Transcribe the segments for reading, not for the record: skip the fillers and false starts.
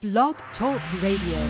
Blog Talk Radio.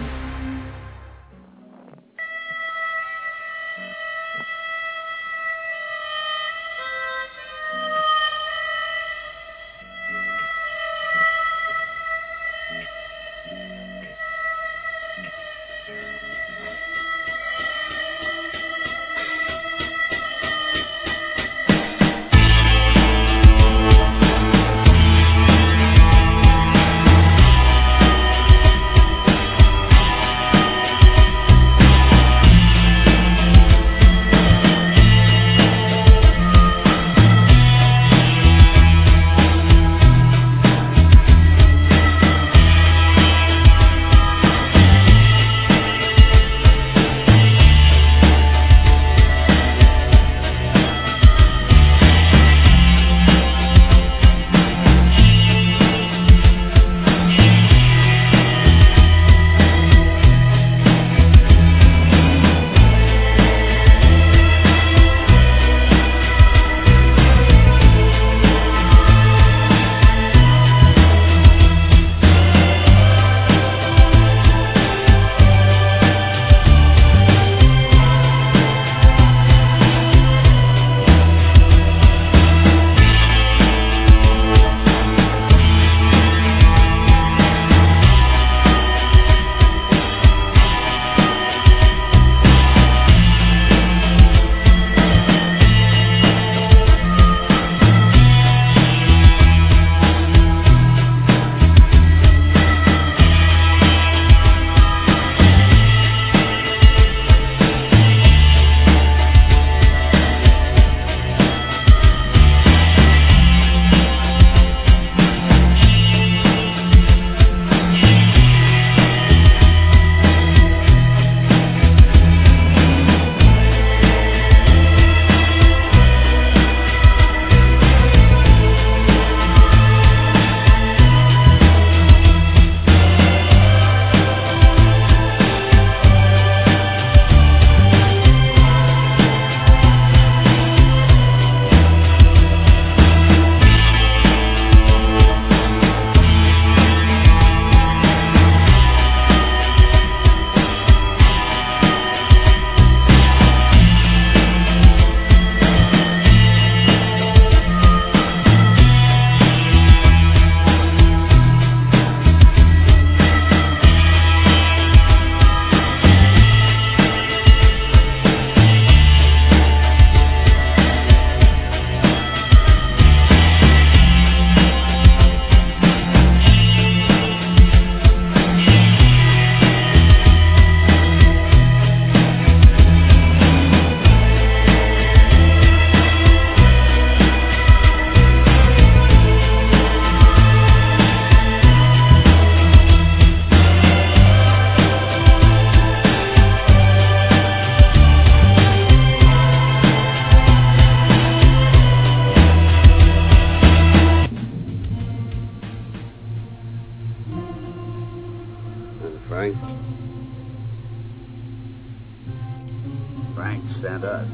Frank sent us.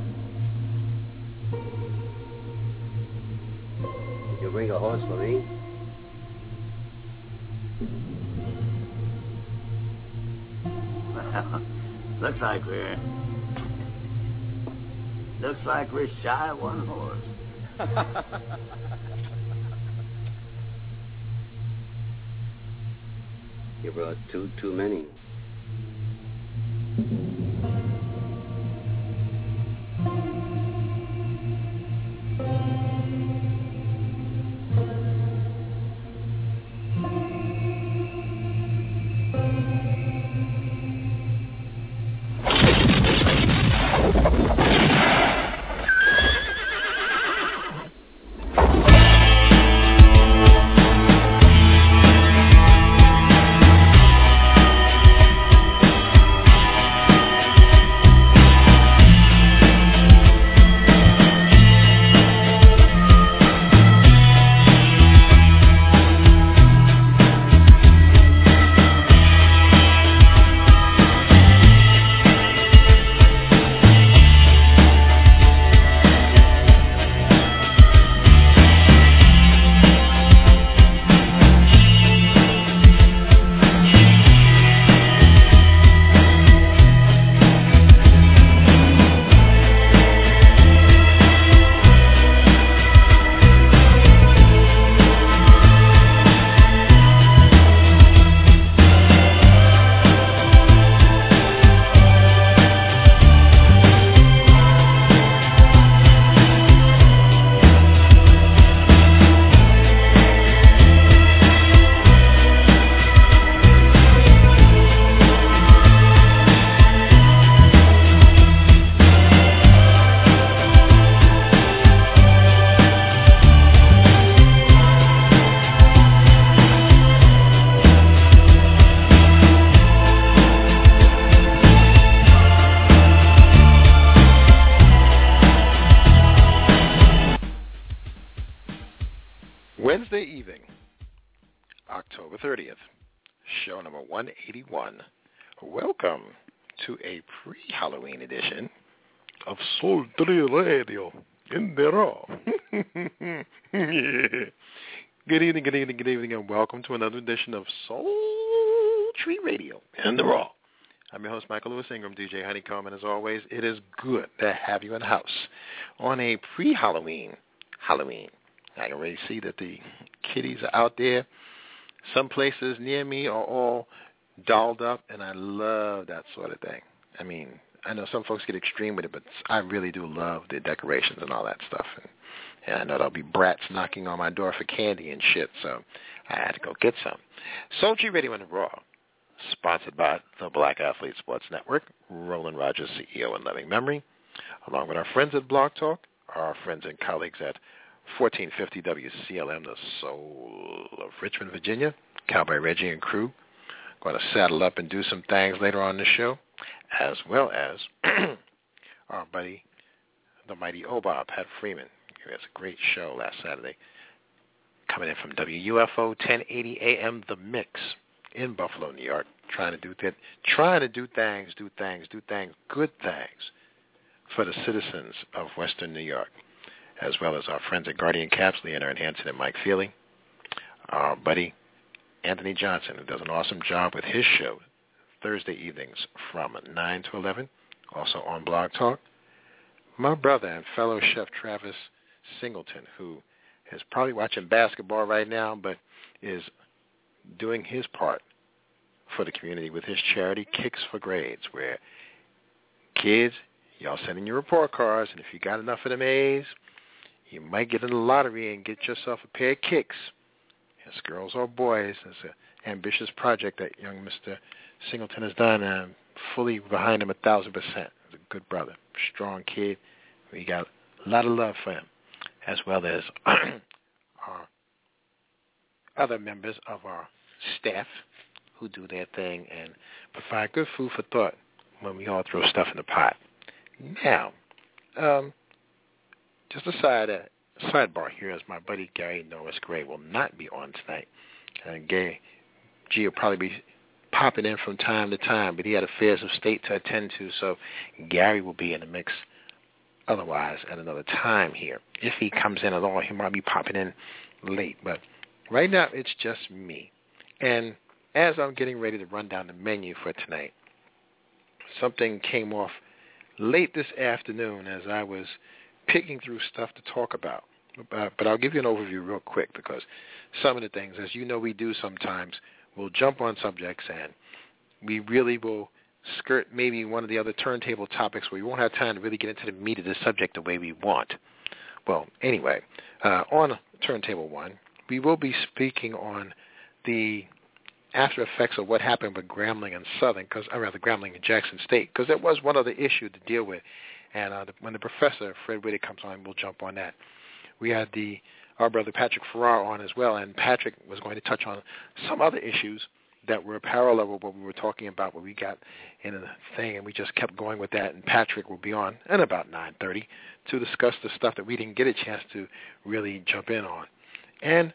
Did you bring a horse for me? Well, looks like we're shy of one horse. You brought too many. October 30th, show number 181. Welcome to a pre-Halloween edition of Sultry Radio in the Raw. Good evening, and welcome to another edition of Sultry Radio in the Raw. I'm your host, Michael Lewis Ingram, DJ Honeycomb, and as always, it is good to have you in the house on a pre-Halloween Halloween. I can already see that the kiddies are out there. Some places near me are all dolled up, and I love that sort of thing. I mean, I know some folks get extreme with it, but I really do love the decorations and all that stuff. And I know there'll be brats knocking on my door for candy and shit, so I had to go get some. Sultry Radio in the Raw, sponsored by the Black Athlete Sports Network, Roland Rogers, CEO in loving memory, along with our friends at Blog Talk, our friends and colleagues at 1450 WCLM, the soul of Richmond, Virginia, Cowboy Reggie and crew. Going to saddle up and do some things later on in the show, as well as our buddy, the mighty Obob, Pat Freeman. He has a great show last Saturday, coming in from WUFO 1080 AM, The Mix, in Buffalo, New York, trying to do things, good things for the citizens of Western New York, as well as our friends at Guardian Caps, Leonard Hansen and Mike Feely, our buddy Anthony Johnson, who does an awesome job with his show Thursday evenings from 9 to 11, also on Blog Talk. My brother and fellow chef Travis Singleton, who is probably watching basketball right now, but is doing his part for the community with his charity, Kicks for Grades, where kids, y'all send in your report cards, and if you got enough of them A's, you might get in the lottery and get yourself a pair of kicks. As girls or boys, it's an ambitious project that young Mr. Singleton has done, and I'm fully behind him 1,000%. He's a good brother, strong kid. We got a lot of love for him, as well as our other members of our staff who do their thing and provide good food for thought when we all throw stuff in the pot. Now, just a sidebar here, as my buddy Gary Norris Gray will not be on tonight. And Gary G will probably be popping in from time to time, but he had affairs of state to attend to, so Gary will be in the mix otherwise at another time here. If he comes in at all, he might be popping in late, but right now it's just me. And as I'm getting ready to run down the menu for tonight, something came off late this afternoon as I was picking through stuff to talk about. But I'll give you an overview real quick, because some of the things, as you know we do sometimes, we'll jump on subjects and we really will skirt maybe one of the other turntable topics where we won't have time to really get into the meat of the subject the way we want. Well, anyway, on Turntable 1, we will be speaking on the after effects of what happened with Grambling and Southern, Grambling and Jackson State, because there was one other issue to deal with. And when the professor, Fred Whitty, comes on, we'll jump on that. We had our brother Patrick Farrar on as well, and Patrick was going to touch on some other issues that were parallel with what we were talking about, what we got in a thing, and we just kept going with that. And Patrick will be on at about 9:30 to discuss the stuff that we didn't get a chance to really jump in on. And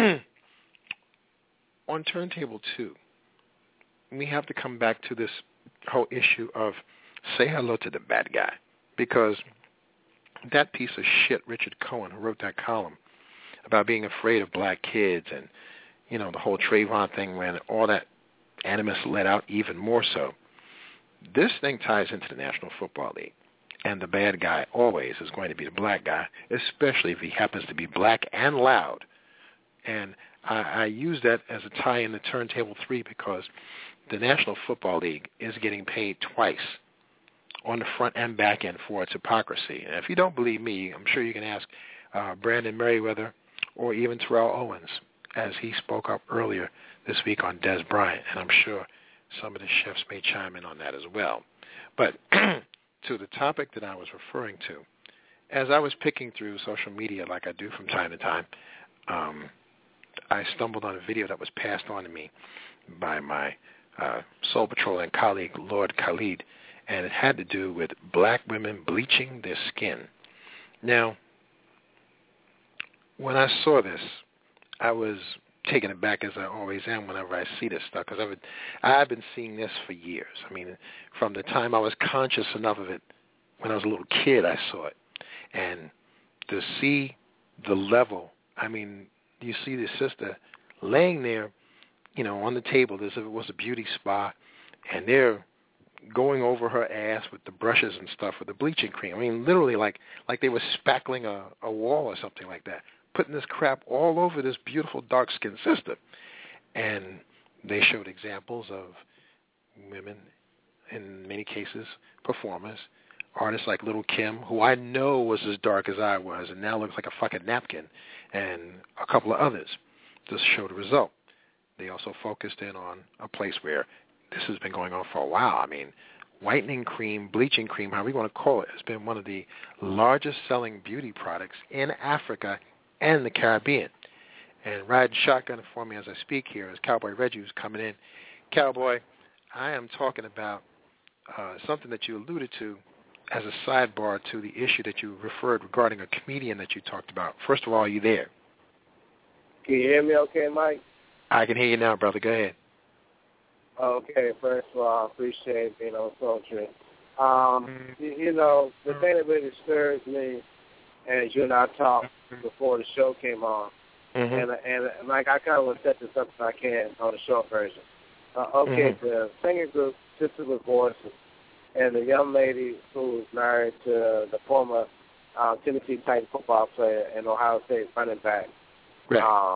on Turntable 2, we have to come back to this whole issue of say hello to the bad guy, because that piece of shit, Richard Cohen, who wrote that column about being afraid of black kids and, you know, the whole Trayvon thing, when all that animus let out even more so. This thing ties into the National Football League, and the bad guy always is going to be the black guy, especially if he happens to be black and loud. And I use that as a tie-in to Turntable 3 because the National Football League is getting paid twice on the front and back end for its hypocrisy. And if you don't believe me, I'm sure you can ask Brandon Merriweather or even Terrell Owens, as he spoke up earlier this week on Des Bryant, and I'm sure some of the chefs may chime in on that as well. But to the topic that I was referring to, as I was picking through social media like I do from time to time, I stumbled on a video that was passed on to me by my Soul Patrol colleague, Lord Khalid, and it had to do with black women bleaching their skin. Now, when I saw this, I was taken aback as I always am whenever I see this stuff, because I've been seeing this for years. I mean, from the time I was conscious enough of it, when I was a little kid, I saw it. And to see the level, I mean, you see the sister laying there, you know, on the table. It was a beauty spa, and they're going over her ass with the brushes and stuff with the bleaching cream. I mean, literally like they were spackling a wall or something like that, putting this crap all over this beautiful dark-skinned sister. And they showed examples of women, in many cases, performers, artists like Little Kim, who I know was as dark as I was and now looks like a fucking napkin, and a couple of others, just show the result. They also focused in on a place where this has been going on for a while. I mean, whitening cream, bleaching cream, however you want to call it, has been one of the largest selling beauty products in Africa and the Caribbean. And riding shotgun for me as I speak here is Cowboy Reggie, who's coming in. Cowboy, I am talking about something that you alluded to as a sidebar to the issue that you referred regarding a comedian that you talked about. First of all, are you there? Can you hear me okay, Mike? I can hear you now, brother. Go ahead. Okay, first of all, I appreciate being on Sultry. You know, the thing that really stirs me, as you and I talked before the show came on, and Mike, I kind of want to set this up if I can on the short version. The singing group, Sisters with Voices, and the young lady who's married to the former Tennessee Titan football player and Ohio State running back. Right.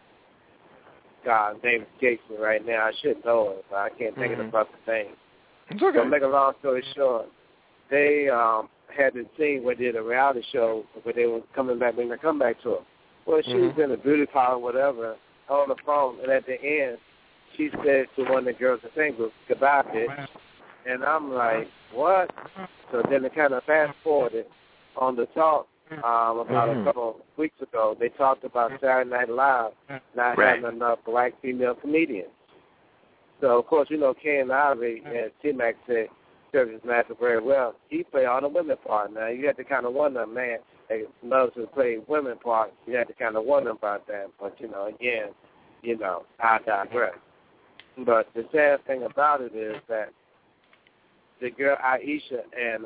God, name escapes me right now. I should know it, but I can't think of the proper thing. It's okay. So, make a long story short, they had this scene where they did a reality show where they were coming back, bringing a comeback tour. Well, she was in a beauty parlor, whatever, on the phone, and at the end, she said to one of the girls in the same group, "Goodbye, bitch." And I'm like, what? So then they kind of fast-forwarded on the talk about a couple of weeks ago. They talked about Saturday Night Live not having enough black female comedians. So, of course, you know, Ken Ivory, and T-Mac said, served his master very well. He played all the women part. Now, you have to kind of wonder, man, that loves to play women part. You have to kind of wonder about that. But, you know, again, you know, I digress. But the sad thing about it is that the girl Aisha and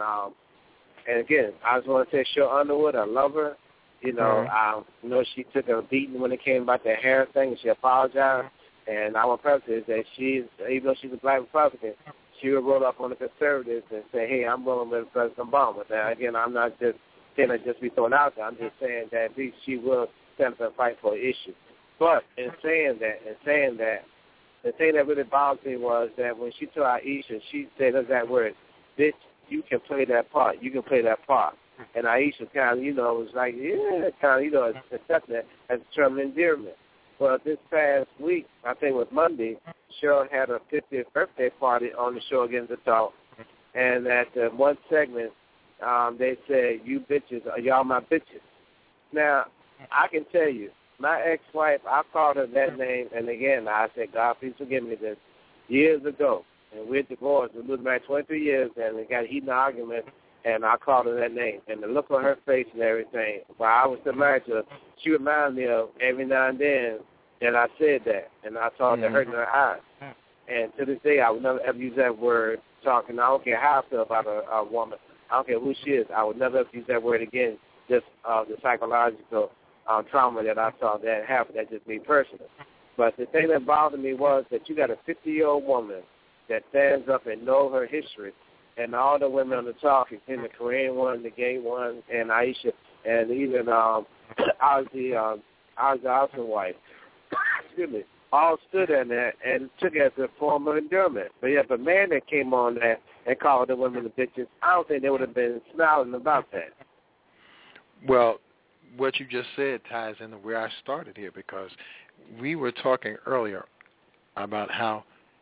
again, I just want to say Cheryl Underwood, I love her. You know, you know, she took a beating when it came about the hair thing, and she apologized. And I want to preface that even though she's a black Republican, she would roll up on the conservatives and say, hey, I'm rolling with President Obama. Now, again, I'm not just saying that just be thrown out there. I'm just saying that at least she will stand up and fight for an issue. But in saying that, the thing that really bothered me was that when she told Aisha, she said that word, bitch, you can play that part. You can play that part. And Aisha kind of, you know, was like, yeah, kind of, you know, accepting that as a term of endearment. Well, this past week, I think it was Monday, Cheryl had her 50th birthday party on the show Against the Talk. And at one segment, they said, you bitches, are y'all my bitches? Now, I can tell you, my ex-wife, I called her that name, and again, I said, God, please forgive me this, years ago. And we're divorced. We lived married 23 years, and we got a heated argument, and I called her that name. And the look on her face and everything, while I was still married to her, she reminded me of every now and then that I said that, and I saw the hurt in her eyes. And to this day, I would never ever use that word talking. I don't care how I feel about a woman. I don't care who she is. I would never ever use that word again, just the psychological trauma that I saw that happen. That's just me personally. But the thing that bothered me was that you got a 50-year-old woman that stands up and knows her history, and all the women on the talk, including the Korean one, the gay one, and Aisha, and even Ozzy Osbourne's wife, excuse me, all stood in there and took it as a form of endearment. But you have a man that came on there and called the women the bitches. I don't think they would have been smiling about that. Well, what you just said ties into where I started here, because we were talking earlier about how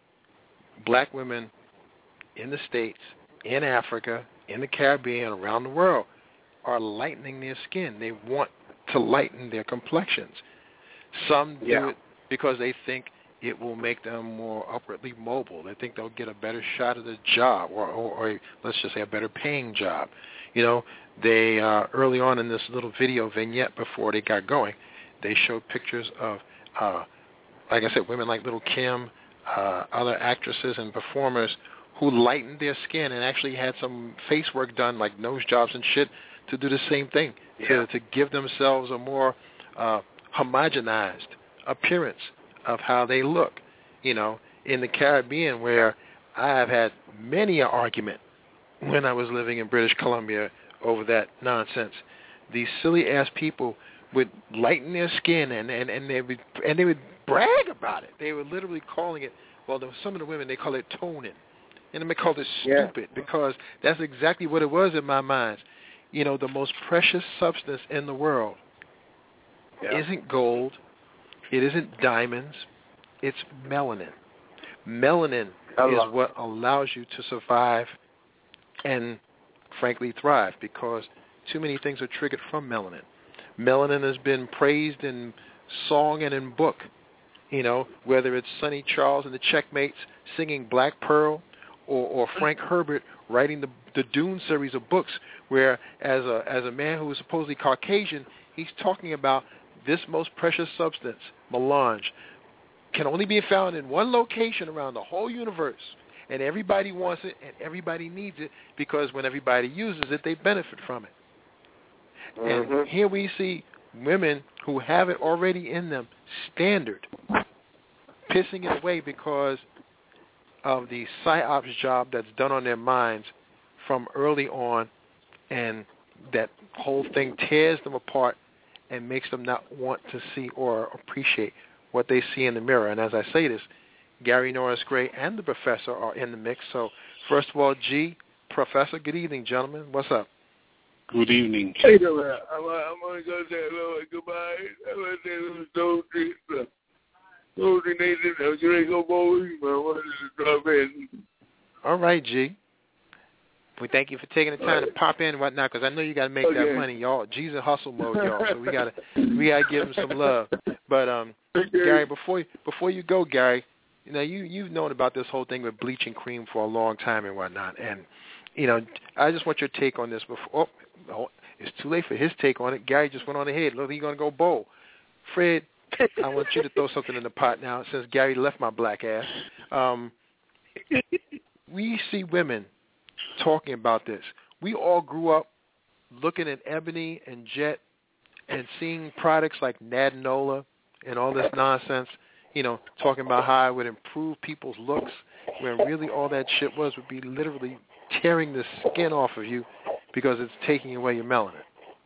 black women in the States, in Africa, in the Caribbean, around the world, are lightening their skin. They want to lighten their complexions. Some do it because they think it will make them more upwardly mobile. They think they'll get a better shot at a job, or let's just say a better paying job. You know, they early on in this little video vignette before they got going, they showed pictures of like I said, women like Little Kim, other actresses and performers who lightened their skin and actually had some face work done, like nose jobs and shit, to do the same thing, to give themselves a more homogenized appearance of how they look. You know, in the Caribbean, where I have had many an argument when I was living in British Columbia over that nonsense. These silly ass people would lighten their skin and they would brag about it. They were literally calling it, well, some of the women, they call it toning. And they call it stupid because that's exactly what it was in my mind. You know, the most precious substance in the world isn't gold, it isn't diamonds, it's melanin. Melanin is what allows you to survive and, frankly, thrive, because too many things are triggered from melanin. Melanin has been praised in song and in book, you know, whether it's Sonny Charles and the Checkmates singing Black Pearl, or Frank Herbert writing the Dune series of books, where as a man who is supposedly Caucasian, he's talking about this most precious substance, melange, can only be found in one location around the whole universe, and everybody wants it and everybody needs it, because when everybody uses it, they benefit from it. And here we see women who have it already in them, standard, pissing it away because of the psyops job that's done on their minds from early on, and that whole thing tears them apart and makes them not want to see or appreciate what they see in the mirror. And as I say this, Gary Norris Gray and the Professor are in the mix. So first of all, G, Professor, good evening, gentlemen. What's up? Good evening. Hey, I'm going to go say hello and goodbye. I'm going to say all right, G. We thank you for taking the time to pop in and whatnot, because I know you got to make that money, y'all. G's in hustle mode, y'all. So we gotta give him some love. But Gary, before you go, Gary, you know you've known about this whole thing with bleaching cream for a long time and whatnot, and you know I just want your take on this before. Oh, it's too late for his take on it. Gary just went on ahead. Look, he's gonna go bold. Fred, I want you to throw something in the pot now, since Gary left my black ass. We see women talking about this. We all grew up looking at Ebony and Jet and seeing products like Nadinola and all this nonsense, you know, talking about how it would improve people's looks, when really all that shit would be literally tearing the skin off of you because it's taking away your melanin.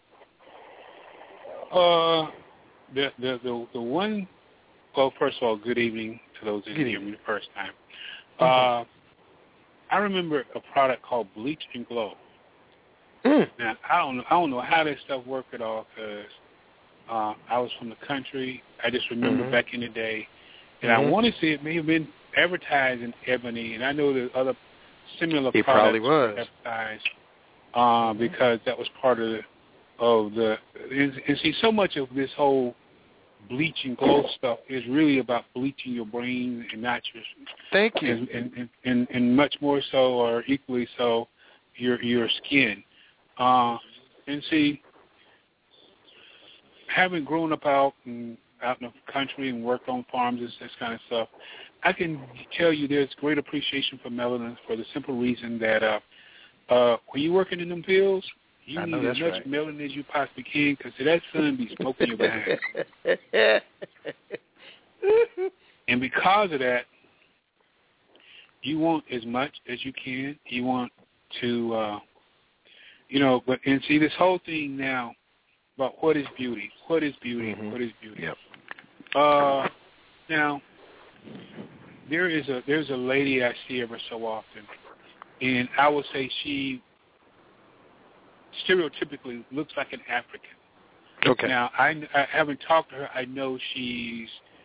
The one, well, first of all, good evening to those who hear me the first time. I remember a product called Bleach and Glow. Now, I don't know how that stuff worked at all, because I was from the country. I just remember back in the day, and I want to say it may have been advertised in Ebony, and I know there's other similar products probably was advertised because that was part of the and see, so much of this whole bleach and glow stuff is really about bleaching your brain and not your thank you and much more so, or equally so, your skin. And see, having grown up out in the country and worked on farms and this kind of stuff, I can tell you there's great appreciation for melanin, for the simple reason that when you're working in them fields, you need as much melanin as you possibly can, because that sun be smoking your behind. And because of that, you want as much as you can. You want to, and see this whole thing now about what is beauty? What is beauty? What is beauty? Yep. Now, there's a lady I see ever so often, and I would say she stereotypically looks like an African. Okay. Now, I haven't talked to her. I know she's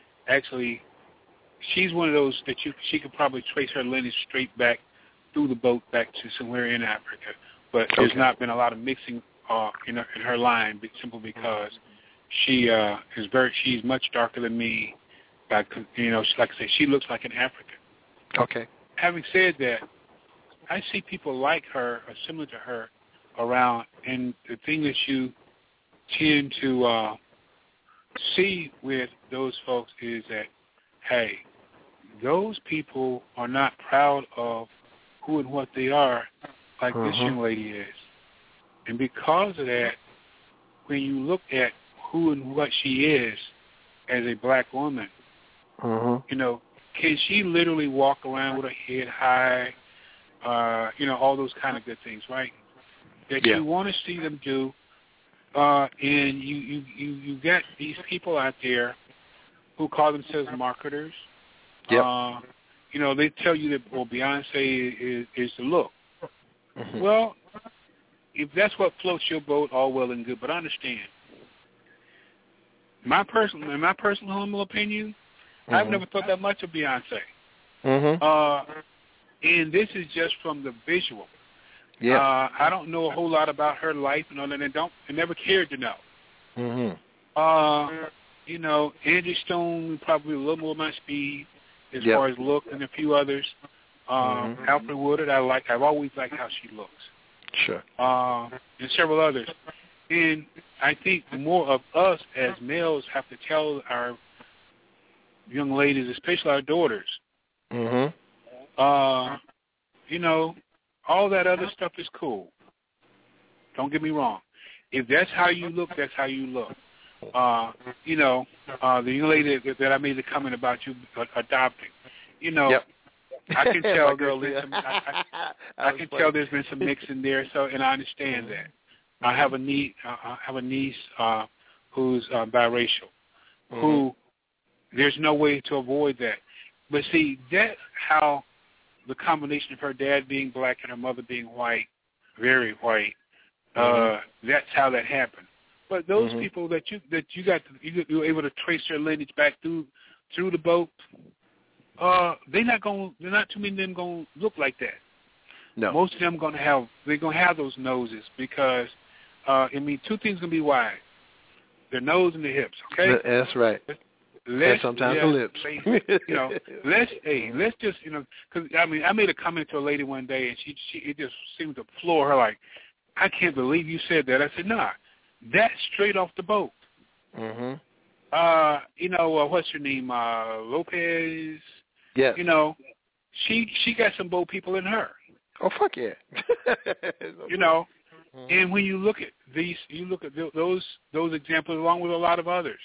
one of those that she could probably trace her lineage straight back through the boat back to somewhere in Africa. But there's not been a lot of mixing in her line, simply because she's much darker than me. Like I say, she looks like an African. Okay. Having said that, I see people like her or similar to her around, and the thing that you tend to see with those folks is that hey, those people are not proud of who and what they are like this young lady is. And because of that, when you look at who and what she is as a black woman, you know, can she literally walk around with her head high, you know, all those kind of good things, right? That you want to see them do. And you got these people out there who call themselves marketers. You know, they tell you that, well, Beyonce is the look. Well, if that's what floats your boat, all well and good. But understand, in my personal humble opinion, I've never thought that much of Beyonce. And this is just from the visual. I don't know a whole lot about her life and all that, and never cared to know. You know, Angie Stone probably a little more my speed as far as look, and a few others. Alfred Woodard, I've always liked how she looks. Sure. And several others. And I think more of us as males have to tell our young ladies, especially our daughters, you know, all that other stuff is cool. Don't get me wrong. If that's how you look, that's how you look. You know, the young lady that I made the comment about you adopting, you know, I can tell I can tell there's been some mixing there. So, and I understand that. I have a niece who's biracial, who there's no way to avoid that. But see, that's how the combination of her dad being black and her mother being white, very white. That's how that happened. But those people that you were able to trace their lineage back through the boat, they're not too many of them gonna look like that. No. Most of them they're gonna have those noses because I mean, two things gonna be wide: their nose and their hips. Okay. That's right. And sometimes the lips. You know, let's just, you know, because I mean, I made a comment to a lady one day, and she it just seemed to floor her like, I can't believe you said that. I said, nah, that's straight off the boat. You know, what's her name? Lopez. Yeah. You know, she got some bold people in her. Oh, fuck yeah. You know, and when you look at these, you look at those examples along with a lot of others.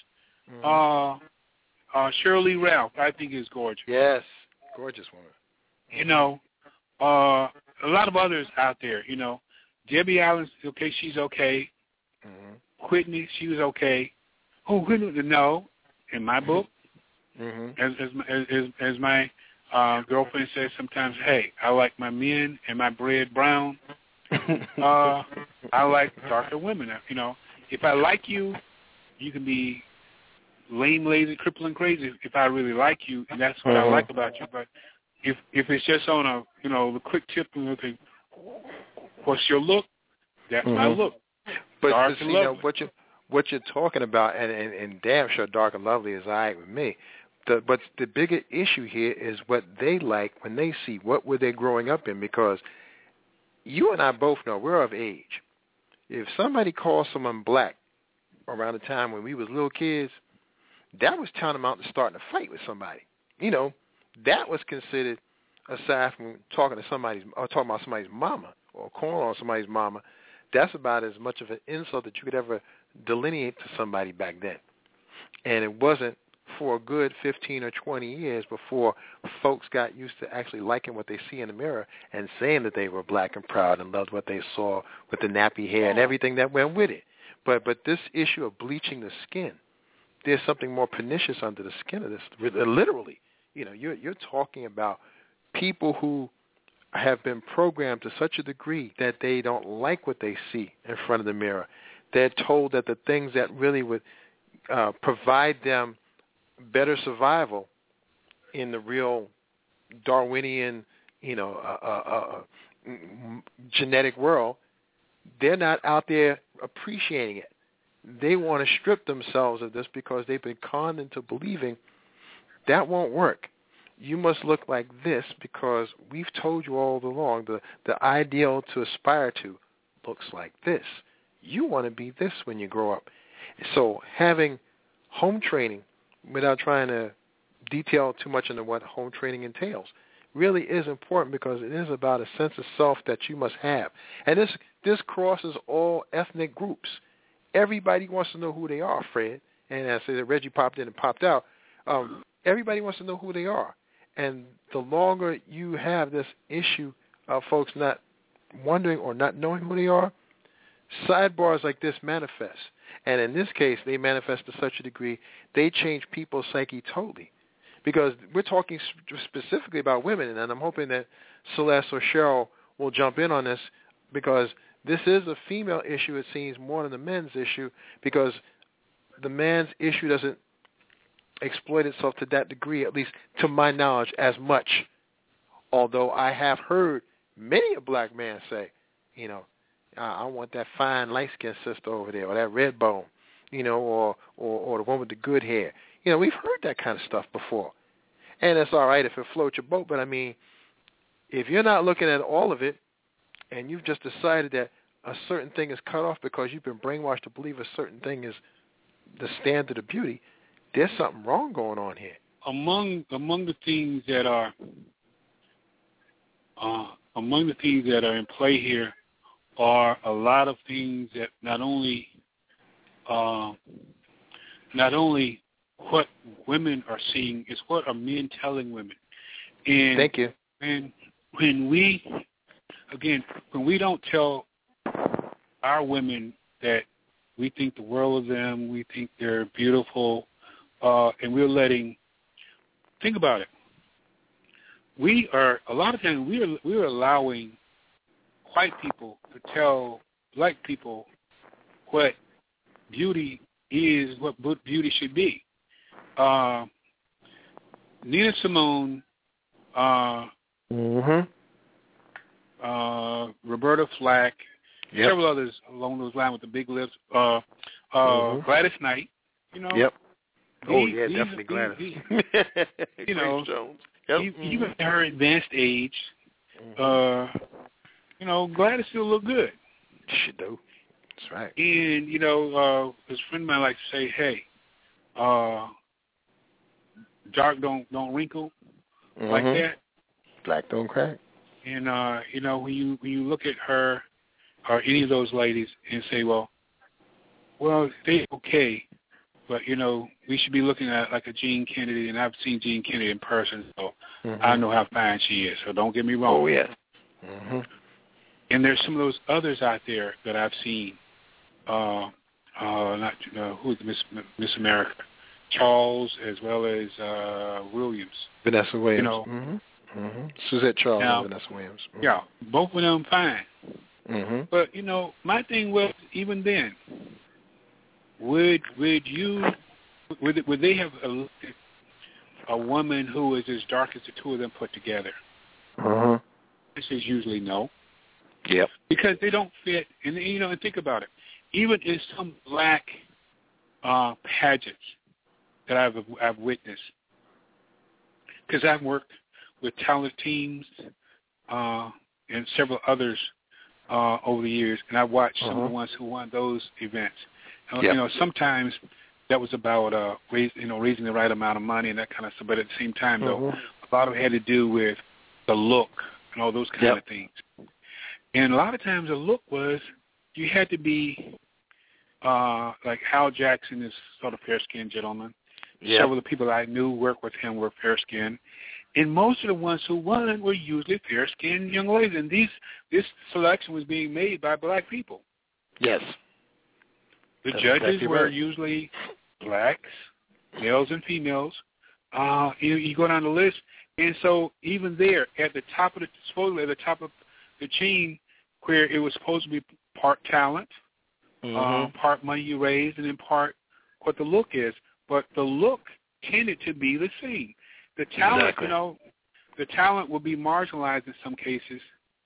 Shirley Ralph, I think, is gorgeous. Yes, gorgeous woman. You know, a lot of others out there. You know, Debbie Allen, okay, she's okay. Whitney, she was okay. Oh, Whitney, no, in my book, as my girlfriend says sometimes, hey, I like my men and my bread brown. I like darker women. You know, if I like you, you can be lame, lazy, crippling, crazy if I really like you, and that's what I like about you. But if it's just on a, you know, the quick tip and everything, what's your look? That's my look. But you know what you're talking about, and damn sure dark and lovely is all right with me. But the bigger issue here is what they like when they see what were they growing up in, because you and I both know we're of age. If somebody calls someone black around the time when we was little kids, that was tantamount to starting a fight with somebody. You know, that was considered, aside from talking about somebody's mama or calling on somebody's mama, that's about as much of an insult that you could ever delineate to somebody back then. And it wasn't for a good 15 or 20 years before folks got used to actually liking what they see in the mirror and saying that they were black and proud and loved what they saw with the nappy hair and everything that went with it. But this issue of bleaching the skin, there's something more pernicious under the skin of this. Literally, you know, you're talking about people who have been programmed to such a degree that they don't like what they see in front of the mirror. They're told that the things that really would provide them better survival in the real Darwinian, you know, genetic world, they're not out there appreciating it. They want to strip themselves of this because they've been conned into believing that won't work. You must look like this because we've told you all along the ideal to aspire to looks like this. You want to be this when you grow up. So having home training without trying to detail too much into what home training entails. Really is important because it is about a sense of self that you must have. And this crosses all ethnic groups. Everybody wants to know who they are, Fred. And as I said, Reggie popped in and popped out. Everybody wants to know who they are. And the longer you have this issue of folks not wondering or not knowing who they are, sidebars like this manifest. And in this case, they manifest to such a degree, they change people's psyche totally. Because we're talking specifically about women, and I'm hoping that Celeste or Cheryl will jump in on this, because this is a female issue, it seems, more than the men's issue, because the man's issue doesn't exploit itself to that degree, at least to my knowledge, as much. Although I have heard many a black man say, I want that fine light-skinned sister over there, or that red bone, or the one with the good hair. We've heard that kind of stuff before. And it's all right if it floats your boat, but I mean, if you're not looking at all of it, and you've just decided that a certain thing is cut off because you've been brainwashed to believe a certain thing is the standard of beauty, there's something wrong going on here. Among the things that are in play here are a lot of things that not only what women are seeing, is what are men telling women. And thank you. And when we don't tell our women that we think the world of them, we think they're beautiful, and think about it. A lot of times we're allowing white people to tell black people what beauty is, what beauty should be. Nina Simone, Roberta Flack, several others along those lines with the big lips, Gladys Knight, Yep. Definitely Gladys. Jones. Yep. Even at her advanced age, Gladys still look good. She do. That's right. And, his friend of mine likes to say, hey, dark don't wrinkle like that. Black don't crack. And, when you look at her or any of those ladies and say, well, they're okay, but, we should be looking at like a Jean Kennedy, and I've seen Jean Kennedy in person, so I know how fine she is, so don't get me wrong. Oh, yes. And there's some of those others out there that I've seen, who is Miss America? Charles, as well as Williams. Vanessa Williams. Suzette Charles and Vanessa Williams. Yeah, both of them fine. But, my thing was, even then, would they have elected a woman who is as dark as the two of them put together? This is usually no. Yep. Because they don't fit, and think about it. Even in some black pageants that I've witnessed, because I've worked with talent teams and several others over the years, and I watched some of the ones who won those events. Sometimes that was about raising the right amount of money and that kind of stuff. But at the same time, though, a lot of it had to do with the look and all those kind of things. And a lot of times the look was you had to be like Hal Jackson is sort of fair-skinned gentleman. Yep. Several of the people I knew worked with him were fair-skinned. And most of the ones who won were usually fair-skinned young ladies. And this selection was being made by black people. Yes. The judges were usually blacks, males and females. You go down the list. And so even there, supposedly at the top of the chain, where it was supposed to be part talent, part money you raised, and in part what the look is. But the look tended to be the same. The talent, the talent will be marginalized in some cases.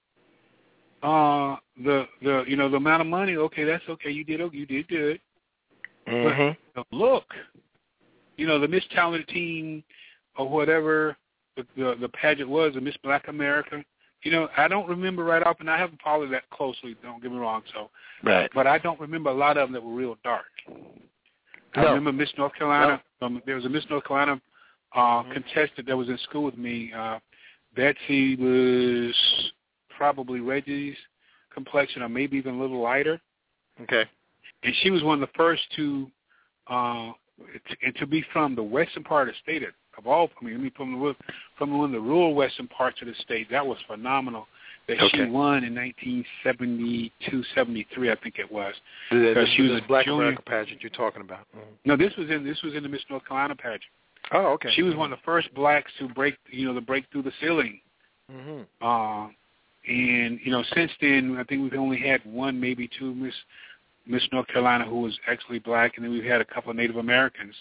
The amount of money, okay, that's okay. You did good. But the look, the Miss Talented Teen or whatever the pageant was, the Miss Black America. I don't remember right off, and I haven't followed that closely. Don't get me wrong. But I don't remember a lot of them that were real dark. I remember Miss North Carolina. There was a Miss North Carolina contestant that was in school with me. Betsy was probably Reggie's complexion, or maybe even a little lighter. Okay. And she was one of the first to be from the western part of the state of all. I mean, from one of the rural western parts of the state. That was phenomenal. That she won in 1972, 73, I think it was. Because she was a Black America pageant you're talking about. Mm-hmm. No, this was in the Miss North Carolina pageant. Oh, okay. She was one of the first blacks to break through the ceiling. Mm-hmm. And since then, I think we've only had one, maybe two Miss North Carolina who was actually black, and then we've had a couple of Native Americans.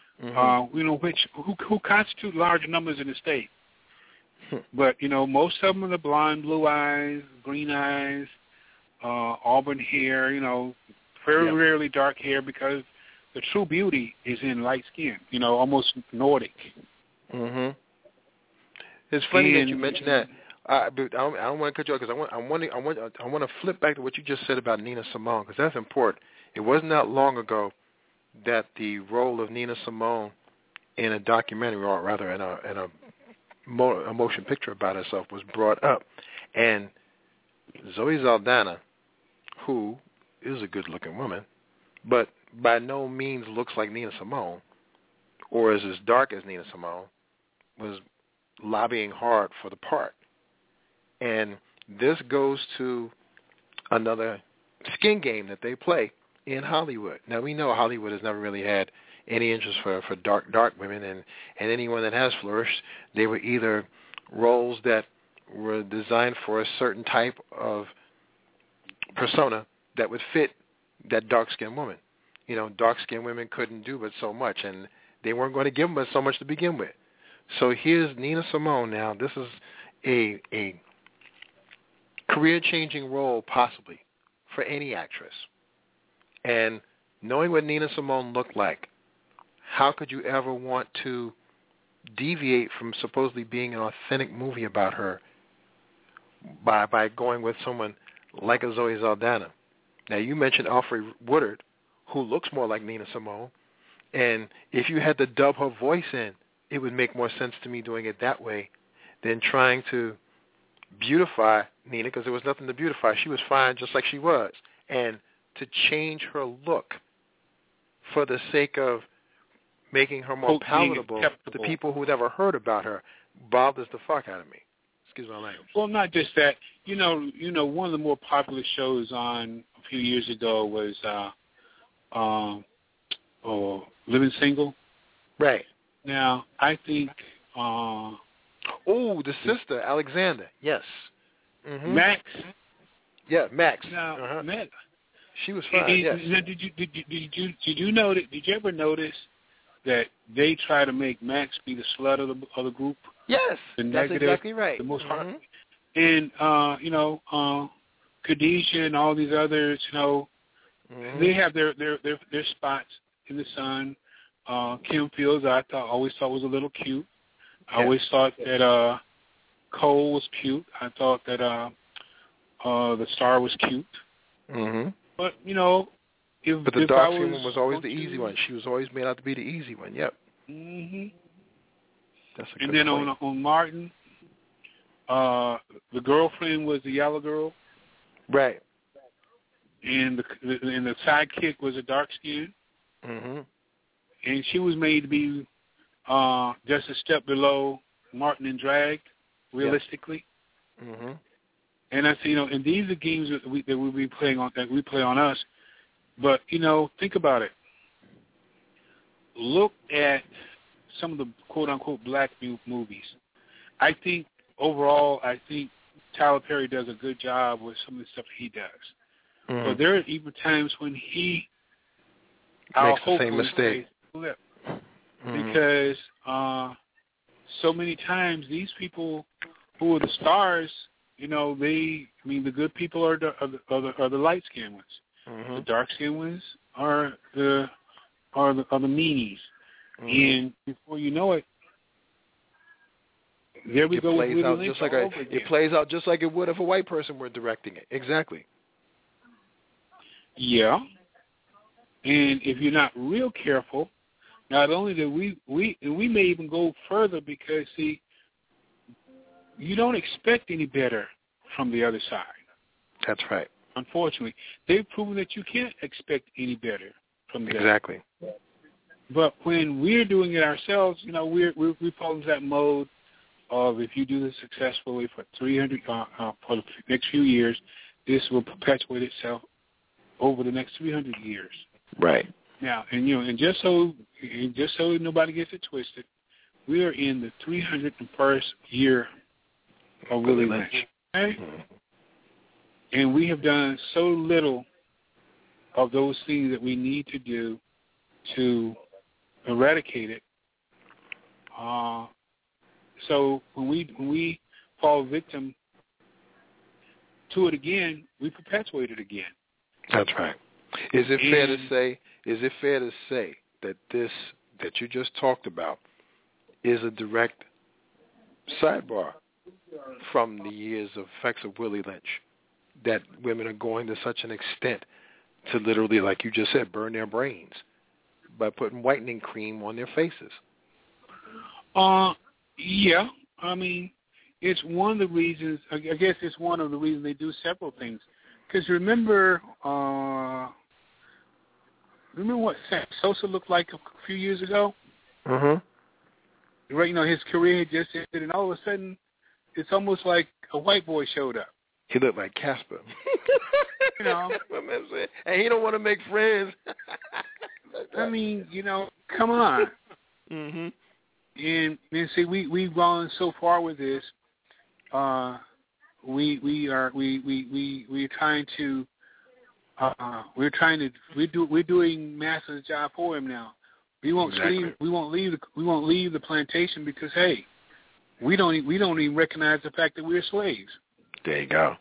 Mm-hmm. Who constitute large numbers in the state. But, most of them are the blonde, blue eyes, green eyes, auburn hair, very rarely dark hair, because the true beauty is in light skin, almost Nordic. Mm-hmm. It's funny that you mentioned that. But I don't want to cut you off, because I want to flip back to what you just said about Nina Simone, because that's important. It wasn't that long ago that the role of Nina Simone in a documentary, or rather in a motion picture about herself, was brought up. And Zoe Saldana, who is a good-looking woman, but by no means looks like Nina Simone, or is as dark as Nina Simone, was lobbying hard for the part. And this goes to another skin game that they play in Hollywood. Now, we know Hollywood has never really had any interest for dark women, and anyone that has flourished, they were either roles that were designed for a certain type of persona that would fit that dark-skinned woman. Dark-skinned women couldn't do but so much, and they weren't going to give them but so much to begin with. So here's Nina Simone now. This is a career-changing role, possibly, for any actress. And knowing what Nina Simone looked like, how could you ever want to deviate from supposedly being an authentic movie about her by going with someone like a Zoe Saldana? Now, you mentioned Alfre Woodard, who looks more like Nina Simone, and if you had to dub her voice in, it would make more sense to me doing it that way than trying to beautify Nina, because there was nothing to beautify. She was fine just like she was. And to change her look for the sake of making her more palatable to people who never heard about her bothers the fuck out of me. Excuse my language. Well, not just that. One of the more popular shows on a few years ago was Living Single. Right. Now, I think... the sister, Alexander. Yes. Mm-hmm. Max. Yeah, Max. Now, Max. She was fine. Yes. Did you ever notice that they try to make Max be the slut of the group? Yes, the that's negative, exactly right. The most hard. And Khadijah and all these others, they have their spots in the sun. Kim Fields, I always thought was a little cute. I always thought that Cole was cute. I thought that the Star was cute. Mm-hmm. But but the dark skin one was always the easy one. She was always made out to be the easy one. Yep. Mhm. That's a good And then point. on Martin, the girlfriend was the yellow girl. Right. And the sidekick was a dark skin. Mm-hmm. And she was made to be just a step below Martin in drag, realistically. Yep. Mm-hmm. And I say, and these are games that we play on us. But think about it. Look at some of the quote unquote black movies. I think overall, Tyler Perry does a good job with some of the stuff he does. Mm-hmm. But there are even times when he makes the same mistake. Mm-hmm. Because so many times these people who are the stars, the good people are the light skinned ones. Mm-hmm. The dark skinned ones are the meanies. Mm-hmm. And before you know it, there we go with Willie Lynch all over again. It plays out just like it would if a white person were directing it. Exactly. Yeah. And if you're not real careful, Not only do we may even go further because, see, you don't expect any better from the other side. That's right. Unfortunately, they've proven that you can't expect any better from them. Exactly. But when we're doing it ourselves, we fall into that mode of if you do this successfully for 300 for the next few years, this will perpetuate itself over the next 300 years. Right. Now, and just so nobody gets it twisted, we are in the 301st year of Willie Lynch. Okay? Mm-hmm. And we have done so little of those things that we need to do to eradicate it. So when we fall victim to it again, we perpetuate it again. That's right. Is it fair to say that this that you just talked about is a direct sidebar from the years of effects of Willie Lynch, that women are going to such an extent to literally, like you just said, burn their brains by putting whitening cream on their faces? Yeah. I mean, it's one of the reasons, I guess it's one of the reasons they do several things. Because remember what Sam Sosa looked like a few years ago? Mm-hmm. Right, his career had just ended, and all of a sudden, it's almost like a white boy showed up. He looked like Casper. And he don't want to make friends. I mean, come on. Mm-hmm. And see, we've gone so far with this. We're doing Master's job for him now. We won't leave the plantation because, hey, we don't even recognize the fact that we're slaves. There you go.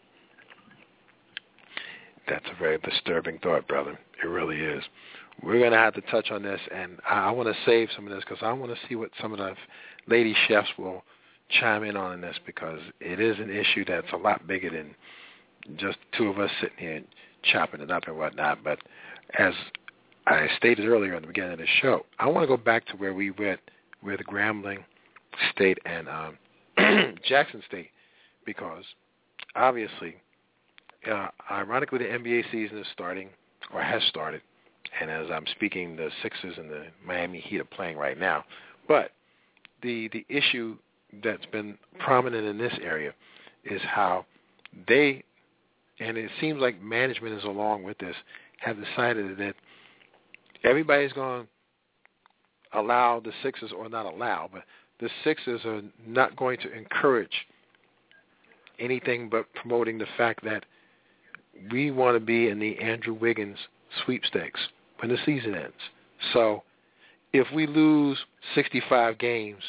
That's a very disturbing thought, brother. It really is. We're going to have to touch on this, and I want to save some of this because I want to see what some of the lady chefs will chime in on this, because it is an issue that's a lot bigger than just two of us sitting here chopping it up and whatnot. But as I stated earlier in the beginning of the show, I want to go back to where we went with Grambling State and Jackson State, because obviously, ironically, the NBA season is starting, or has started, and as I'm speaking, the Sixers and the Miami Heat are playing right now. But the issue that's been prominent in this area is how they, and it seems like management is along with this, have decided that everybody's going to allow the Sixers, or not allow, but the Sixers are not going to encourage anything but promoting the fact that we want to be in the Andrew Wiggins sweepstakes when the season ends. So if we lose 65 games,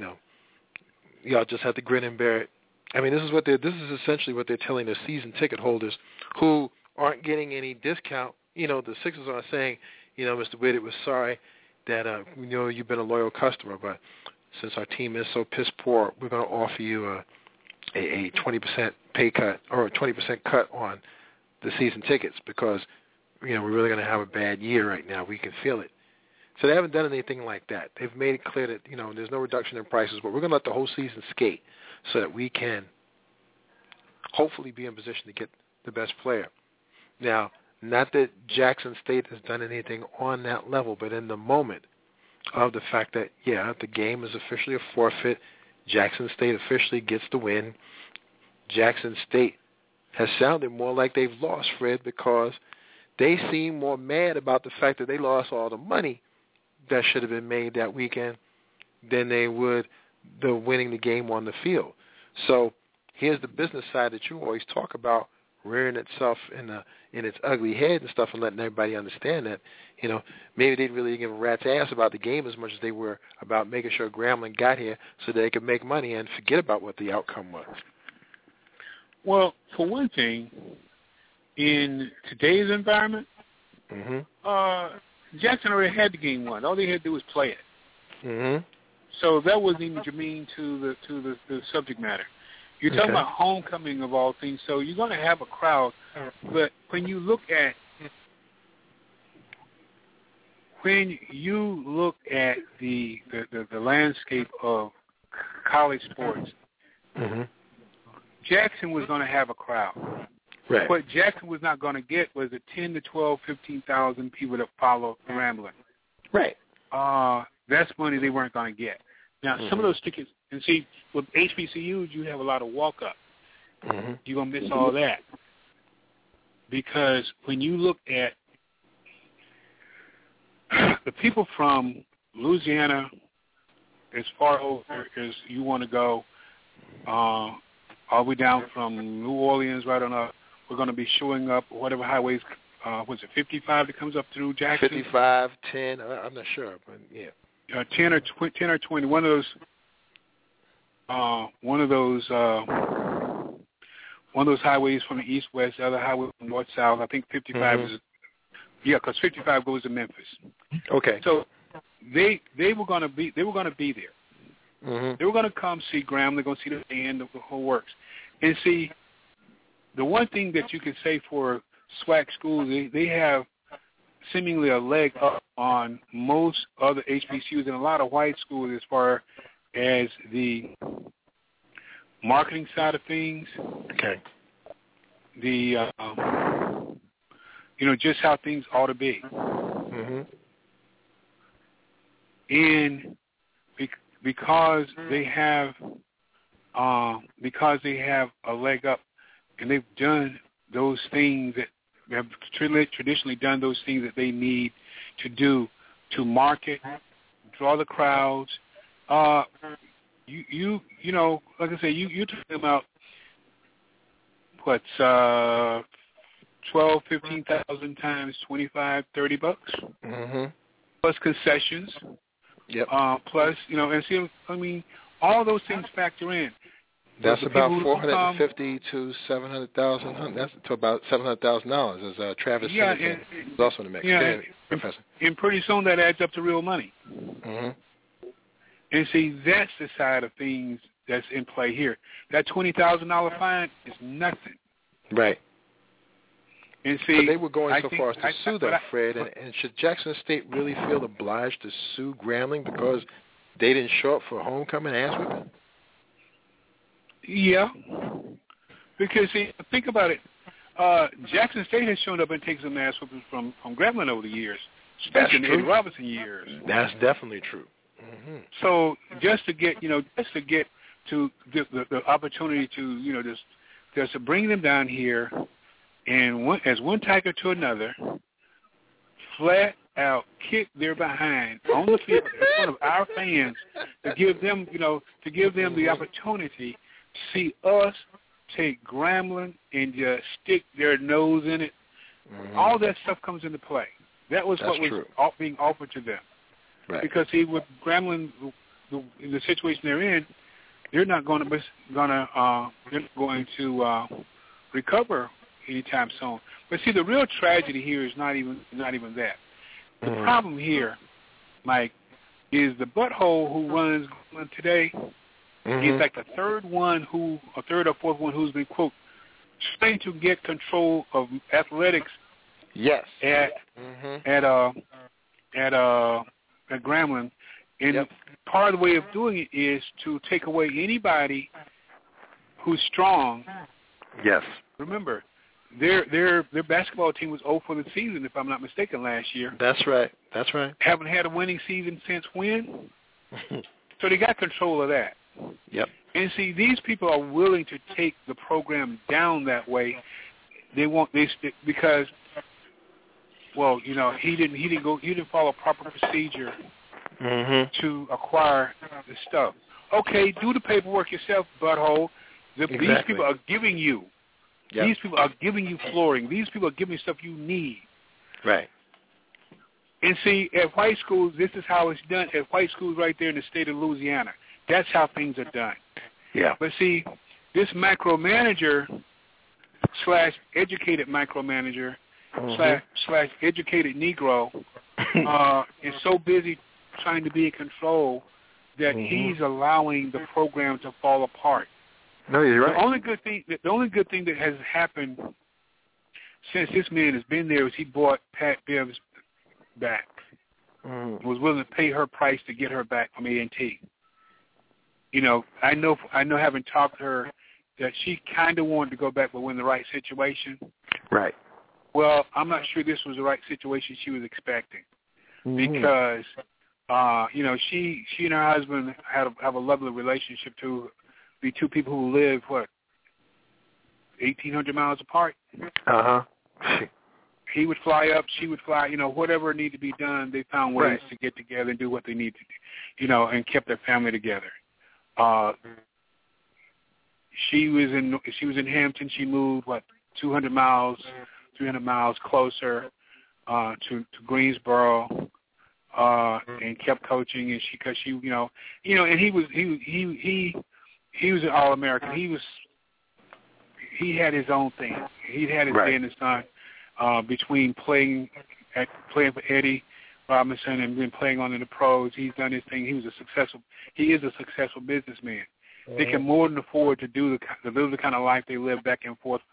y'all just have to grin and bear it. I mean, this is essentially what they're telling the season ticket holders who aren't getting any discount. The Sixers are saying, Mr. Witt, we're sorry that you've been a loyal customer, but since our team is so piss poor, we're going to offer you a 20% pay cut, or a 20% cut on the season tickets, because we're really going to have a bad year right now. We can feel it. So they haven't done anything like that. They've made it clear that there's no reduction in prices, but we're going to let the whole season skate so that we can hopefully be in position to get the best player. Now, not that Jackson State has done anything on that level, but in the moment of the fact that, the game is officially a forfeit, Jackson State officially gets the win. Jackson State has sounded more like they've lost, Fred, because they seem more mad about the fact that they lost all the money that should have been made that weekend than they would the winning the game on the field. So here's the business side that you always talk about, rearing itself in its ugly head and stuff, and letting everybody understand that, maybe they didn't really give a rat's ass about the game as much as they were about making sure Grambling got here so they could make money and forget about what the outcome was. Well, for one thing, in today's environment, Jackson already had the game won. All they had to do was play it. Mm-hmm. So that wasn't even germane to the subject matter. You're talking about homecoming of all things, so you're going to have a crowd. But when you look at when you look at the landscape of college sports, Jackson was going to have a crowd. Right. What Jackson was not going to get was the 10 to 12, 15,000 people that follow Grambling. Right. That's money they weren't going to get. Now, some of those tickets, and see, with HBCUs, you have a lot of walk-up. You're going to miss all that. Because when you look at the people from Louisiana, as far over as you want to go, all the way down from New Orleans right on up, we're going to be showing up whatever highways, was it 55 that comes up through Jackson? 55, 10, I'm not sure, but yeah. 10 or 20, one of those highways from the east-west, the other highway from north-south. I think 55 is, because 55 goes to Memphis. Okay. So they were going to be there. They were going to come see Graham. They're going to see the band, the whole works. And see, the one thing that you can say for SWAC schools, they have seemingly a leg up on most other HBCUs and a lot of white schools as far as the marketing side of things. Okay. The just how things ought to be. And because they have a leg up, and they've done those things that they have traditionally done those things that they need to do to market, draw the crowds. You know, like I say, you're talking about what's 12, 15,000 times $25, $30, plus concessions. Yep. Plus, and see, I mean, all those things factor in. That's about $450,000 to $700,000. That's to about $700,000. As Travis said, is also in the mix. Professor. And pretty soon that adds up to real money. And see, that's the side of things that's in play here. That $20,000 fine is nothing. Right. And see, but they were going so far as to sue them, Fred. And should Jackson State really feel obliged to sue Grambling because they didn't show up for homecoming ass whipping? Yeah. Because, see, think about it. Jackson State has shown up and taken some ass whipping from Grambling over the years, especially in the Eddie Robinson years. That's definitely true. So just to get to the opportunity to, just to bring them down here and as one tiger to another, flat out kick their behind on the field in front of our fans to give them, the opportunity to see us take Grambling and just stick their nose in it. All that stuff comes into play. That was what was being offered to them. Right. Because with Grambling, in the situation they're in, they're not going to recover anytime soon. But see, the real tragedy here is not even that. The problem here, Mike, is the butthole who runs today. He's like the third or fourth one who's been, quote, trying to get control of athletics. Yes. At Grambling, and part of the way of doing it is to take away anybody who's strong. Yes. Remember, their basketball team was 0 for the season, if I'm not mistaken, last year. That's right. Haven't had a winning season since when? So they got control of that. Yep. And see, these people are willing to take the program down that way. Because, well, he didn't follow proper procedure to acquire the stuff. Okay, do the paperwork yourself, butthole. These people are giving you. Yep. These people are giving you flooring. These people are giving you stuff you need. Right. And see, at white schools, this is how it's done. At white schools right there in the state of Louisiana, that's how things are done. Yeah. But see, this micromanager / educated micromanager / educated Negro is so busy trying to be in control that he's allowing the program to fall apart. No, you're right. The only good thing that has happened since this man has been there is he brought Pat Bibbs back. was willing to pay her price to get her back from A&T. I know having talked to her that she kind of wanted to go back, but when the right situation. Right. Well, I'm not sure this was the right situation she was expecting because, she and her husband have a lovely relationship to be two people who live, 1,800 miles apart? Uh-huh. He would fly up, she would fly, whatever needed to be done, they found ways to get together and do what they need to do, and kept their family together. She was in Hampton. She moved 300 miles closer to Greensboro, and kept coaching. And because she and he was an All-American. He had his own thing. He had his day in the sun between playing for Eddie Robinson and then playing on in the pros. He's done his thing. He is a successful businessman. They can more than afford to live the kind of life they live back and forth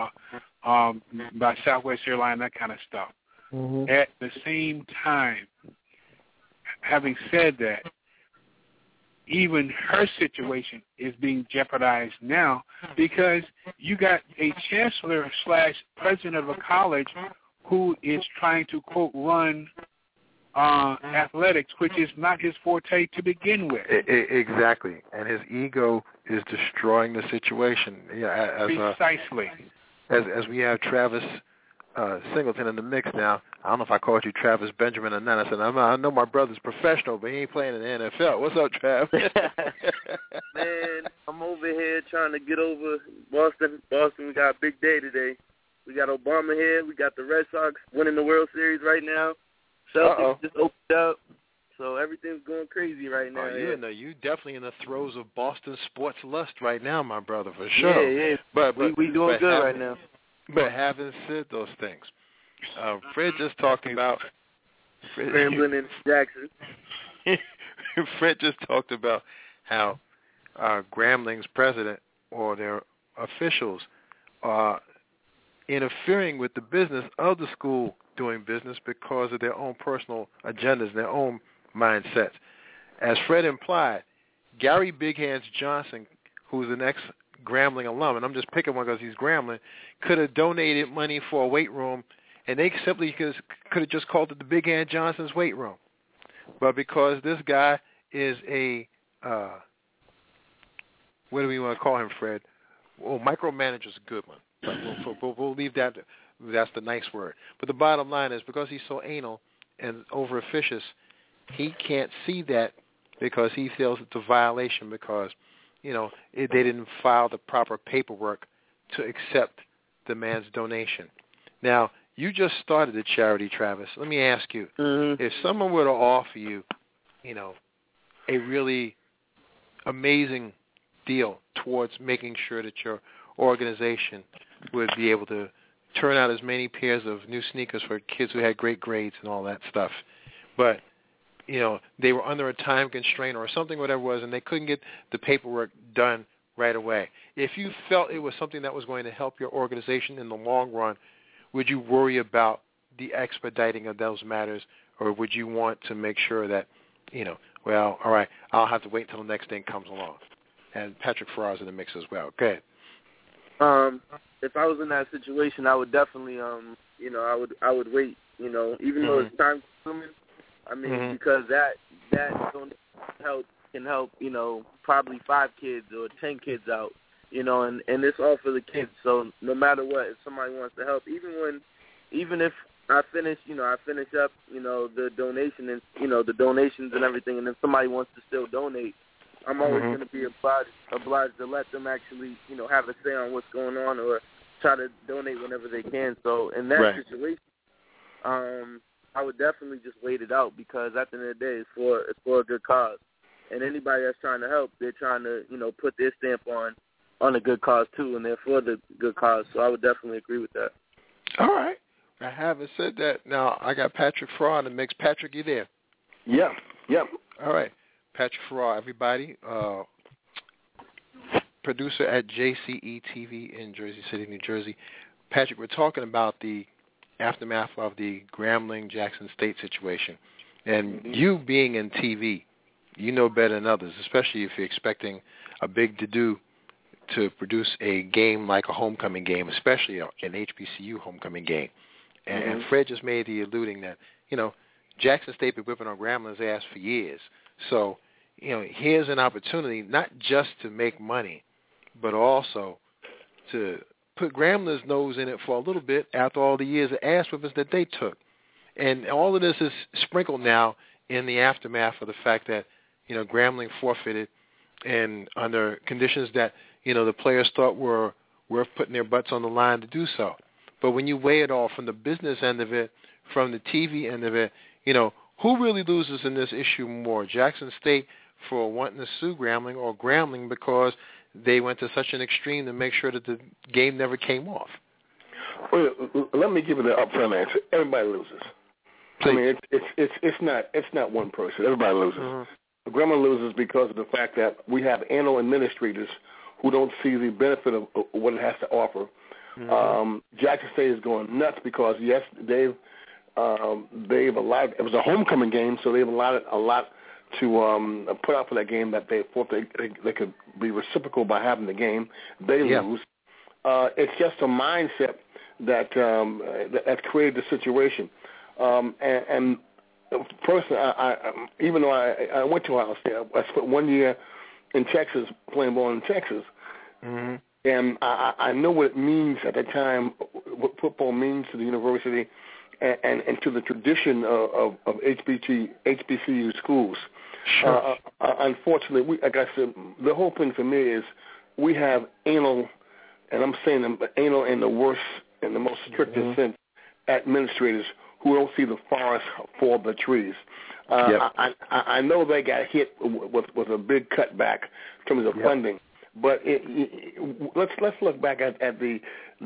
by Southwest Airlines, that kind of stuff. At the same time, having said that, even her situation is being jeopardized now because you got a chancellor / president of a college who is trying to, quote, run athletics, which is not his forte to begin with. Exactly. And his ego is destroying the situation. Precisely. As we have Travis Singleton in the mix now. I don't know if I called you Travis Benjamin or not. I said, I know my brother's professional, but he ain't playing in the NFL. What's up, Trav? Man, I'm over here trying to get over Boston. We got a big day today. We got Obama here. We got the Red Sox winning the World Series right now. Celtics just opened up. So everything's going crazy right now. You definitely in the throes of Boston sports lust right now, my brother, for sure. Yeah. But we doing good right now. But having said those things, Fred just talked about Scrambling in Jackson. Fred just talked about how Grambling's president or their officials are interfering with the business of the school doing business because of their own personal agendas, their own mindsets. As Fred implied, Gary Big Hands Johnson, who's an ex-Grambling alum, and I'm just picking one because he's Grambling, could have donated money for a weight room, and they simply could have just called it the Big Hand Johnson's weight room. But because this guy is a, what do we want to call him, Fred? Well, micromanager's a good one. But we'll leave that. That's the nice word. But the bottom line is because he's so anal and over-officious, he can't see that because he feels it's a violation because, they didn't file the proper paperwork to accept the man's donation. Now, you just started a charity, Travis. Let me ask you, if someone were to offer you, a really amazing deal towards making sure that your organization would be able to turn out as many pairs of new sneakers for kids who had great grades and all that stuff, but they were under a time constraint or something, whatever it was, and they couldn't get the paperwork done right away. If you felt it was something that was going to help your organization in the long run, would you worry about the expediting of those matters, or would you want to make sure that, all right, I'll have to wait until the next thing comes along? And Patrick Farrar's in the mix as well. Go ahead. If I was in that situation, I would definitely, I would wait, even though it's time consuming. I mean, because that can help, probably 5 kids or 10 kids out, and it's all for the kids. So no matter what, if somebody wants to help, even if I finish up, the donation and, the donations and everything, and then somebody wants to still donate, I'm always going to be obliged to let them actually, have a say on what's going on or try to donate whenever they can. So in that situation, I would definitely just wait it out because at the end of the day, it's for a good cause. And anybody that's trying to help, they're trying to, put their stamp on a good cause too, and they're for the good cause. So I would definitely agree with that. All right. I haven't said that. Now, I got Patrick Farrar in the mix. Patrick, you there? Yep. All right. Patrick Farrar, everybody. Producer at JCE TV in Jersey City, New Jersey. Patrick, we're talking about the aftermath of the Grambling-Jackson State situation. And you being in TV, you know better than others, especially if you're expecting a big to-do to produce a game like a homecoming game, especially an HBCU homecoming game. And Fred just made the alluding that, Jackson State been whipping on Gramblin's ass for years. So, here's an opportunity not just to make money, but also to put Gramblin's nose in it for a little bit after all the years of ass whippings that they took. And all of this is sprinkled now in the aftermath of the fact that, Grambling forfeited and under conditions that, the players thought were worth putting their butts on the line to do so. But when you weigh it all from the business end of it, from the TV end of it, who really loses in this issue more? Jackson State for wanting to sue Grambling, or Grambling because they went to such an extreme to make sure that the game never came off? Well, let me give you the upfront answer. Everybody loses. Please. I mean, it's not one person. Everybody loses. Grambling loses because of the fact that we have anal administrators who don't see the benefit of what it has to offer. Jackson State is going nuts because, yes, they've allowed, it was a homecoming game, so they've allowed a lot to put out for that game that they thought they could be reciprocal by having the game. They lose. It's just a mindset that created the situation. And personally, even though I went to Ohio State, I spent 1 year in Texas, playing ball in Texas, and I know what it means at the time, what football means to the university and to the tradition of HBCU schools. Sure. Unfortunately, like I said, the whole thing for me is we have anal, and I'm saying anal in the worst, in the most strictest sense, administrators who don't see the forest for the trees. I know they got hit with a big cutback in terms of funding, but let's look back at the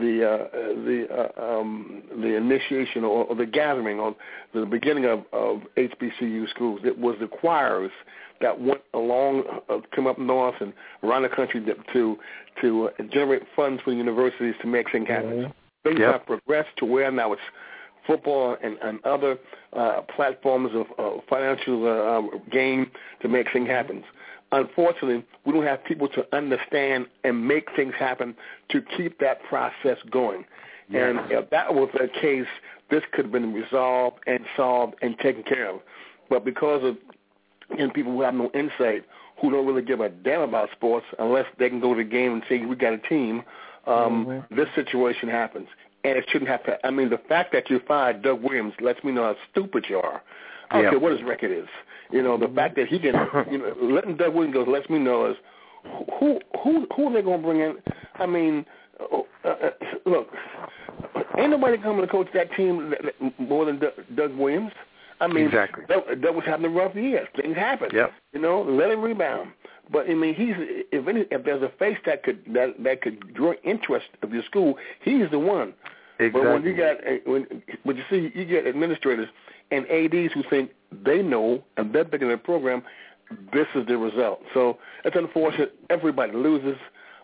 initiation or the gathering on the beginning of HBCU schools. It was the choirs that went along, come up north and around the country to generate funds for universities to make things happen. Things have progressed to where now it's football and other platforms of financial gain to make things happen. Unfortunately, we don't have people to understand and make things happen to keep that process going. And if that was the case, this could have been resolved and solved and taken care of. But because of people who have no insight, who don't really give a damn about sports unless they can go to the game and say, we got a team, this situation happens. And it shouldn't have to. I mean, the fact that you fired Doug Williams lets me know how stupid you are. I don't care what his record is. The fact that he can, letting Doug Williams go lets me know is who are they going to bring in? I mean, look, ain't nobody coming to coach that team more than Doug Williams. I mean, exactly. Doug was having a rough year. Things happen. Let him rebound. But I mean, if there's a face that could draw interest of your school, he's the one. Exactly. But when you got you get administrators and ADs who think they know and they're bigger than the program, this is the result. So it's unfortunate. Everybody loses.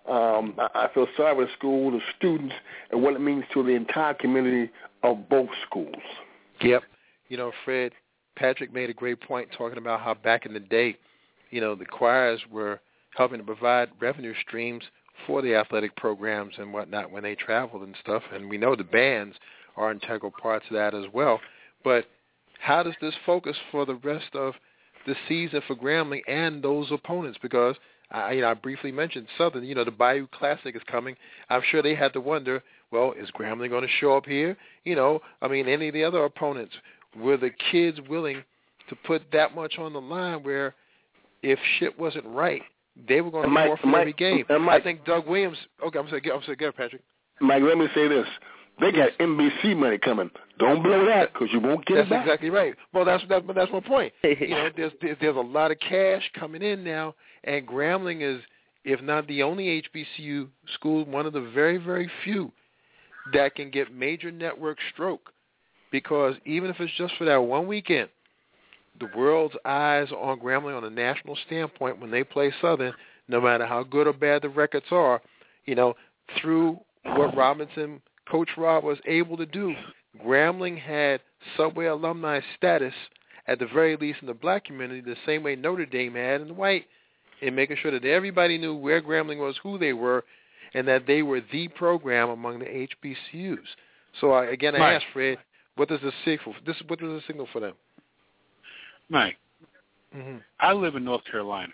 I feel sorry for the school, the students, and what it means to the entire community of both schools. Yep. Fred, Patrick made a great point talking about how back in the day, the choirs were helping to provide revenue streams for the athletic programs and whatnot when they traveled and stuff. And we know the bands are integral parts of that as well. But how does this focus for the rest of the season for Grambling and those opponents? Because I briefly mentioned Southern. The Bayou Classic is coming. I'm sure they had to wonder, well, is Grambling going to show up here? Any of the other opponents, were the kids willing to put that much on the line where if shit wasn't right, they were going to forfeit every game? I think Doug Williams. Okay, I'm saying, go, Patrick. Mike, let me say this: they got NBC money coming. Don't blow that because you won't get it back. That's exactly right. Well, that's my point. There's a lot of cash coming in now, and Grambling is, if not the only HBCU school, one of the very, very few that can get major network stroke. Because even if it's just for that one weekend, the world's eyes are on Grambling on a national standpoint when they play Southern, no matter how good or bad the records are. Through what Robinson, Coach Rob was able to do, Grambling had Subway alumni status at the very least in the black community, the same way Notre Dame had in the white, in making sure that everybody knew where Grambling was, who they were, and that they were the program among the HBCUs. So I asked Fred, what does this signal for them? Mike, I live in North Carolina.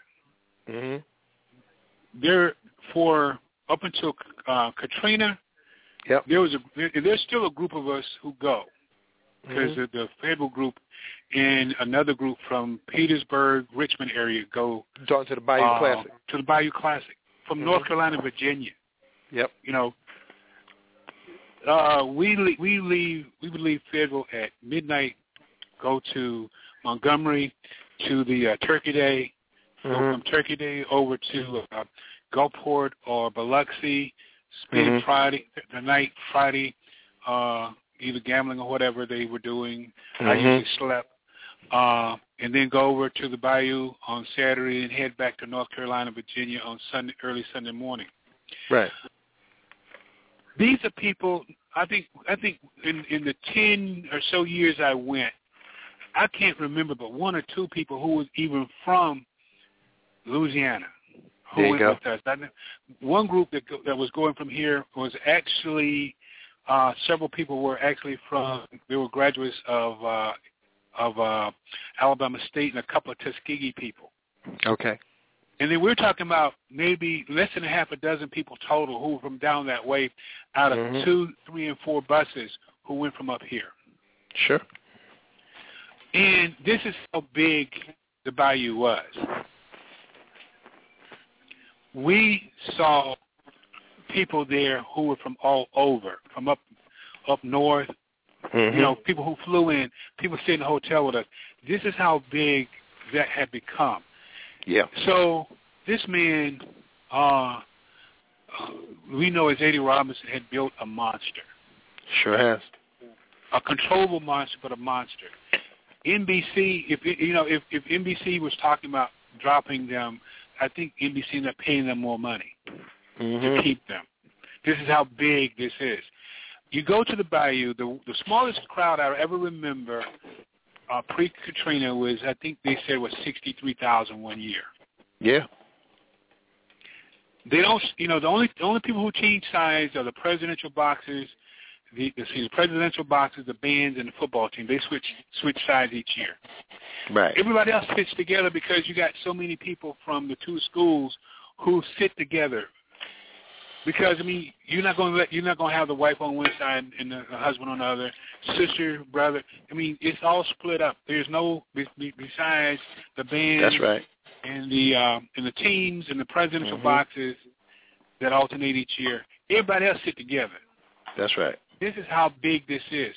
There, for up until Katrina, there's still a group of us who go, because the federal group and another group from Petersburg, Richmond area go to the Bayou Classic. To the Bayou Classic from North Carolina, Virginia. Yep. You know, we would leave Fayetteville at midnight, go to Montgomery, to the Turkey Day, go from Turkey Day over to Gulfport or Biloxi, spend Friday, either gambling or whatever they were doing. I usually slept. And then go over to the Bayou on Saturday and head back to North Carolina, Virginia on early Sunday morning. Right. These are people, I think in the 10 or so years I went, I can't remember but one or two people who was even from Louisiana who went with us. One group that was going from here was actually, several people were actually they were graduates of Alabama State and a couple of Tuskegee people. Okay. And then we're talking about maybe less than a half a dozen people total who were from down that way out of 2, 3, and 4 buses who went from up here. Sure. And this is how big the Bayou was. We saw people there who were from all over, from up north, you know, people who flew in, people stayed in the hotel with us. This is how big that had become. Yeah. So this man, we know as Eddie Robinson, had built a monster. Sure has. A controllable monster, but a monster. NBC, if NBC was talking about dropping them, I think NBC ended up paying them more money to keep them. This is how big this is. You go to the Bayou, the smallest crowd I ever remember pre-Katrina was, I think they said, was 63,000 one year. Yeah. They don't, the only people who change size are the presidential boxes, the presidential boxes, the bands, and the football team. They switch sides each year. Right. Everybody else fits together because you got so many people from the two schools who sit together. Because you're not going to have the wife on one side and the husband on the other, sister, brother. It's all split up. There's no besides the band. That's right. And the teams and the presidential boxes that alternate each year. Everybody else sit together. That's right. This is how big this is.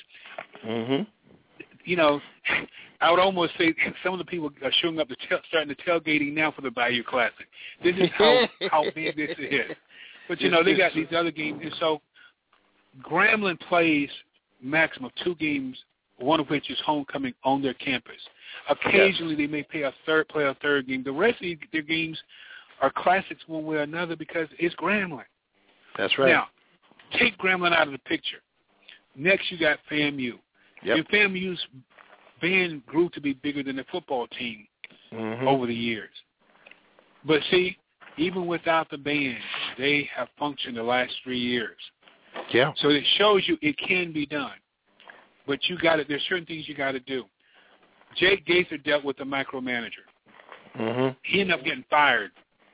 I would almost say some of the people are showing up starting the tailgating now for the Bayou Classic. This is how big this is. But, they got these other games. And so Grambling plays maximum 2 games, one of which is homecoming on their campus. Occasionally they may play a third game. The rest of their games are classics one way or another because it's Grambling. That's right. Now, take Grambling out of the picture. Next you got FAMU. Yep. And FAMU's band grew to be bigger than the football team over the years. But see, even without the band, they have functioned the last 3 years. Yeah. So it shows you it can be done. But there's certain things you got to do. Jake Gaither dealt with a micromanager. He ended up getting fired.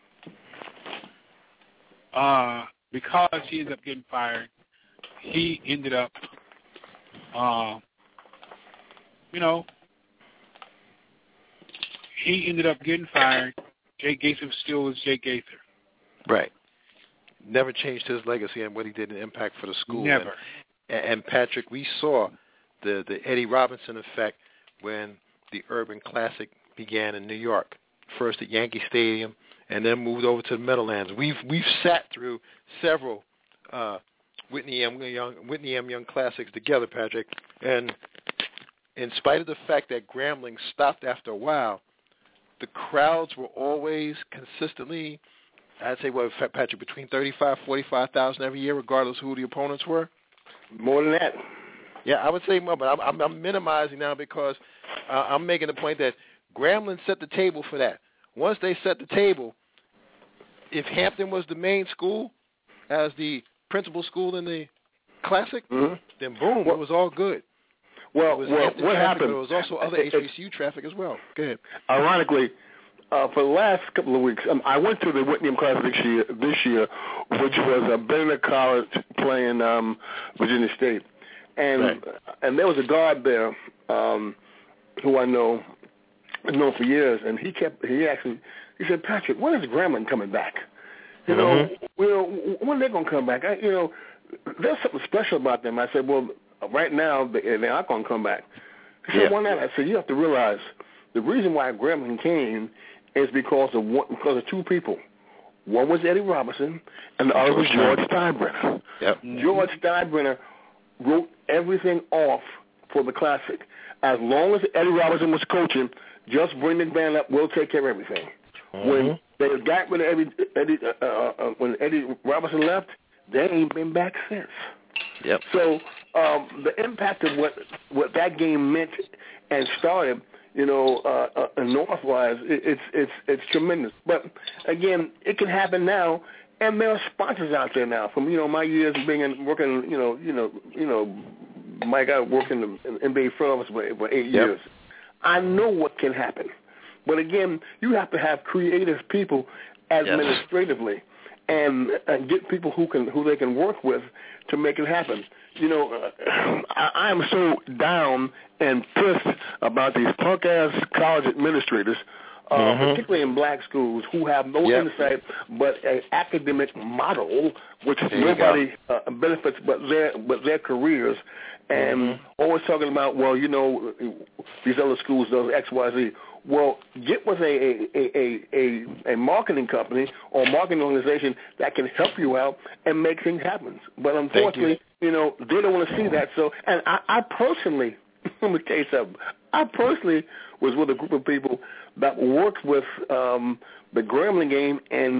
Because he ended up getting fired, he ended up, he ended up getting fired. Jake Gaither still was Jake Gaither. Right. Never changed his legacy and what he did in impact for the school. Never. And Patrick, we saw the Eddie Robinson effect when the Urban Classic began in New York. First at Yankee Stadium, and then moved over to the Meadowlands. We've sat through several Whitney M. Young Classics together, Patrick. And in spite of the fact that Grambling stopped after a while, the crowds were always consistently, I'd say, Patrick, between 35,000, 45,000 every year, regardless of who the opponents were? More than that. Yeah, I would say more, but I'm minimizing now because I'm making the point that Grambling set the table for that. Once they set the table, if Hampton was the main school as the principal school in the Classic, then boom, it was all good. Well, what traffic, happened? There was also other HBCU traffic as well. Go ahead. Ironically, for the last couple of weeks, I went to the Whitney Classic this year, which was Benedict College playing Virginia State, and there was a guard there who I know for years, and he said, Patrick, when is Grambling coming back? You know, when are they gonna come back? There's something special about them. I said, well, right now they're not gonna come back. He said, why not? I said, you have to realize the reason why Grambling came is because of two people. One was Eddie Robinson, and the other was George Steinbrenner. Yep. George Steinbrenner wrote everything off for the Classic. As long as Eddie Robinson was coaching, just bring the band up, we'll take care of everything. When they got rid of when Eddie Robinson left, they ain't been back since. Yep. So the impact of what that game meant and started, Northwise, it's tremendous. But again, it can happen now, and there are sponsors out there now. From my years working, Mike, I worked in the NBA front office for 8 years. I know what can happen. But again, you have to have creative people administratively, and get people who they can work with to make it happen. I am so down and pissed about these punk-ass college administrators, particularly in black schools, who have no insight but an academic model, which nobody benefits but their careers, and always talking about, well, these other schools do X, Y, Z. Well, get with a marketing company or marketing organization that can help you out and make things happen. But unfortunately, they don't want to see that. So, and I personally, let me tell you something. I personally was with a group of people that worked with the Grambling game in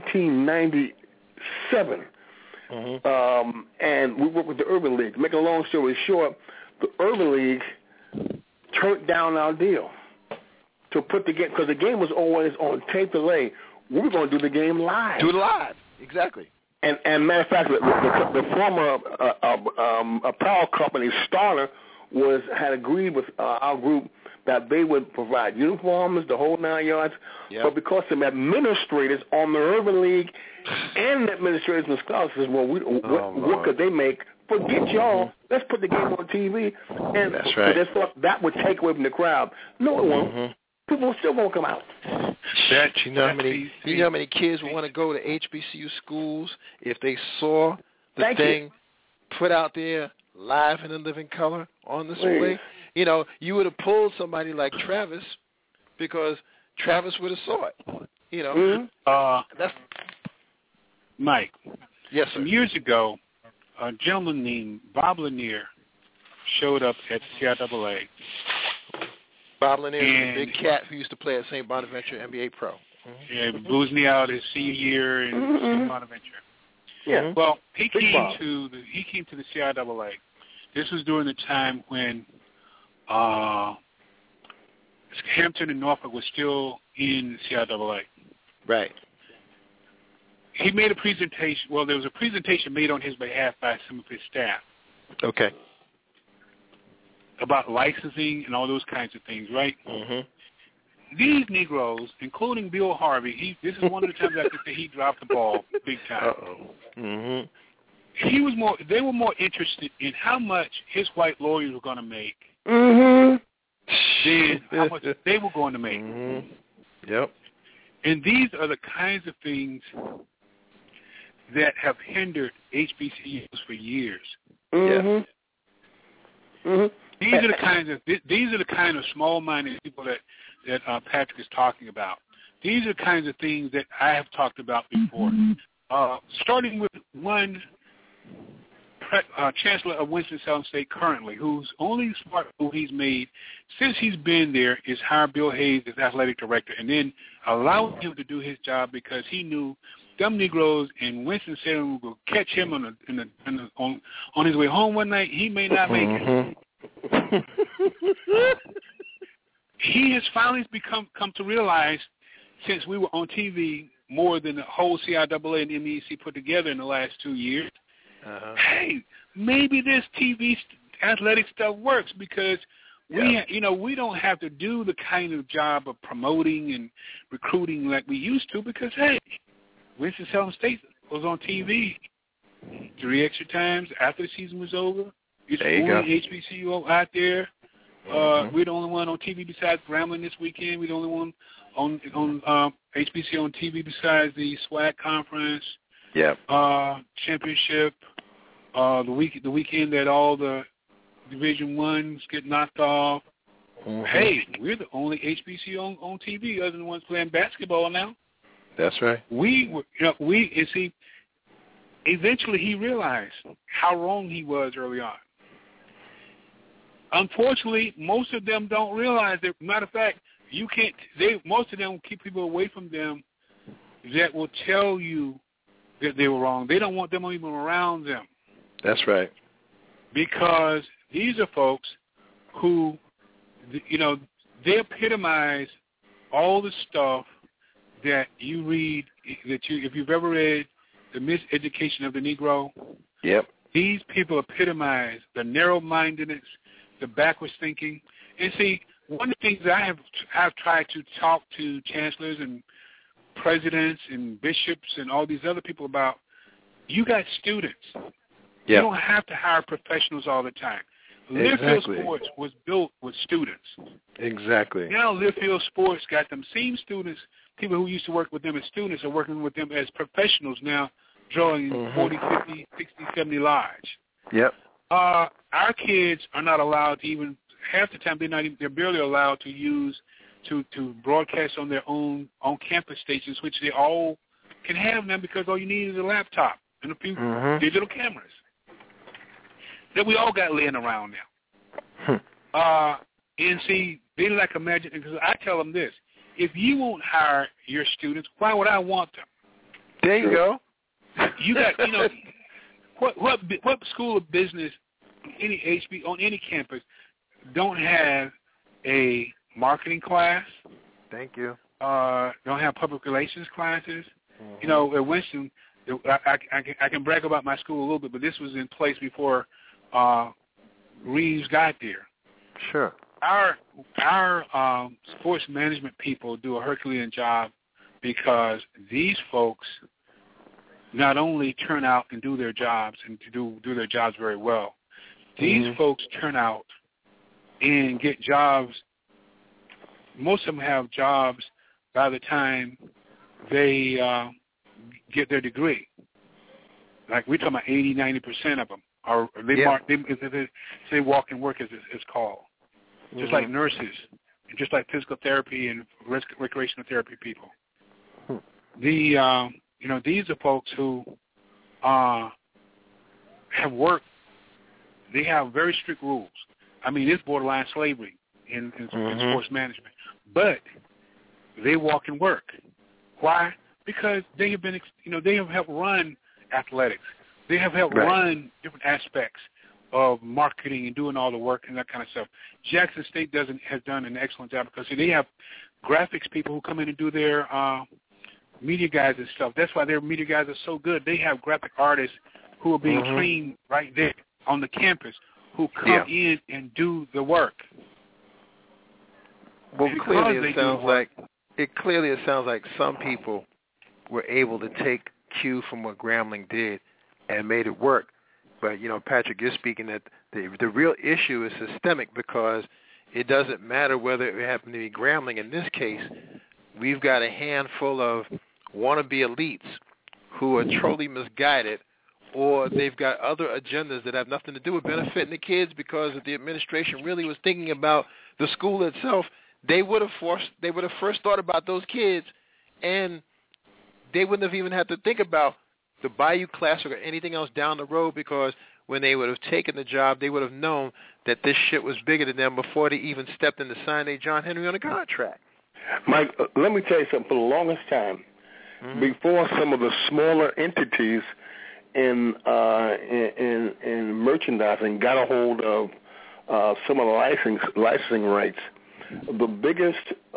1997. And we worked with the Urban League. To make a long story short, the Urban League turned down our deal to put the game, because the game was always on tape delay. We were going to do the game live. Do it live, exactly. And matter of fact, the former apparel company, Starter, had agreed with our group that they would provide uniforms, the whole 9 yards. Yep. But because some administrators on the Urban League and the administrators in the scouts says, well, what could they make? Forget y'all. Let's put the game on TV. And that's right. They thought that would take away from the crowd. No, it won't. People still won't come out. You know how many kids want to go to HBCU schools if they saw the thing put out there live and in living color on display? You would have pulled somebody like Travis because Travis would have saw it. That's Mike. Yes, sir. Some years ago, a gentleman named Bob Lanier showed up at CIAA. Bob Lanier is a big cat who used to play at St. Bonaventure NBA Pro. Yeah, blues me out his senior year in St. Bonaventure. Yeah. Well, he came to the CIAA. This was during the time when Hampton and Norfolk was still in CIAA. Right. He made a presentation. Well, there was a presentation made on his behalf by some of his staff. Okay. About licensing and all those kinds of things, right? These Negroes, including Bill Harvey, this is one of the times I could say he dropped the ball big time. They were more interested in how much his white lawyers were going to make than how much they were going to make. Yep. And these are the kinds of things that have hindered HBCUs for years. These are the kind of small-minded people that Patrick is talking about. These are the kinds of things that I have talked about before. Starting with one Chancellor of Winston-Salem State currently, whose only smart move he's made since he's been there is hire Bill Hayes as athletic director, and then allow him to do his job because he knew them Negroes in Winston-Salem will catch him on his way home one night, he may not make it. He has finally come to realize, since we were on TV more than the whole CIAA and MEAC put together in the last 2 years, hey, maybe this TV athletic stuff works because we don't have to do the kind of job of promoting and recruiting like we used to because, hey, Winston-Salem State was on TV 3 extra times after the season was over. It's the only HBCU out there. We're the only one on TV besides Grambling this weekend. We're the only one on HBCU on TV besides the SWAC conference. Championship. The weekend that all the Division I's get knocked off. Hey, we're the only HBCU on TV other than the ones playing basketball now. That's right. Eventually he realized how wrong he was early on. Unfortunately, most of them don't realize that. Matter of fact, most of them keep people away from them that will tell you that they were wrong. They don't want them even around them. That's right. Because these are folks who, they epitomize all the stuff that you read, if you've ever read The Miseducation of the Negro. These people epitomize the narrow-mindedness, the backwards thinking. And see, one of the things I have tried to talk to chancellors and presidents and bishops and all these other people about, you got students. You don't have to hire professionals all the time. Learfield Sports was built with students. Exactly. Now Learfield Sports got them same students, people who used to work with them as students are working with them as professionals now, drawing 40, 50, 60, 70 lives. Our kids are not allowed to even, half the time they're barely allowed to use, to broadcast on their own on-campus stations, which they all can have now because all you need is a laptop and a few digital cameras that we all got laying around now. And see, they like imagine, because I tell them this, if you won't hire your students, why would I want them? There you go. You got, what school of business, on any campus, don't have a marketing class? Thank you. Don't have public relations classes. At Winston, I can brag about my school a little bit, but this was in place before Reeves got there. Sure. Our sports management people do a Herculean job because these folks not only turn out and do their jobs and do their jobs very well. These folks turn out and get jobs. Most of them have jobs by the time they get their degree. Like we're talking about 80, 90% of them. Or they walk and work as it's called. Just like nurses, and just like physical therapy and recreational therapy people. These are folks who have worked. They have very strict rules. I mean, it's borderline slavery in sports management. But they walk and work. Why? Because they have been, they have helped run athletics. They have helped run different aspects of marketing and doing all the work and that kind of stuff. Jackson State has done an excellent job because they have graphics people who come in and do their media guys and stuff. That's why their media guys are so good. They have graphic artists who are being trained right there on the campus who come in and do the work. Well, clearly it sounds like some people were able to take cue from what Grambling did and made it work. But, Patrick, you're speaking that the real issue is systemic because it doesn't matter whether it happened to be Grambling. In this case, we've got a handful of wannabe elites who are totally misguided, or they've got other agendas that have nothing to do with benefiting the kids because if the administration really was thinking about the school itself, they would have first thought about those kids, and they wouldn't have even had to think about the Bayou Classic or anything else down the road because when they would have taken the job, they would have known that this shit was bigger than them before they even stepped in to sign a John Henry on a contract. Mike, let me tell you something. For the longest time, before some of the smaller entities in merchandising got a hold of some of the licensing rights. The biggest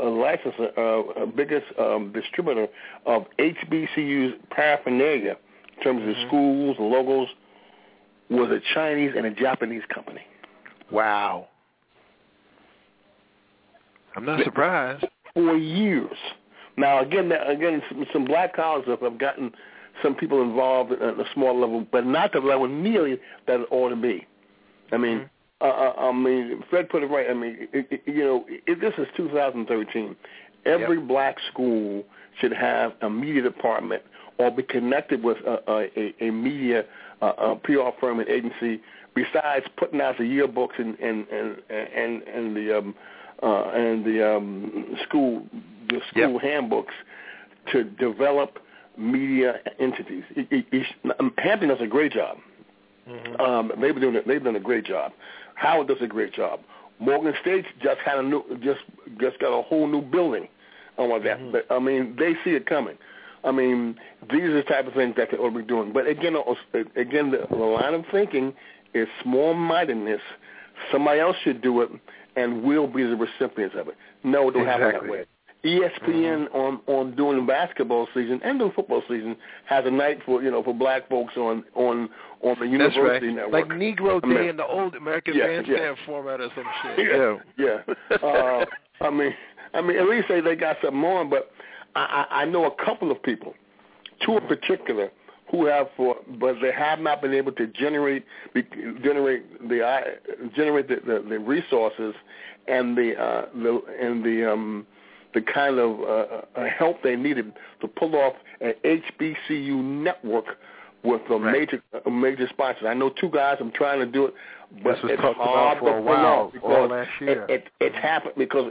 distributor of HBCU's paraphernalia in terms of the schools, the logos, was a Chinese and a Japanese company. Wow. I'm not surprised. For years. Now, again, some black colleges have gotten some people involved at a small level, but not the level nearly that it ought to be. I mean, Fred put it right. I mean, if this is 2013, every black school should have a media department or be connected with a media PR firm and agency. Besides putting out the yearbooks and the school handbooks to develop media entities. Hampton does a great job. They've done a great job. Howard does a great job. Morgan State just got a whole new building on that. But, I mean, they see it coming. I mean, these are the type of things that they ought to be doing. But again, the line of thinking is small-mindedness. Somebody else should do it, and we'll be the recipients of it. No, it don't happen that way. ESPN on during the basketball season and the football season has a night for black folks on the university network. Like Negro Day in the old American Bandstand format or some shit. I mean, at least they got something on. But I know a couple of people, two in particular, but they have not been able to generate the resources and the kind of help they needed to pull off an HBCU network with a major sponsor. I know two guys. I'm trying to do it, but it's hard to pull off because it's happened because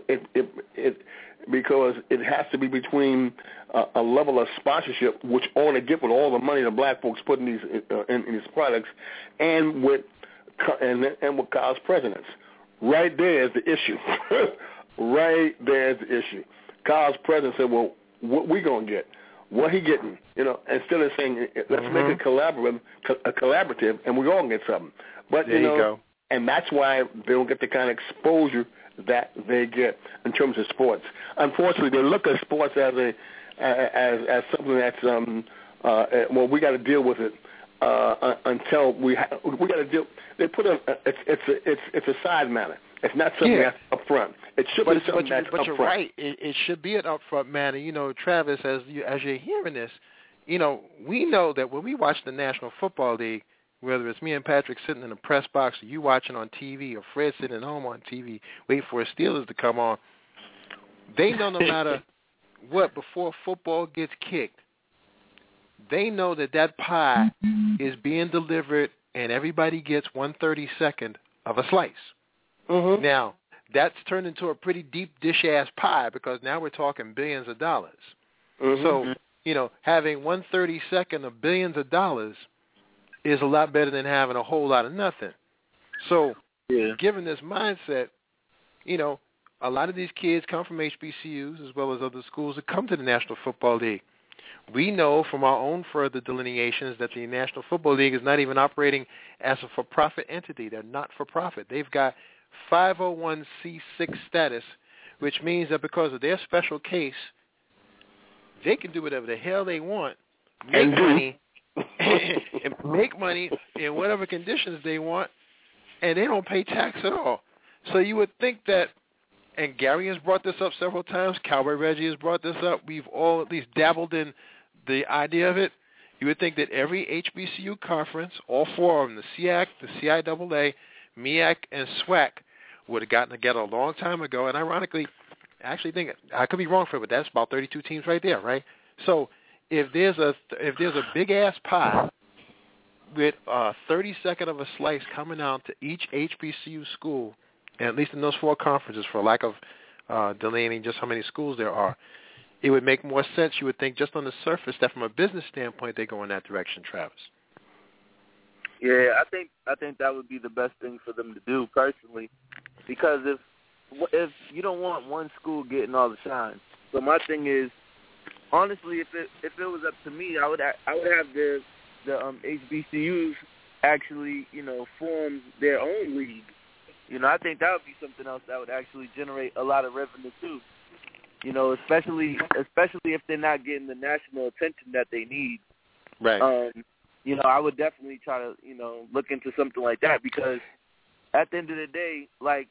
it has to be between a level of sponsorship, which only get with all the money the black folks put in these products, and with college presidents. Right there is the issue. Right there's the issue. College president said, well, what we going to get? What he getting? Instead of saying, let's make it collaborative, and we all get something. But, there you go. And that's why they don't get the kind of exposure that they get in terms of sports. Unfortunately, they look at sports as something that's, we got to deal with it until we got to deal. They put it's a side matter. It's not something that's up front. It should be something that's up front. But you're right. It should be an upfront matter. Travis, as you're hearing this, we know that when we watch the National Football League, whether it's me and Patrick sitting in the press box or you watching on TV or Fred sitting at home on TV waiting for his Steelers to come on, they know no matter what, before football gets kicked, they know that pie is being delivered and everybody gets 1/32 of a slice. Now, that's turned into a pretty deep dish-ass pie because now we're talking billions of dollars. So, having 1/32 of billions of dollars is a lot better than having a whole lot of nothing. So, given this mindset, a lot of these kids come from HBCUs as well as other schools that come to the National Football League. We know from our own further delineations that the National Football League is not even operating as a for-profit entity. They're not for-profit. They've got 501c6 status, which means that because of their special case, they can do whatever the hell they want, make money in whatever conditions they want, and they don't pay tax at all. So you would think that, and Gary has brought this up several times, Cowboy Reggie has brought this up, we've all at least dabbled in the idea of it. You would think that every HBCU conference, all four of them, the SEAC, the CIAA, MEAC, and SWAC, would have gotten together a long time ago. And ironically, I actually think, I could be wrong for it, but that's about 32 teams right there, right? So if there's a big-ass pie with 1/32 of a slice coming out to each HBCU school, and at least in those four conferences, for lack of delineating just how many schools there are, it would make more sense, you would think, just on the surface, that from a business standpoint, they go in that direction, Travis. Yeah, I think that would be the best thing for them to do, personally, because if you don't want one school getting all the shine, so my thing is, honestly, if it was up to me, I would have the HBCUs actually, form their own league. I think that would be something else that would actually generate a lot of revenue too. Especially if they're not getting the national attention that they need. Right. I would definitely try to, look into something like that, because at the end of the day, like,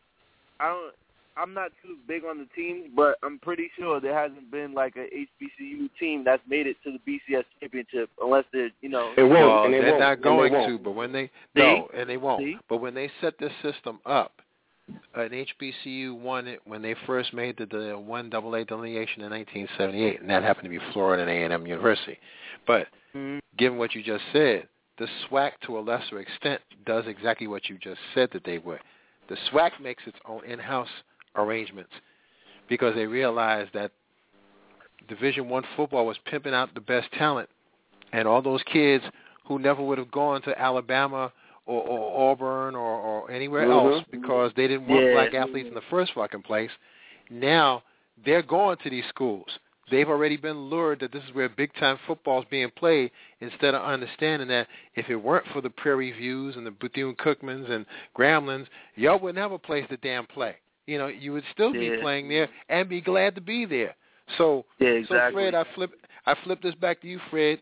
I'm not too big on the teams, but I'm pretty sure there hasn't been like a HBCU team that's made it to the BCS championship unless they're, It won't. No, and they're not going to. But when they they won't. See? But when they set this system up, an HBCU won it when they first made the one AA delineation in 1978, and that happened to be Florida and A&M University. But given what you just said, the SWAC to a lesser extent does exactly what you just said that they would. The SWAC makes its own in-house arrangements because they realized that Division I football was pimping out the best talent, and all those kids who never would have gone to Alabama or Auburn or anywhere else because they didn't want black athletes in the first fucking place, now they're going to these schools. They've already been lured that this is where big-time football is being played, instead of understanding that if it weren't for the Prairie Views and the Bethune-Cookmans and Gramblin's, y'all wouldn't have a place to damn play. You would still be playing there and be glad to be there. So, exactly. So Fred, I flip this back to you, Fred.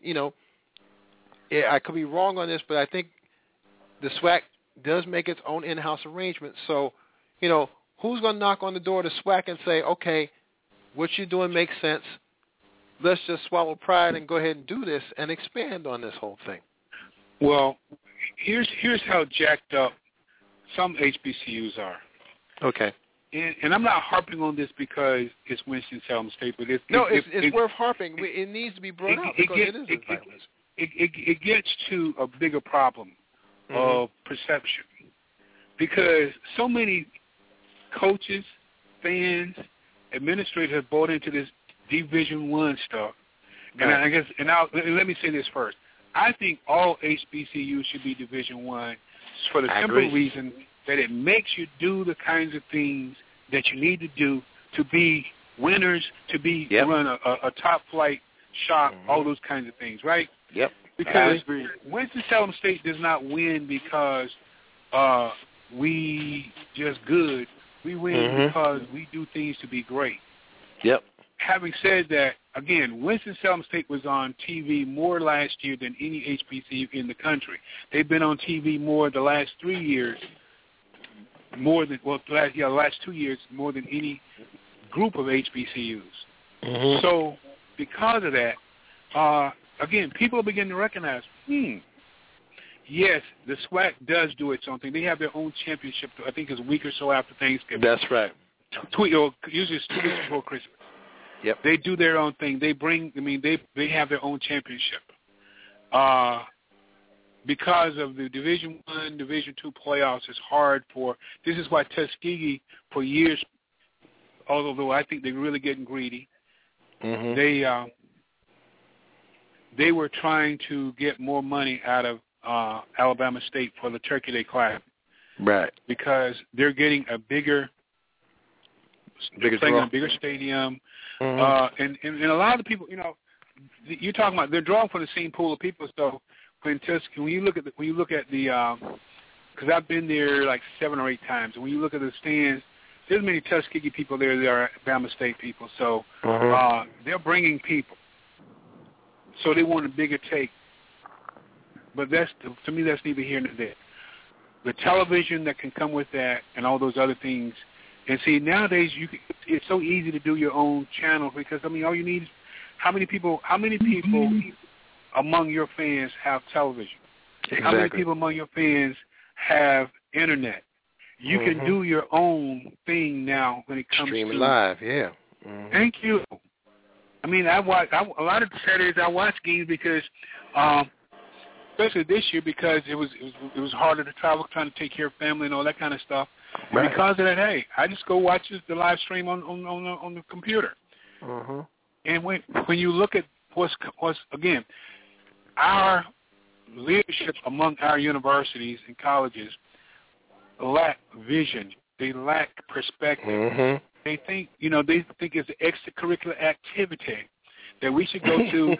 I could be wrong on this, but I think the SWAC does make its own in-house arrangements. So, who's going to knock on the door to SWAC and say, okay, what you're doing makes sense. Let's just swallow pride and go ahead and do this and expand on this whole thing. Well, here's how jacked up some HBCUs are. Okay. And I'm not harping on this because it's Winston-Salem State, but it's worth harping. It needs to be brought up because it is a violence. It gets to a bigger problem of perception, because so many coaches, fans, administrators have bought into this Division I stuff. Right. Let me say this first. I think all HBCUs should be Division I for the simple reason that it makes you do the kinds of things that you need to do to be winners, to be run a top flight shop, all those kinds of things, right? Yep. Because Winston-Salem State does not win because we just good. We win because we do things to be great. Yep. Having said that, again, Winston-Salem State was on TV more last year than any HBCU in the country. They've been on TV more the last 3 years, the last 2 years more than any group of HBCUs. So because of that, again, people begin to recognize, yes, the SWAC does do its own thing. They have their own championship, I think it's a week or so after Thanksgiving. That's right. Usually it's 2 weeks before Christmas. Yep. They do their own thing. They have their own championship. Because of the Division I, Division II playoffs, it's hard this is why Tuskegee for years, although I think they're really getting greedy, they were trying to get more money out of Alabama State for the Turkey Day Classic. Right. Because they're getting a bigger playing in a bigger stadium. And a lot of the people, you're talking about, they're drawing from the same pool of people. So when you look at the, because I've been there like 7 or 8 times, and when you look at the stands, there's many Tuskegee people there that are Alabama State people. So they're bringing people. So they want a bigger take. But to me, that's neither here nor there. The television that can come with that and all those other things. And see, nowadays it's so easy to do your own channel because, all you need is how many people among your fans have television? Exactly. How many people among your fans have internet? You can do your own thing now when it comes streaming to live, yeah. Thank you. A lot of Saturdays I watch games because, especially this year, because it was harder to travel, trying to take care of family and all that kind of stuff. Right. And because of that, hey, I just go watch the live stream on the computer. And when you look at what's again, our leadership among our universities and colleges lack vision. They lack perspective. They think it's an extracurricular activity. that we should go to.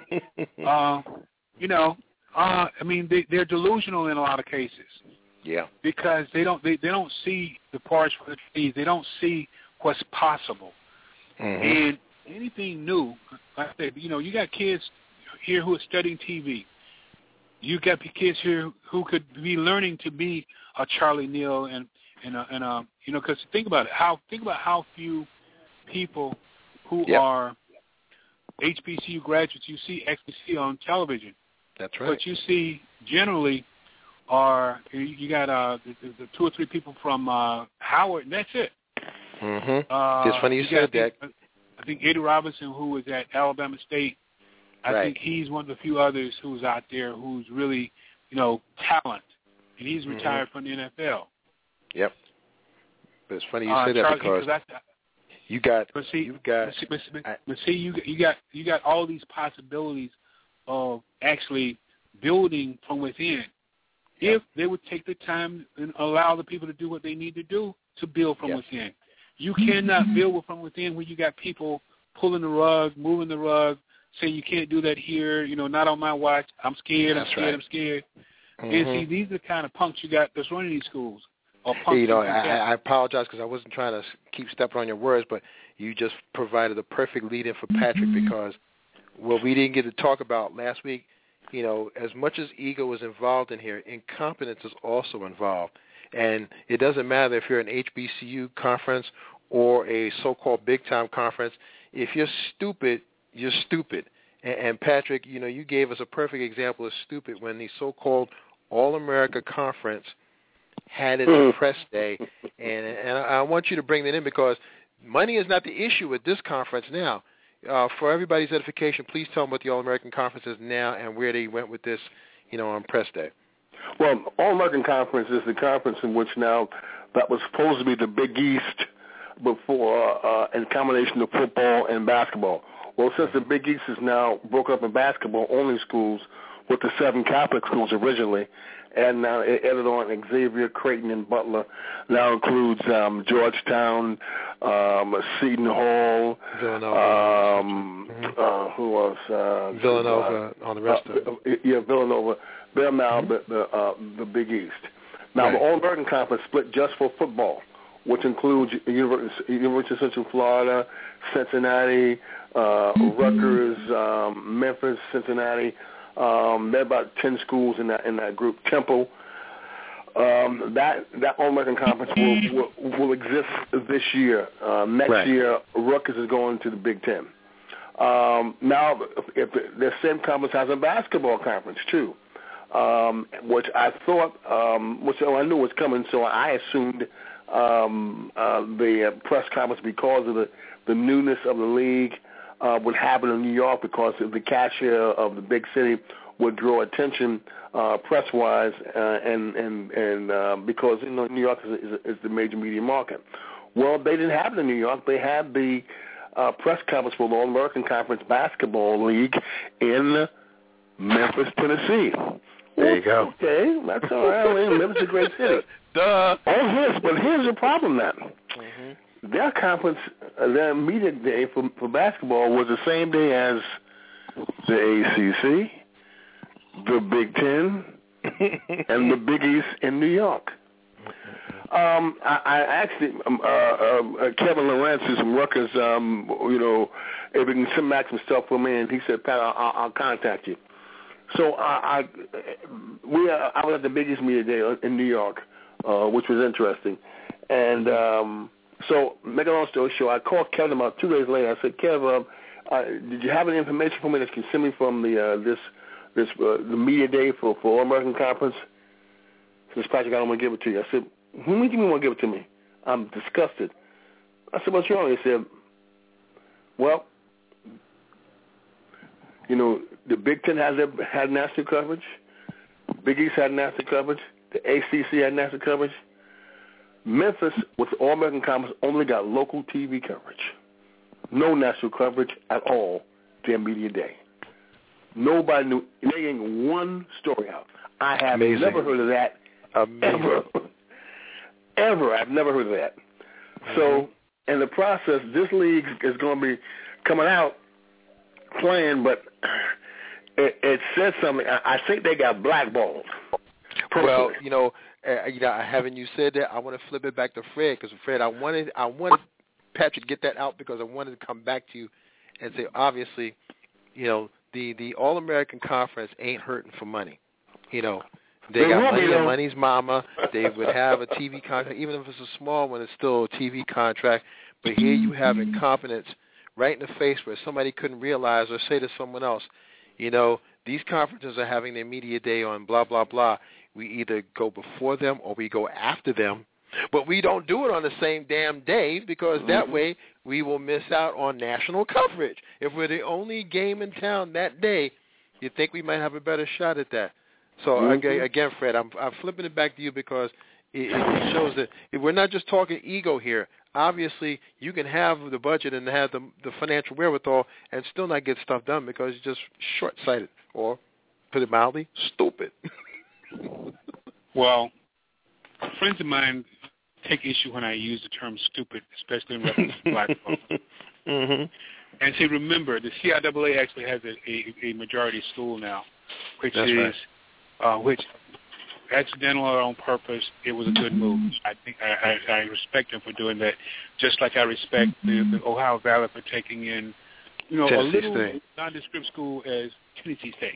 They're delusional in a lot of cases. Yeah. Because they don't see the forest for the trees. They don't see what's possible. Mm-hmm. And anything new, like I said, you got kids here who are studying TV. You got kids here who could be learning to be a Charlie Neal and because think about it. Think about how few people who are HBCU graduates you see on television. That's right. But you see generally you got the 2 or 3 people from Howard, and that's it. Mm-hmm. It's funny you said that. I think Eddie Robinson, who was at Alabama State, I think he's one of the few others who's out there who's really, talent, and he's retired from the NFL. Yep. But it's funny you say that because you got all these possibilities of actually building from within. If they would take the time and allow the people to do what they need to do to build from within. You cannot build from within when you got people pulling the rug, moving the rug, saying you can't do that here, not on my watch. I'm scared. I'm scared. Mm-hmm. And see, these are the kind of punks you got that's running these schools. Or punks I apologize because I wasn't trying to keep stepping on your words, but you just provided the perfect lead-in for Patrick because what we didn't get to talk about last week, as much as ego is involved in here, incompetence is also involved. And it doesn't matter if you're an HBCU conference or a so-called big-time conference. If you're stupid, you're stupid. And Patrick, you gave us a perfect example of stupid when the so-called All-America Conference had its press day. And I want you to bring that in because money is not the issue with this conference now. For everybody's edification, please tell them what the All-American Conference is now and where they went with this, on press day. Well, All-American Conference is the conference in which now that was supposed to be the Big East before in combination of football and basketball. Well, since the Big East is now broke up in basketball-only schools with the 7 Catholic schools originally, and now it added on Xavier, Creighton, and Butler. Now includes Georgetown, Seton Hall, Villanova. Who else? Villanova on the rest of it. Villanova. They're now the Big East. Now the All-American Conference split just for football, which includes University of Central Florida, Cincinnati, Rutgers, Memphis, Cincinnati. There are about 10 schools in that group. Temple. That All-American Conference will exist this year. Next year, Rutgers is going to the Big Ten. Now, if the same conference has a basketball conference too, which I thought, which I knew was coming, so I assumed the press conference because of the newness of the league would happen in New York because the cachet of the big city would draw attention press-wise, and because New York is the major media market. Well, they didn't have it in New York. They had the press conference for the All-American Conference Basketball League in Memphis, Tennessee. There you go. Okay, that's all right. Memphis is a great city. Duh. But here's the problem then. Mm-hmm. Their conference, their media day for basketball was the same day as the ACC, the Big Ten, and the Big East in New York. I actually, Kevin Lawrence is from Rutgers, if he can send back some stuff for me, and he said, Pat, I'll contact you. So I was at the biggest media day in New York, which was interesting. And so, make a long story short, I called Kevin about 2 days later. I said, Kev, did you have any information for me that you can send me from the media day for All-American Conference? He says, Patrick, I don't want to give it to you. I said, who do you mean you want to give it to me? I'm disgusted. I said, what's wrong? He said, well, the Big Ten had national coverage. Big East had national coverage. The ACC had national coverage. Memphis, with the All-American Conference, only got local TV coverage. No national coverage at all their media day. Nobody knew. They ain't one story out. I have never heard of that. Ever. I've never heard of that. Mm-hmm. So, in the process, this league is going to be coming out playing, but it says something. I think they got blackballed. Well, having you said that, I want to flip it back to Fred, because Fred, I wanted Patrick to get that out because I wanted to come back to you and say, obviously, the All-American Conference ain't hurting for money. They got money and money's mama. They would have a TV contract, even if it's a small one, it's still a TV contract. But here you have incompetence right in the face where somebody couldn't realize or say to someone else, these conferences are having their media day on blah, blah, blah. We either go before them or we go after them. But we don't do it on the same damn day because that way we will miss out on national coverage. If we're the only game in town that day, you think we might have a better shot at that. So, again, Fred, I'm flipping it back to you because it shows that we're not just talking ego here. Obviously, you can have the budget and have the financial wherewithal and still not get stuff done because you're just short-sighted or, put it mildly, stupid. Well, friends of mine take issue when I use the term stupid, especially in reference to black folks. And see, remember, the CIAA actually has a majority school now, which which accidental or on purpose, it was a good move. I think I respect them for doing that, just like I respect the Ohio Valley for taking in, a little nondescript school as Tennessee State.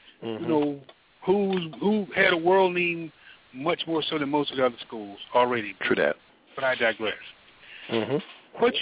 Who had a world name much more so than most of the other schools already. True that. But I digress. What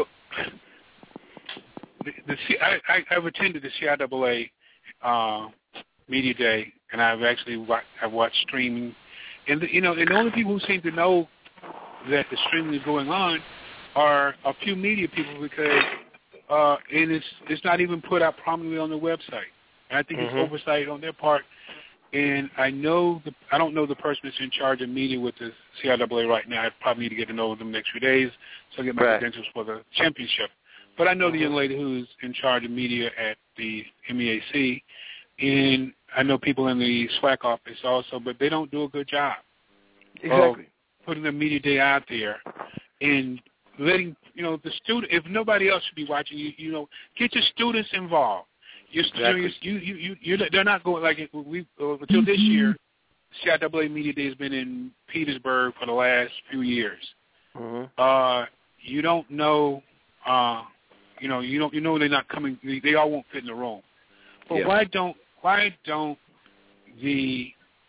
I've attended the CIAA media day, and I've watched streaming, and the only people who seem to know that the streaming is going on are a few media people because and it's not even put out prominently on their website. And I think it's oversight on their part. And I don't know the person that's in charge of media with the CIAA right now. I probably need to get to know them the next few days so I get my credentials for the championship. But I know the young lady who's in charge of media at the MEAC, and I know people in the SWAC office also, but they don't do a good job of putting the media day out there and letting, the student, if nobody else should be watching, get your students involved. They're not going like until this year. CIAA Media Day has been in Petersburg for the last few years. You don't know, they're not coming. They all won't fit in the room. But why don't the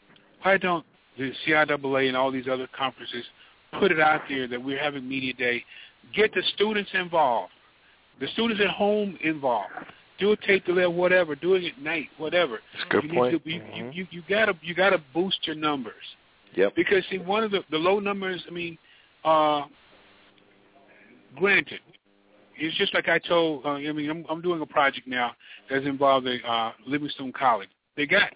CIAA and all these other conferences put it out there that we're having Media Day? Get the students involved, the students at home involved. Do a tape delay, whatever. Do it at night, whatever. That's a good point. You gotta boost your numbers. Yep. Because see, one of the low numbers. I mean, granted, it's just like I told. I'm doing a project now that's involved Livingstone College. They got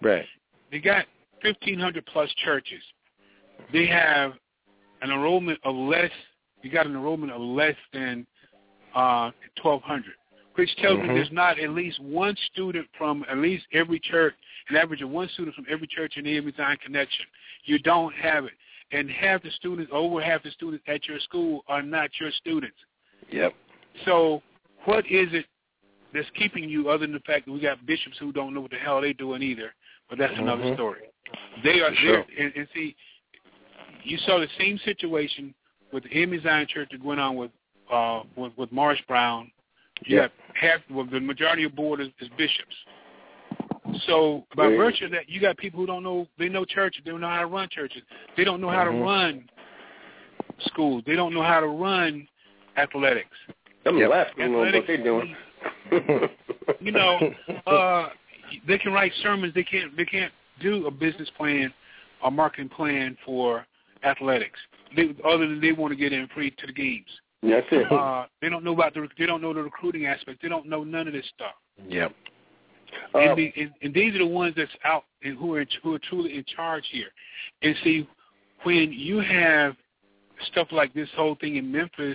1,500 plus churches. They have an enrollment of less. You got an enrollment of less than 1,200. Which tells me there's not at least one student from at least every church, an average of one student from every church in the Amazon connection. You don't have it. And over half the students at your school are not your students. Yep. So what is it that's keeping you other than the fact that we got bishops who don't know what the hell they're doing either? But that's another story. They are there. And see, you saw the same situation with the Amazon church that went on with Morris Brown. You have the majority of board is bishops. So by virtue of that, you got people who don't know. They know churches. They don't know how to run churches. They don't know how to run schools. They don't know how to run athletics. What they're doing. They can write sermons. They can't do a business plan or marketing plan for athletics. Other than they want to get in free to the games. That's it. They don't know they don't know the recruiting aspect. They don't know none of this stuff. Yep. And these are the ones that's out and who are truly in charge here. And see, when you have stuff like this whole thing in Memphis,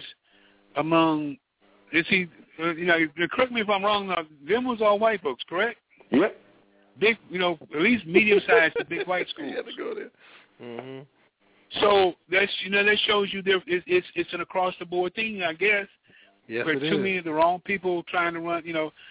correct me if I'm wrong. Now, them was all white folks, correct? Yep. Big, at least medium-sized to big white schools. You had to go there. So that shows you it's an across-the-board thing, I guess. Yes, where too many of the wrong people trying to run,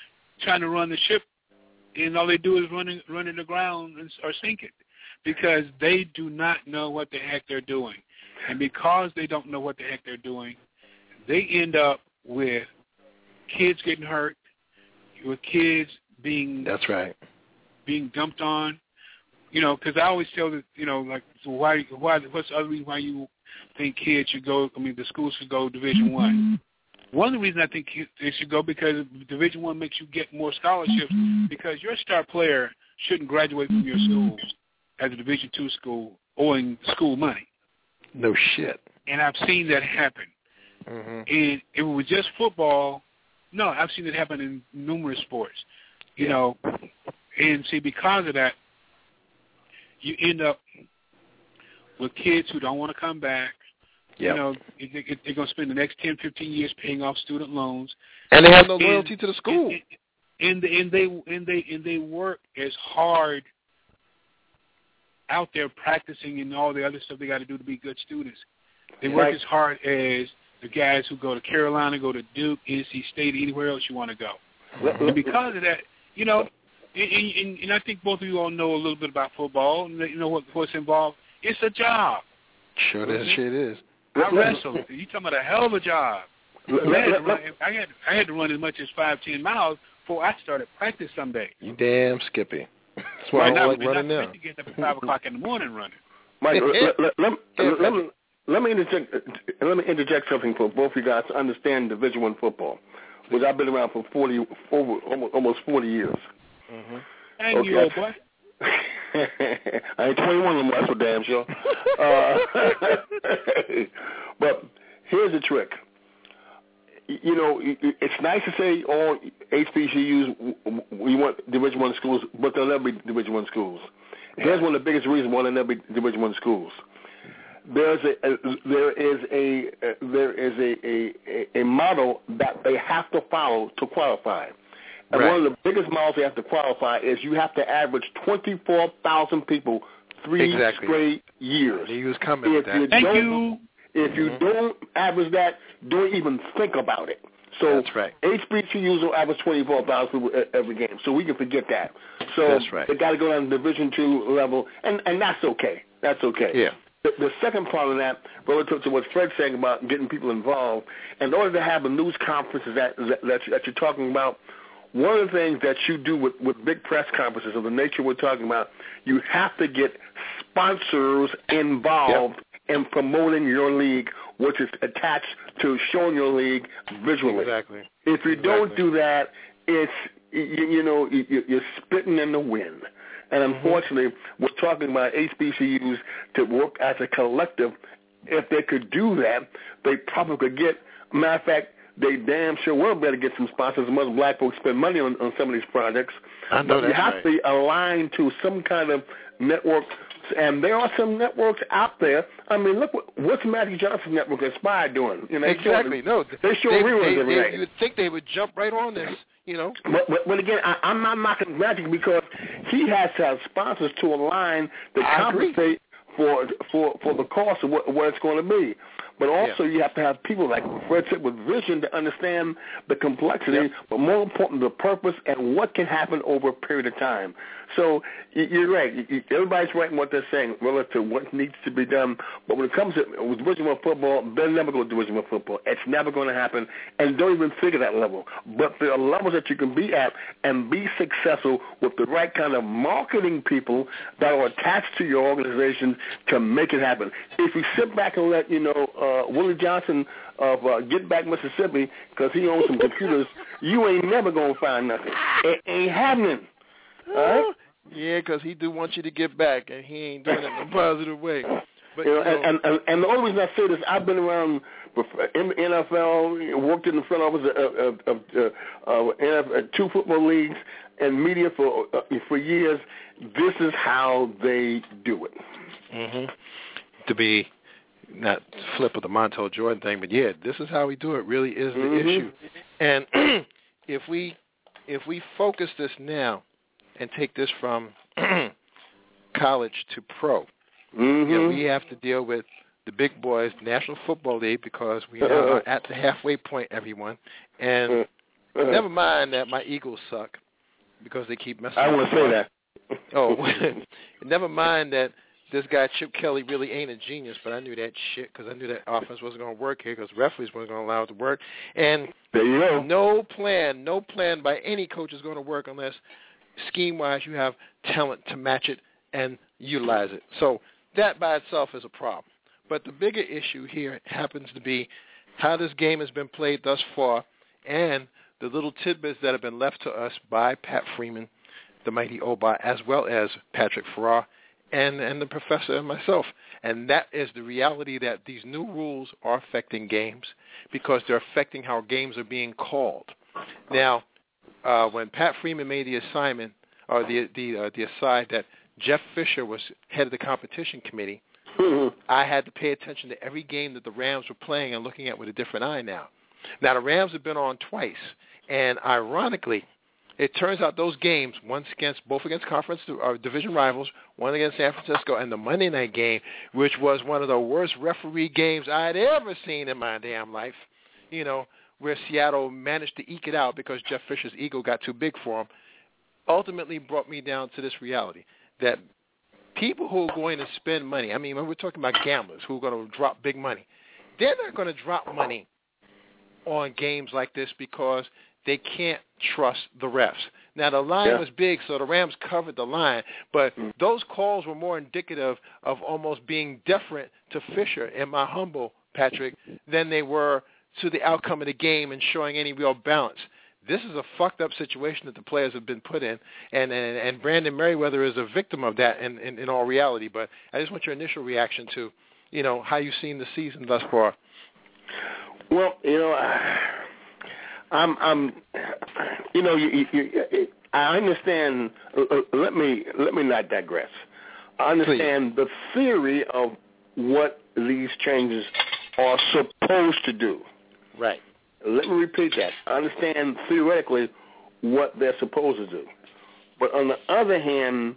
trying to run the ship, and all they do is run in the ground or sink it, because they do not know what the heck they're doing. And because they don't know what the heck they're doing, they end up with kids getting hurt, with kids being being dumped on. Because I always tell the so what's the other reason why you think kids should go? I mean, the schools should go Division I. One of the reasons I think they should go because Division I makes you get more scholarships, because your star player shouldn't graduate from your school as a Division II school owing school money. No shit. And I've seen that happen. Mm-hmm. And if it was just football, no, I've seen it happen in numerous sports. You know, and see, because of that, you end up with kids who don't want to come back. Yep. They're going to spend the next 10, 15 years paying off student loans, and they have no loyalty to the school. And they work as hard out there practicing and all the other stuff they got to do to be good students. They work as hard as the guys who go to Carolina, go to Duke, NC State, anywhere else you want to go. And because of that, and I think both of you all know a little bit about football. And you know what's involved. It's a job. Sure it is. I wrestled. You talking about a hell of a job. I had to run as much as 5-10 miles before I started practice some days. You damn Skippy. That's why I don't like running now. You get up at 5 o'clock in the morning running. Mike, let me interject something for both of you guys to understand Division I football, which I've been around for almost 40 years. Mm-hmm. Thank you, old boy. I ain't 21 anymore, that's for damn sure. But here's the trick. It's nice to say all HBCUs, we want Division I schools, but they'll never be Division I schools. Here's one of the biggest reasons why they'll never be Division I schools. There is a model that they have to follow to qualify. And one of the biggest models they have to qualify is you have to average 24,000 people 3 straight years. He was coming with that. Thank you. If you don't average that, don't even think about it. So that's right. HBCUs will average 24,000 people every game, so we can forget that. So that's right. They got to go down to Division II level, and that's okay. That's okay. Yeah. The second part of that, relative to what Fred's saying about getting people involved, in order to have the news conferences that you're talking about, one of the things that you do with big press conferences of the nature we're talking about, you have to get sponsors involved in promoting your league, which is attached to showing your league visually. Exactly. If you don't do that, it's you're spitting in the wind. And unfortunately, we're talking about HBCUs to work as a collective. If they could do that, they probably could get. Matter of fact, they damn sure will better get some sponsors. Most black folks spend money on some of these projects. I know but you have to be aligned to some kind of network. And there are some networks out there. I mean, look, what's Magic Johnson's network Aspire doing? Exactly. They show reruns every day. You would think they would jump right on this, But again, I'm not knocking Magic because he has to have sponsors to align to compensate for the cost of what it's going to be. But also you have to have people like Fred said with vision to understand the complexity, but more important, the purpose and what can happen over a period of time. So you're right. Everybody's right in what they're saying relative to what needs to be done. But when it comes to Division I football, they'll never go to Division I football. It's never going to happen. And don't even figure that level. But there are levels that you can be at and be successful with the right kind of marketing people that are attached to your organization to make it happen. If you sit back and let, Willie Johnson of Get Back Mississippi, because he owns some computers, you ain't never going to find nothing. It ain't happening. All right? Yeah, because he do want you to get back, and he ain't doing it in a positive way. But, and the only reason I say this, I've been around in the NFL, worked in the front office of 2 football leagues and media for years. This is how they do it. Mm-hmm. To be not flip of the Montel Jordan thing, but this is how we do it. Really is the issue. And if we focus this now and take this from college to pro, we have to deal with the big boys, National Football League, because we are at the halfway point, everyone. And Never mind that my Eagles suck because they keep messing up. I want to say that. Oh, never mind that this guy Chip Kelly really ain't a genius, but I knew that shit because I knew that offense wasn't going to work here because referees weren't going to allow it to work. And there you go. No plan by any coach is going to work unless scheme-wise you have talent to match it and utilize it. So that by itself is a problem. But the bigger issue here happens to be how this game has been played thus far and the little tidbits that have been left to us by Pat Freeman, the mighty Oba, as well as Patrick Farrar and the professor and myself. And that is the reality that these new rules are affecting games because they're affecting how games are being called. Now, when Pat Freeman made the assignment or the aside that Jeff Fisher was head of the competition committee, I had to pay attention to every game that the Rams were playing and looking at with a different eye now. Now, the Rams have been on twice, and ironically, it turns out those games, both against conference division rivals, one against San Francisco, and the Monday night game, which was one of the worst referee games I had ever seen in my damn life, where Seattle managed to eke it out because Jeff Fisher's ego got too big for him, ultimately brought me down to this reality that people who are going to spend money, I mean, when we're talking about gamblers who are going to drop big money, they're not going to drop money on games like this because they can't trust the refs. Now, the line was big, so the Rams covered the line, but those calls were more indicative of almost being deferent to Fisher, in my humble, Patrick, than they were to the outcome of the game and showing any real balance. This is a fucked up situation that the players have been put in, and Brandon Merriweather is a victim of that in all reality. But I just want your initial reaction to, how you've seen the season thus far. Well, I understand. Let me not digress. I understand the theory of what these changes are supposed to do. Right. Let me repeat that. I understand theoretically what they're supposed to do. But on the other hand,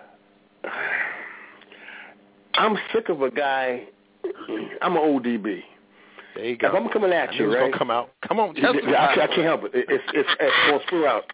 I'm sick of a guy. I'm an ODB. There you go. If I'm coming at you, right? It's gonna come out. Come on, testify. I can't help it. It's going to screw out.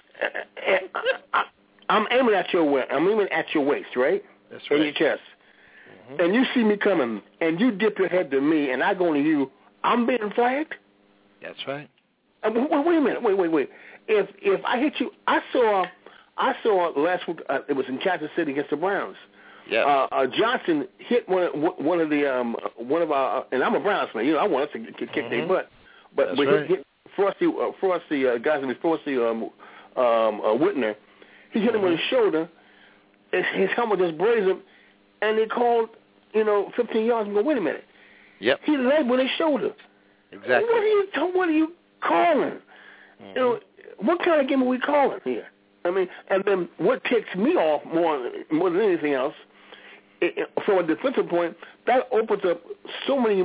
I'm aiming at your waist. I'm aiming at your waist, right? That's right. In your chest. Mm-hmm. And you see me coming, and you dip your head to me, and I go to you. I'm being flagged. That's right. Wait a minute. Wait. If I hit you, I saw last week. It was in Kansas City against the Browns. Yeah. Johnson hit one of our, and I'm a Browns fan. I want us to kick their butt. But he hit Frosty guys named Frosty Whitner. He hit him on his shoulder. His helmet just grazed him, and they called 15 yards and go, wait a minute. Yep. He led with his shoulder. Exactly. What are you calling? Mm-hmm. What kind of game are we calling here? I mean, and then what ticks me off more than anything else, from a defensive point, that opens up so many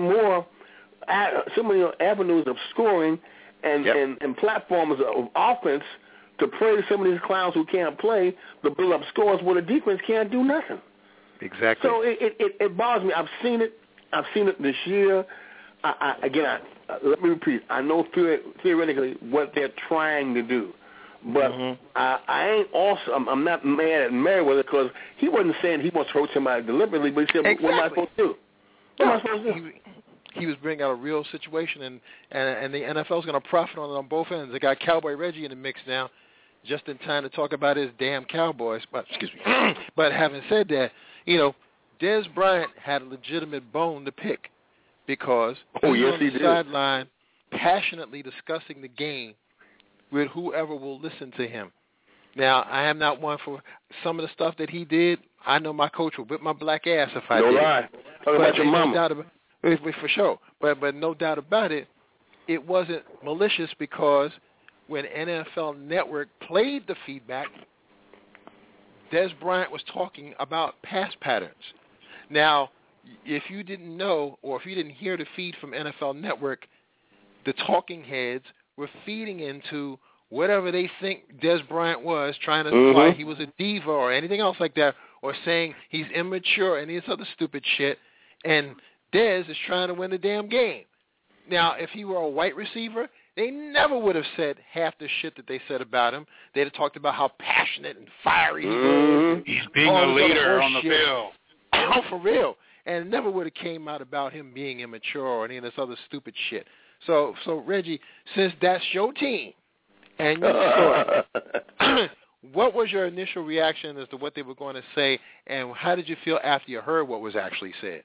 avenues of scoring and platforms of offense to play some of these clowns who can't play to build up scores where the defense can't do nothing. Exactly. So it bothers me. I've seen it this year. Let me repeat. I know theoretically what they're trying to do. But I ain't also. I'm not mad at Merriweather because he wasn't saying he wants to hurt somebody deliberately, but he said, exactly. "What am I supposed to do? What am I supposed to do?" He was bringing out a real situation, and the NFL's going to profit on both ends. They got Cowboy Reggie in the mix now, just in time to talk about his damn Cowboys. But excuse me. But having said that, Dez Bryant had a legitimate bone to pick because he was on the sideline passionately discussing the game with whoever will listen to him. Now, I am not one for some of the stuff that he did. I know my coach would whip my black ass if I did. No lie. Talk about your mama. For sure. But no doubt about it, it wasn't malicious because when NFL Network played the feedback, Dez Bryant was talking about pass patterns. Now, if you didn't know or if you didn't hear the feed from NFL Network, the talking heads were feeding into whatever they think Dez Bryant was, trying to imply he was a diva or anything else like that, or saying he's immature and this other stupid shit, and Dez is trying to win the damn game. Now, if he were a white receiver, they never would have said half the shit that they said about him. They'd have talked about how passionate and fiery he was. He's being a leader on the field. Oh, for real. And it never would have came out about him being immature or any of this other stupid shit. So Reggie, since that's your team and you saw it, what was your initial reaction as to what they were going to say, and how did you feel after you heard what was actually said?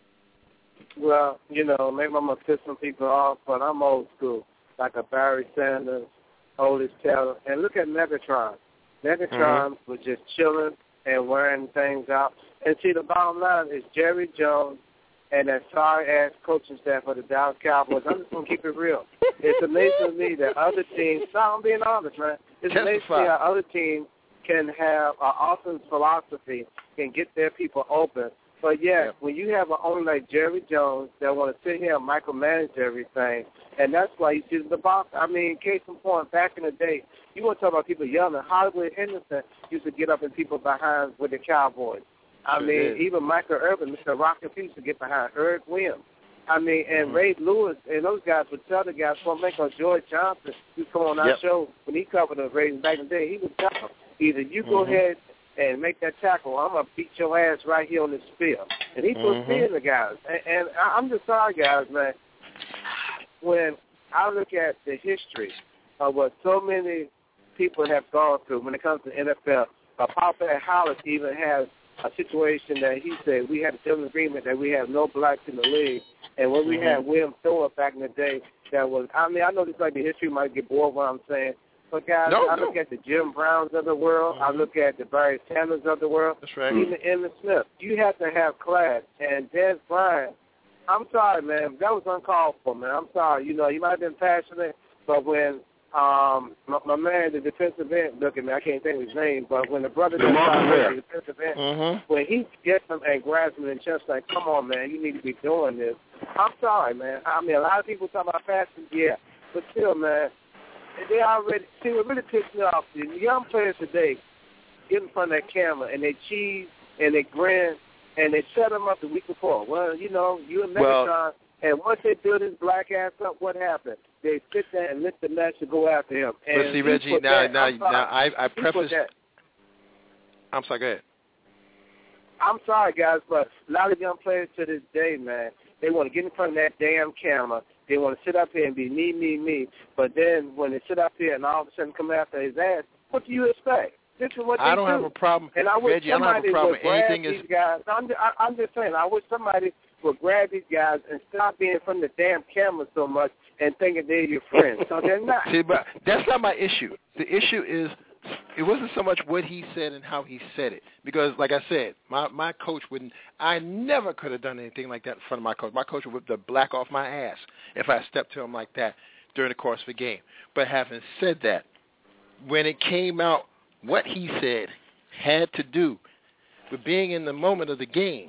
Well, maybe I'm going to piss some people off, but I'm old school, like a Barry Sanders, Otis Taylor. And look at Megatron. Megatron was just chilling and wearing things out. And see, the bottom line is Jerry Jones and that sorry-ass coaching staff of the Dallas Cowboys. I'm just going to keep it real. It's amazing to me that other teams, I'm being honest, man. It's amazing to me how other teams can have an offense philosophy and get their people open. But, when you have an owner like Jerry Jones that want to sit here and micromanage everything, and that's why you see the box. I mean, case in point, back in the day, you want to talk about people yelling. Hollywood Henderson used to get up in people behind with the Cowboys. I mean, even Michael Irvin, Mr. Rocket, used to get behind Eric Williams. I mean, and Ray Lewis and those guys would tell the guys, George Johnson, who come on our show, when he covered the Ravens back in the day, he would tell them, either you go ahead and make that tackle, or I'm going to beat your ass right here on this field. And he put fear in the guys. And I'm just sorry, guys, man, when I look at the history of what so many people have gone through when it comes to NFL, Papa Hollis even has a situation that he said we had a civil agreement that we have no blacks in the league. And when we had William Thor back in the day, that was, I mean, I know this like the history might get bored what I'm saying, but guys, I look at the Jim Browns of the world, I look at the Barry Sanders of the world, even Emmitt Smith. You have to have class. And Des Bryant, I'm sorry, man, that was uncalled for, man. I'm sorry. You might have been passionate, but when my man, the defensive end, look at me, I can't think of his name, but when the brother the defensive end, when he gets him and grabs him in the chest, like, come on, man, you need to be doing this. I'm sorry, man. I mean, a lot of people talk about passion, but still, man, they already, see, what really pissed me off, the young players today get in front of that camera, and they cheese, and they grin, and they set them up the week before. Well, you and Megatron, and once they build his black ass up, what happened? They sit there and lift the match to go after him. And but see, Reggie, now I preface. I'm sorry, go ahead. I'm sorry, guys, but a lot of young players to this day, man, they want to get in front of that damn camera. They want to sit up here and be me. But then when they sit up here and all of a sudden come after his ass, what do you expect? This is what they do. I don't have a problem, and I wish Reggie. I don't have a problem with anything. These guys. I'm just saying, I wish somebody would grab these guys and stop being in front of the damn camera so much and thinking they're your friends. So they're not. See, but that's not my issue. The issue is it wasn't so much what he said and how he said it. Because, like I said, my coach wouldn't – I never could have done anything like that in front of my coach. My coach would whip the black off my ass if I stepped to him like that during the course of a game. But having said that, when it came out, what he said had to do with being in the moment of the game.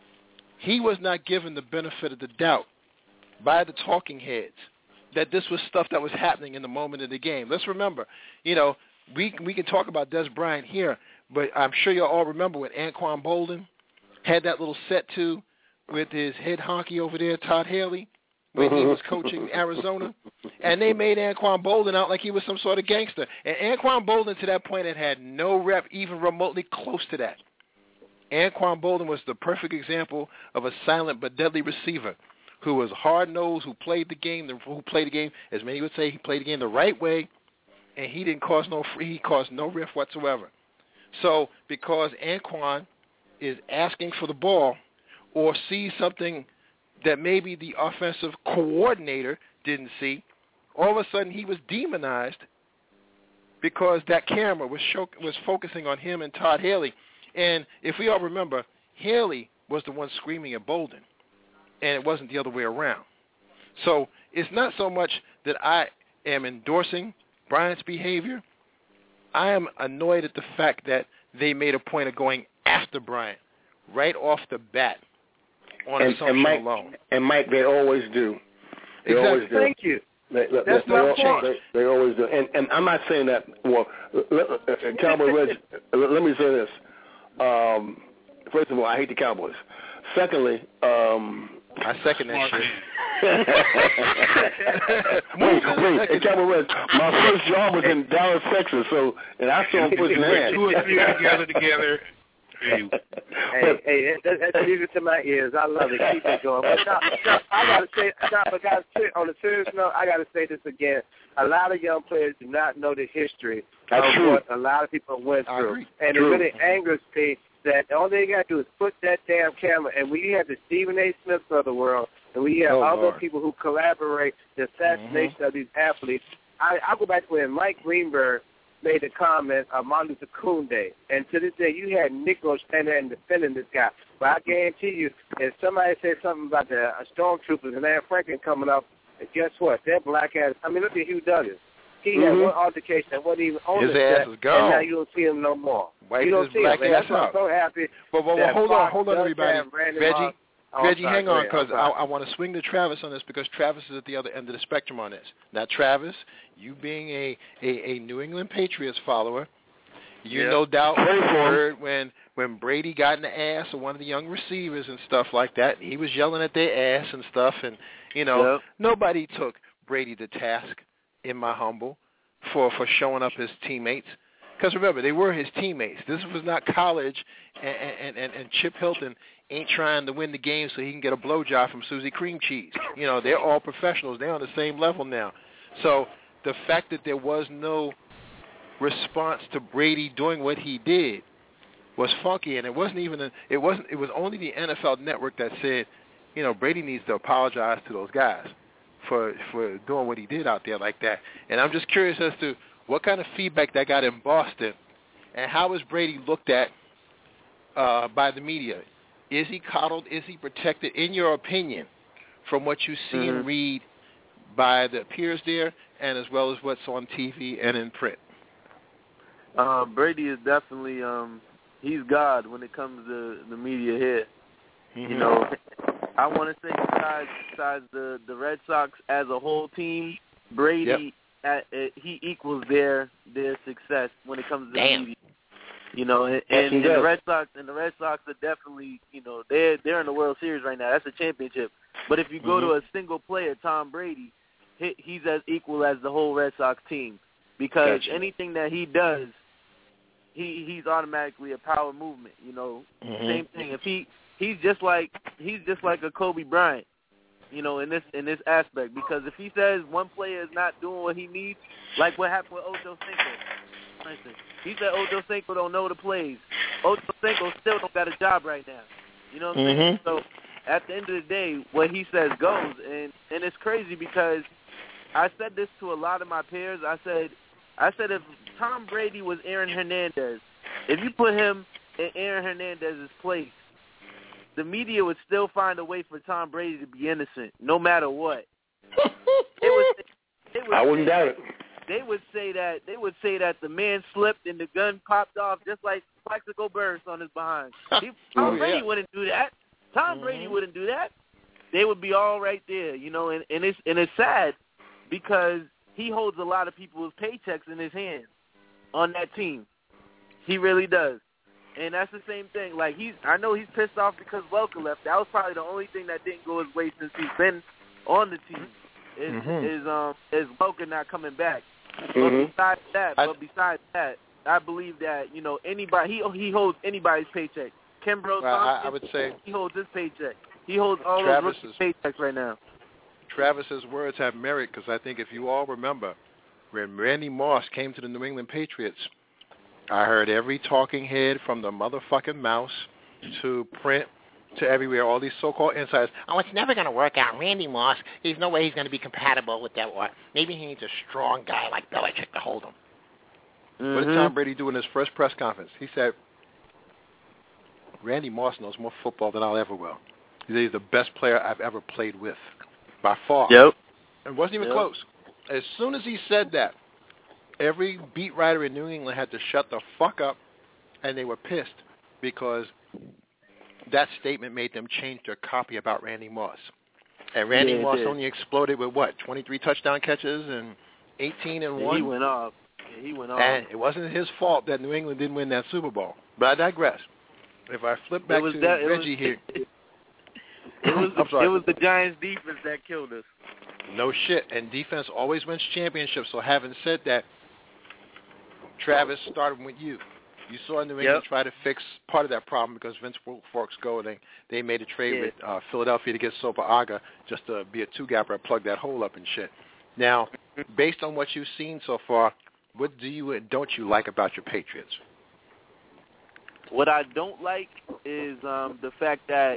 He was not given the benefit of the doubt by the talking heads that this was stuff that was happening in the moment of the game. Let's remember, we can talk about Des Bryant here, but I'm sure you all remember when Anquan Boldin had that little set to with his head honky over there, Todd Haley, when he was coaching Arizona, and they made Anquan Boldin out like he was some sort of gangster. And Anquan Boldin to that point had no rep even remotely close to that. Anquan Boldin was the perfect example of a silent but deadly receiver who was hard-nosed, who played the game, as many would say, he played the game the right way, and he didn't cause he caused no riff whatsoever. So because Anquan is asking for the ball or sees something that maybe the offensive coordinator didn't see, all of a sudden he was demonized because that camera was focusing on him and Todd Haley. And if we all remember, Haley was the one screaming at Boldin, and it wasn't the other way around. So it's not so much that I am endorsing Bryant's behavior. I am annoyed at the fact that they made a point of going after Bryant right off the bat on assumption alone. And Mike, they always do. They exactly. always do. Thank you. That's my point. They always do. And I'm not saying that, well, Cowboy Reggie, let me say this. First of all, I hate the Cowboys. Secondly, I second that shit. Wait, hey, Captain Red, my first job was in Dallas, Texas, and I saw him pushing hands. 2 or 3 together. Hey, that's music to my ears. I love it. Keep it going. But no, I gotta say, guys, on a serious note, I gotta say this again. A lot of young players do not know the history of what a lot of people went through, and it really angers me that all they got to do is put that damn camera. And we have the Stephen A. Smiths of the world, and we have other people who collaborate the assassination of these athletes. I go back to when Mike Greenberg made the comment of Martin Luther King Day. And to this day, you had Nichols standing there and defending this guy. But I guarantee you, if somebody said something about the stormtroopers and Anne Franklin coming up, guess what? They're black ass. I mean, look at Hugh Douglas. He had one altercation that wasn't even on his the ass set, is gone. and now you don't see him no more. Wipe you don't his see black him. ass That's why I'm so happy. But hold on, everybody. Reggie, hang on, because I want to swing to Travis on this, because Travis is at the other end of the spectrum on this. Now, Travis, you being a New England Patriots follower, you no doubt heard when Brady got in the ass of one of the young receivers and stuff like that, and he was yelling at their ass and stuff, and, nobody took Brady to task, in my humble, for showing up his teammates. Because remember, they were his teammates. This was not college, and Chip Hilton ain't trying to win the game so he can get a blowjob from Susie Cream Cheese. They're all professionals. They're on the same level now. So the fact that there was no response to Brady doing what he did was funky, and it was only the NFL Network that said, Brady needs to apologize to those guys for doing what he did out there like that. And I'm just curious as to what kind of feedback that got in Boston, and how is Brady looked at by the media? Is he coddled? Is he protected, in your opinion, from what you see and read by the peers there, and as well as what's on TV and in print? Brady is definitely he's God when it comes to the media here. I want to say besides the Red Sox as a whole team, Brady he equals their success when it comes to the media. And the Red Sox are definitely, they're in the World Series right now. That's a championship. But if you go to a single player, Tom Brady, he's as equal as the whole Red Sox team, because anything that he does, he's automatically a power movement. Same thing. If he's just like a Kobe Bryant, in this aspect, because if he says one player is not doing what he needs, like what happened with Ocho Cinco. For instance, he said Ocho Cinco don't know the plays. Ocho Cinco still don't got a job right now. You know what I'm saying? So at the end of the day, what he says goes, and it's crazy because I said this to a lot of my peers. I said if Tom Brady was Aaron Hernandez, if you put him in Aaron Hernandez's place, the media would still find a way for Tom Brady to be innocent, no matter what. I wouldn't doubt it. They would say that the man slipped and the gun popped off just like Plaxico Burress on his behind. Tom Brady wouldn't do that. Tom Brady wouldn't do that. They would be all right there, and it's sad because he holds a lot of people's paychecks in his hands on that team. He really does. And that's the same thing. Like I know he's pissed off because Welker left. That was probably the only thing that didn't go his way since he's been on the team. Is Welker not coming back? But besides that, I believe that anybody he holds anybody's paycheck. Kimbrough Thompson, I would say he holds his paycheck. He holds all those rookie paychecks right now. Travis's words have merit, because I think if you all remember, when Randy Moss came to the New England Patriots, I heard every talking head from the motherfucking mouse to print to everywhere, all these so-called insiders. Oh, it's never going to work out. Randy Moss, there's no way he's going to be compatible with that. Or maybe he needs a strong guy like Belichick to hold him. What did Tom Brady do in his first press conference? He said, Randy Moss knows more football than I'll ever will. He said he's the best player I've ever played with, by far. Yep. It wasn't even close. As soon as he said that, every beat writer in New England had to shut the fuck up, and they were pissed because that statement made them change their copy about Randy Moss. And Randy Moss only exploded with, 23 touchdown catches and 18 and 1? He went off. Yeah, he went off. And it wasn't his fault that New England didn't win that Super Bowl. But I digress. If I flip back to Reggie here. It was the Giants' defense that killed us. No shit. And defense always wins championships. So having said that, Travis, started with you. You saw New England try to fix part of that problem because Vince Wilfork's go and they made a trade with Philadelphia to get Sopa Aga just to be a two-gapper and plug that hole up and shit. Now, based on what you've seen so far, what do you and don't you like about your Patriots? What I don't like is the fact that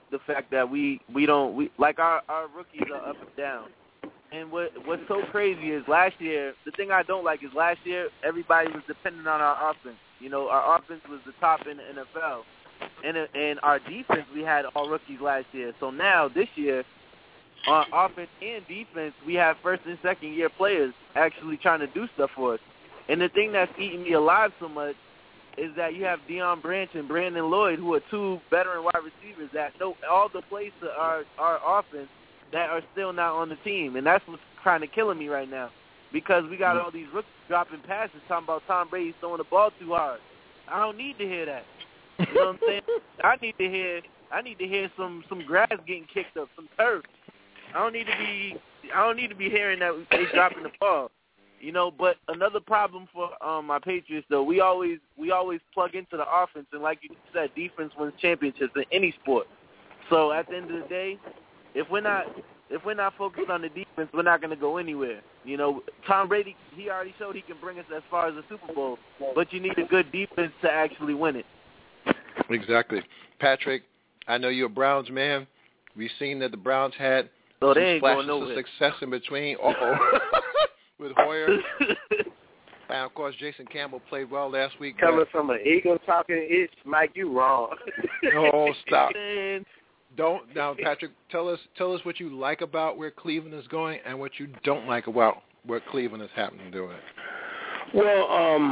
we like our rookies are up and down. And what's so crazy is last year, the thing I don't like is last year everybody was dependent on our offense. You know, our offense was the top in the NFL. And our defense, we had all rookies last year. So now, this year, on offense and defense, we have first and second year players actually trying to do stuff for us. And the thing that's eating me alive so much is that you have Deion Branch and Brandon Lloyd, who are two veteran wide receivers that know all the plays to our offense that are still not on the team. And that's what's kind of killing me right now, because we got all these rookies dropping passes talking about Tom Brady throwing the ball too hard. I don't need to hear that. You know what I'm saying? I need to hear some grass getting kicked up, some turf. I don't need to be hearing that they dropping the ball. You know, but another problem for my Patriots, though, we always plug into the offense, and like you said, defense wins championships in any sport. So at the end of the day, if we're not focused on the defense, we're not going to go anywhere. You know, Tom Brady, he already showed he can bring us as far as the Super Bowl, but you need a good defense to actually win it. Exactly. Patrick, I know you're a Browns man. We've seen that the Browns had some flashes of success in between. With Hoyer. And, of course, Jason Campbell played well last week. Coming from an Eagle talking itch, Mike, you wrong. Oh, stop. Don't. Now, Patrick, tell us what you like about where Cleveland is going and what you don't like about where Cleveland is happening to do it. Well,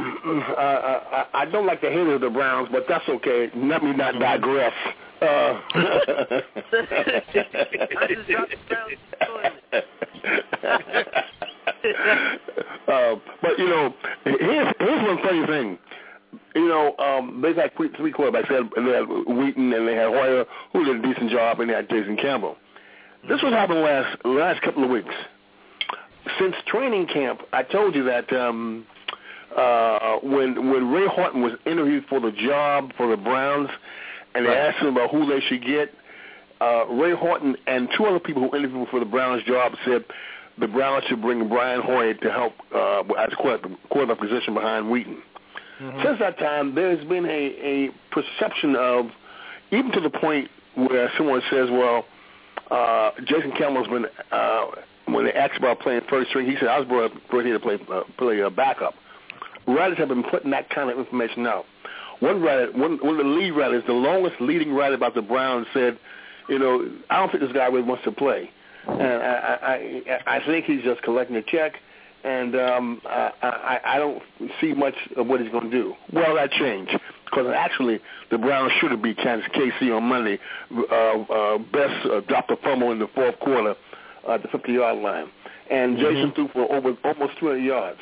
I don't like the haters of the Browns, but that's okay. Let me not digress. But you know, here's one funny thing. You know, they had three quarterbacks. They had Wheaton and they had Hoyer, who did a decent job, and they had Jason Campbell. This was happening last couple of weeks. Since training camp, I told you that when Ray Horton was interviewed for the job for the Browns, and they asked him about who they should get, Ray Horton and two other people who interviewed for the Browns job said the Browns should bring Brian Hoyer to help at the quarterback position behind Wheaton. Mm-hmm. Since that time, there's been a perception of, even to the point where someone says, well, Jason Campbell's been, when they asked about playing first string, he said, I was brought here to play backup. Writers have been putting that kind of information out. One of the lead writers, the longest leading writer about the Browns, said, you know, I don't think this guy really wants to play. And I think he's just collecting a check, and I don't see much of what he's going to do. Well, that changed, because actually the Browns should have beat Kansas KC on Monday. Best dropped a fumble in the fourth quarter at the 50-yard line, and Jason threw for almost 200 yards.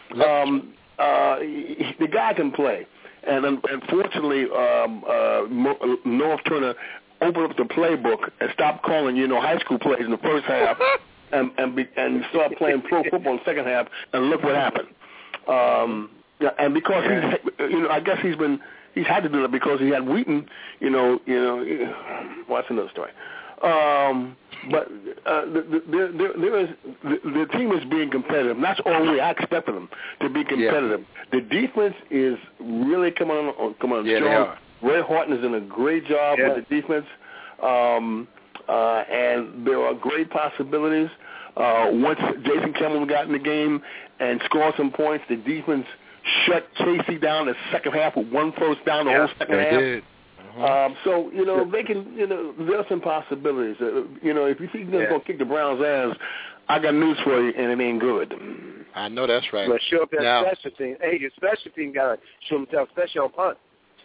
The guy can play, and unfortunately, North Turner open up the playbook and stop calling, high school plays in the first half and start playing pro football in the second half, and look what happened. And because I guess he's had to do that because he had Wheaton, well, that's another story. But the team is being competitive. And that's all I expect of them, to be competitive. Yeah. The defense is really coming on strong. They are. Ray Horton is doing a great job with the defense, and there are great possibilities. Once Jason Campbell got in the game and scored some points, the defense shut Casey down in the second half with one first down the whole second half. Did. So, they can, there's some possibilities. If you think they're going to kick the Browns' ass, I got news for you, and it ain't good. I know that's right. Well, show up that special team. Hey, your special team got to show themselves special on punt.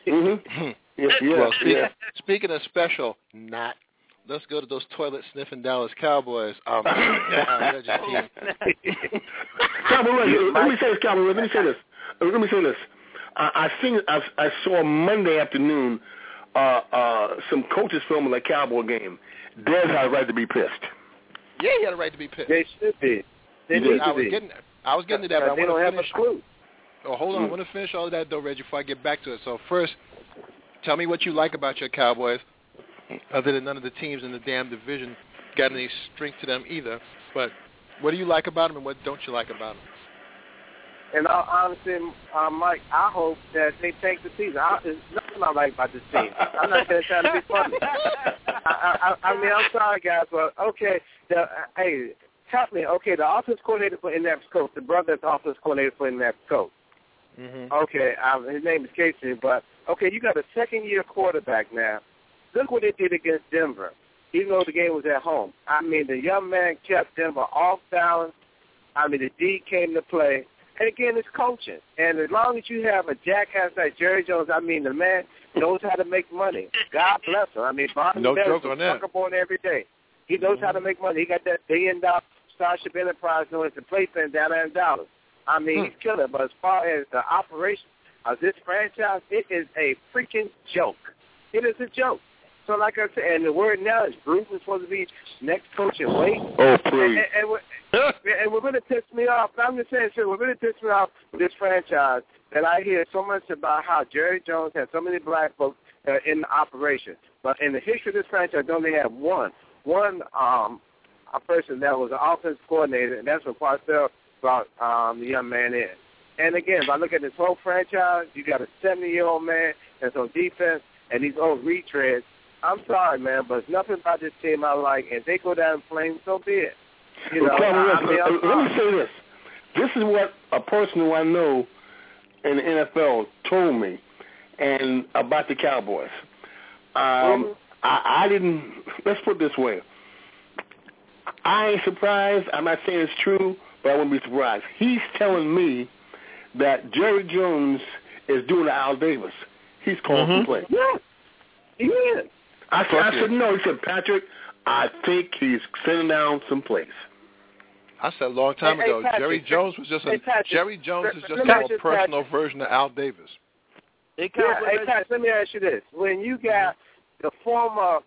Speaking of special, let's go to those toilet-sniffing Dallas Cowboys. Let me say this, Cowboys. Let me say this. I saw Monday afternoon some coaches filming a Cowboy game, Dez had a right to be pissed. Yeah, he had a right to be pissed. They should be. They need to be. I was getting to that, but they I don't want have to finish. a clue. Oh, hold on. I want to finish all of that, though, Reggie, before I get back to it. So first, tell me what you like about your Cowboys, other than none of the teams in the damn division got any strength to them either. But what do you like about them, and what don't you like about them? And honestly, Mike, I hope that they take the season. There's nothing I like about this team. I'm not going to try to be funny. I mean, I'm sorry, guys, but okay. Hey, help me. Okay, the offense coordinator for Indianapolis Colts, the brother that's the offense coordinator for Indianapolis Colts. Mm-hmm. Okay, his name is Casey, but okay, you got a second-year quarterback now. Look what they did against Denver, even though the game was at home. I mean, the young man kept Denver off balance. I mean, the D came to play. And again, it's coaching. And as long as you have a jackass like Jerry Jones, I mean, the man knows how to make money. God bless him. I mean, Barney no Bell joke is on that. born every day. He knows how to make money. He got that $1 billion Starship Enterprise known as the playpen down there in Dallas. I mean, he's killing. But as far as the operation of this franchise, it is a freaking joke. It is a joke. So like I said, and the word now is Bruce is supposed to be next coach in wait. Oh, please. And we're going to piss me off. I'm just saying, we're going to piss me off with this franchise that I hear so much about how Jerry Jones has so many black folks in the operation. But in the history of this franchise, they only have one a person that was an offensive coordinator, and that's when Parcells brought the young man in. And again, if I look at this whole franchise, you got a 70-year-old man that's on defense and these old retreads. I'm sorry, man, but there's nothing about this team I like. And if they go down in flames, so be it. You know, let me say this. This is what a person who I know in the NFL told me and about the Cowboys. I didn't, let's put it this way. I ain't surprised. I'm not saying it's true, but I wouldn't be surprised. He's telling me that Jerry Jones is doing the Al Davis. He's calling some plays. Yeah, he is. I said, no. He said, Patrick, I think he's sending down some plays. I said a long time ago, Patrick, Jerry Jones was just a more personal version of Al Davis. Patrick, let me ask you this: when you got the former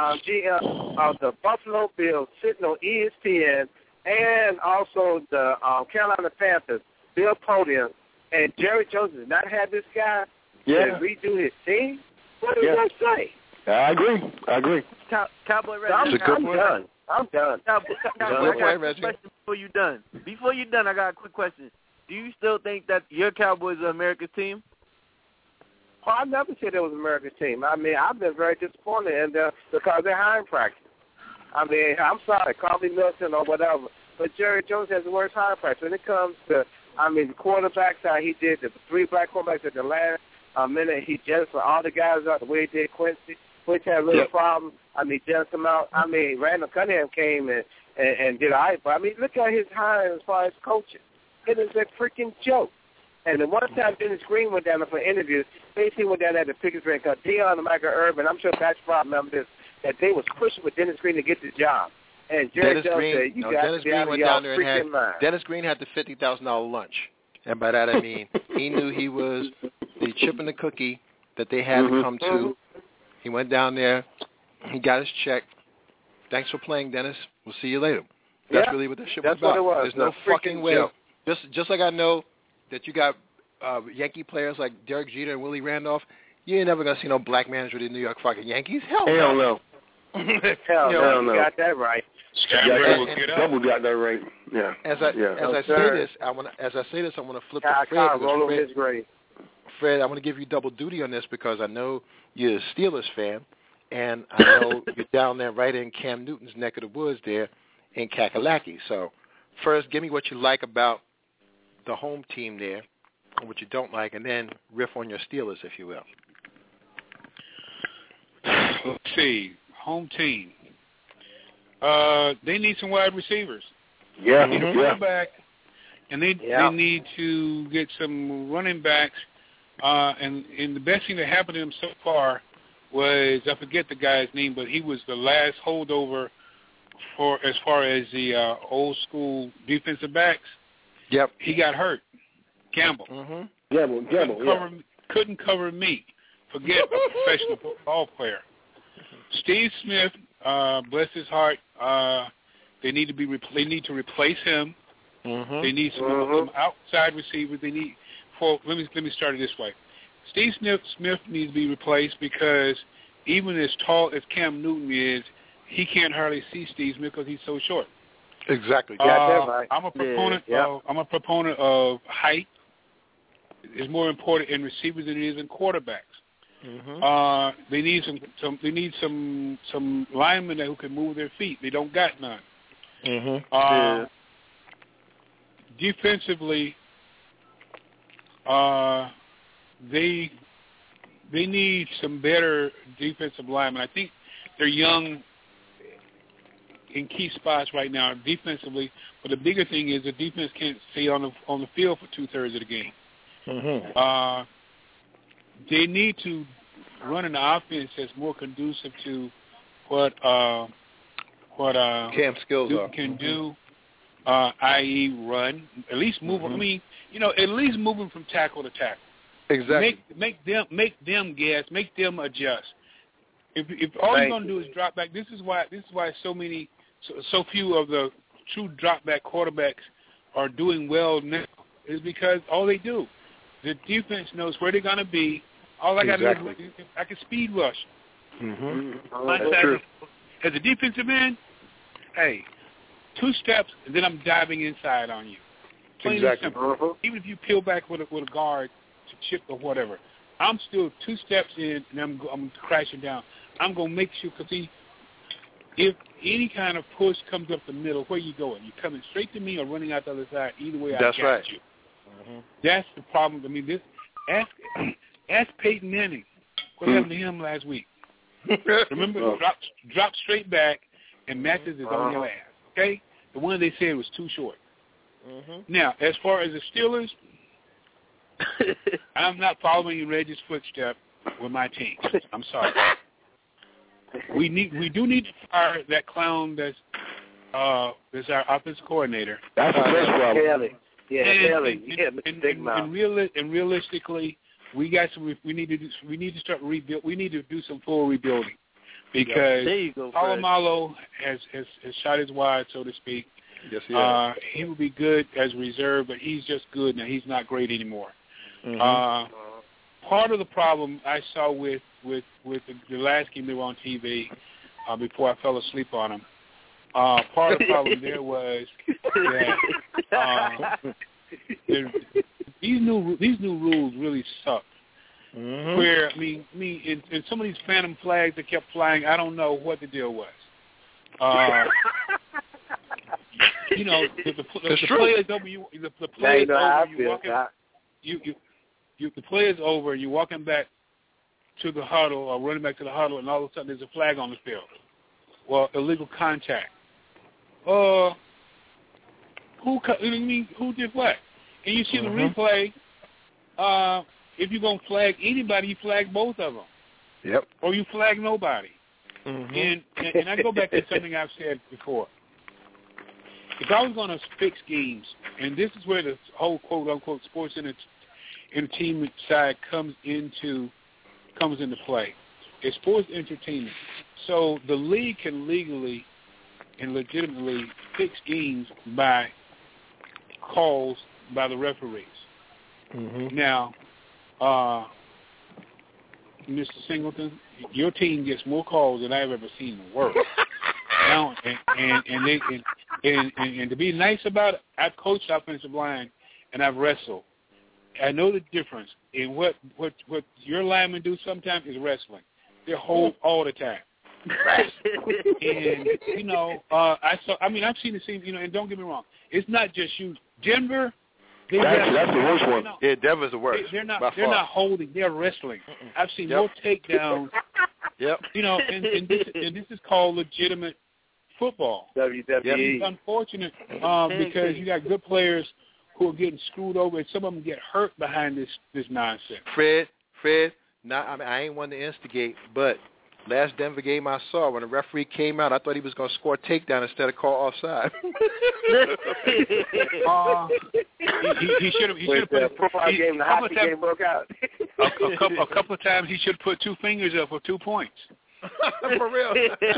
GM of the Buffalo Bills sitting on ESPN, and also the Carolina Panthers, Bill Podium, and Jerry Jones does not have this guy to redo his team, what are you going to say? I agree. Cowboy Reggie. I'm done. Cowboy, I got a quick question before you're done. Before you're done, I got a quick question. Do you still think that your Cowboys are America's team? Well, I never said it was America's team. I mean, I've been very disappointed in them because they're hiring practice. I mean, I'm sorry, call me Milton or whatever, but Jerry Jones has the worst hiring practice. When it comes to, the quarterbacks, how he did the 3 black quarterbacks at the last minute, he just for all the guys out the way he did Quincy. Which had a little problem. Just come out. Randall Cunningham came and did all right. But, look at his hiring as far as coaching. It is a freaking joke. And the one time Dennis Green went down there for interviews, basically went down there to pick his brain because Deion and Michael Irvin, I'm sure Patrick Rob remember this, that they was pushing with Dennis Green to get the job. And Jerry Jones said, you got to be out of your freaking mind. Dennis Green had the $50,000 lunch. And by that I mean he knew he was the chip and the cookie that they had to come to. He went down there. He got his check. Thanks for playing, Dennis. We'll see you later. That's really what this shit was about. What it was. There's no fucking way. Just like I know that you got Yankee players like Derek Jeter and Willie Randolph, you ain't never going to see no black manager with the New York fucking Yankees. Hell no. Hell no. You got that right. Double got that right. Yeah. As I say this, I want to flip to Fred. Fred, I want to give you double duty on this because I know you're a Steelers fan, and I know you're down there right in Cam Newton's neck of the woods there in Kakalaki. So first, give me what you like about the home team there and what you don't like, and then riff on your Steelers, if you will. Let's see. Home team. They need some wide receivers. Yeah. They need a quarterback, and they need to get some running backs. And the best thing that happened to him so far was, I forget the guy's name, but he was the last holdover for as far as the old school defensive backs. Yep. He got hurt. Gamble. Gamble. Couldn't cover meat. forget a professional ball player. Steve Smith, bless his heart, they need to replace him. Mm-hmm. They need some outside receivers. They need let me start it this way. Steve Smith needs to be replaced because even as tall as Cam Newton is, he can't hardly see Steve Smith because he's so short. Exactly. I'm a proponent of height. Is more important in receivers than it is in quarterbacks. Mm-hmm. They need some linemen who can move their feet. They don't got none. Mm-hmm. Defensively, they need some better defensive linemen. I think they're young in key spots right now defensively, but the bigger thing is the defense can't stay on the field for 2/3 of the game. Mm-hmm. They need to run an offense that's more conducive to what Cam skills Newton can do, i.e. run. At least move. Mm-hmm. I mean, at least moving from tackle to tackle. Exactly. Make them guess. Make them adjust. If all you're going to do is drop back, this is why so few of the true drop back quarterbacks are doing well now, is because all they do. The defense knows where they're going to be. All I got to do is I can speed rush. Mm-hmm. As a defensive end, hey, 2 steps, and then I'm diving inside on you. Plain and simple. Even if you peel back with a guard to chip or whatever, I'm still 2 steps in, and I'm crashing down. I'm going to make sure, because if any kind of push comes up the middle, where you going? You coming straight to me or running out the other side? Either way, That's I got right. you. Mm-hmm. That's the problem. I mean, ask Peyton Manning what happened to him last week. Remember, drop straight back, and Mathis is on your ass. Okay, the one they said was too short. Mm-hmm. Now, as far as the Steelers, I'm not following in Reggie's footsteps with my team. I'm sorry. We do need to fire that clown that's our offensive coordinator. That's the first problem. Kelly. Yeah, Kelly. And realistically, we need to start rebuild. We need to do some full rebuilding because Polamalu has shot his wad, so to speak. Yes, he has. He would be good as reserve, but he's just good now. He's not great anymore. Mm-hmm. Part of the problem I saw with the last game they were on TV before I fell asleep on them. Part of the problem there was that these new rules really suck. Mm-hmm. Where I mean, in some of these phantom flags that kept flying, I don't know what the deal was. The players over you. The players over you walking. The players over. You're walking back to the huddle or running back to the huddle, and all of a sudden there's a flag on the field. Well, illegal contact. Who did what? And you see the replay. If you're gonna flag anybody, you flag both of them. Yep. Or you flag nobody. Mm-hmm. And I go back to something I've said before. If I was going to fix games, and this is where the whole quote unquote sports entertainment side comes into play. It's sports entertainment. So the league can legally and legitimately fix games by calls by the referees. Mm-hmm. Now, Mr. Singleton, your team gets more calls than I've ever seen in the world. Now, and to be nice about it, I've coached offensive line and I've wrestled. I know the difference in what your linemen do sometimes is wrestling. They hold all the time. Right. And I've seen the same. And don't get me wrong, it's not just you. Denver. That's the worst one. Yeah, Denver's the worst. They're not holding. They're wrestling. I've seen more takedowns. Yep. And this is called legitimate football. WWE. It's unfortunate because you got good players who are getting screwed over, and some of them get hurt behind this nonsense. Fred. I ain't one to instigate, but Last Denver game I saw, when the referee came out, I thought he was going to score a takedown instead of call offside. He should have put football game. The hockey game broke out. a couple of times he should have put 2 fingers up for 2 points. For real.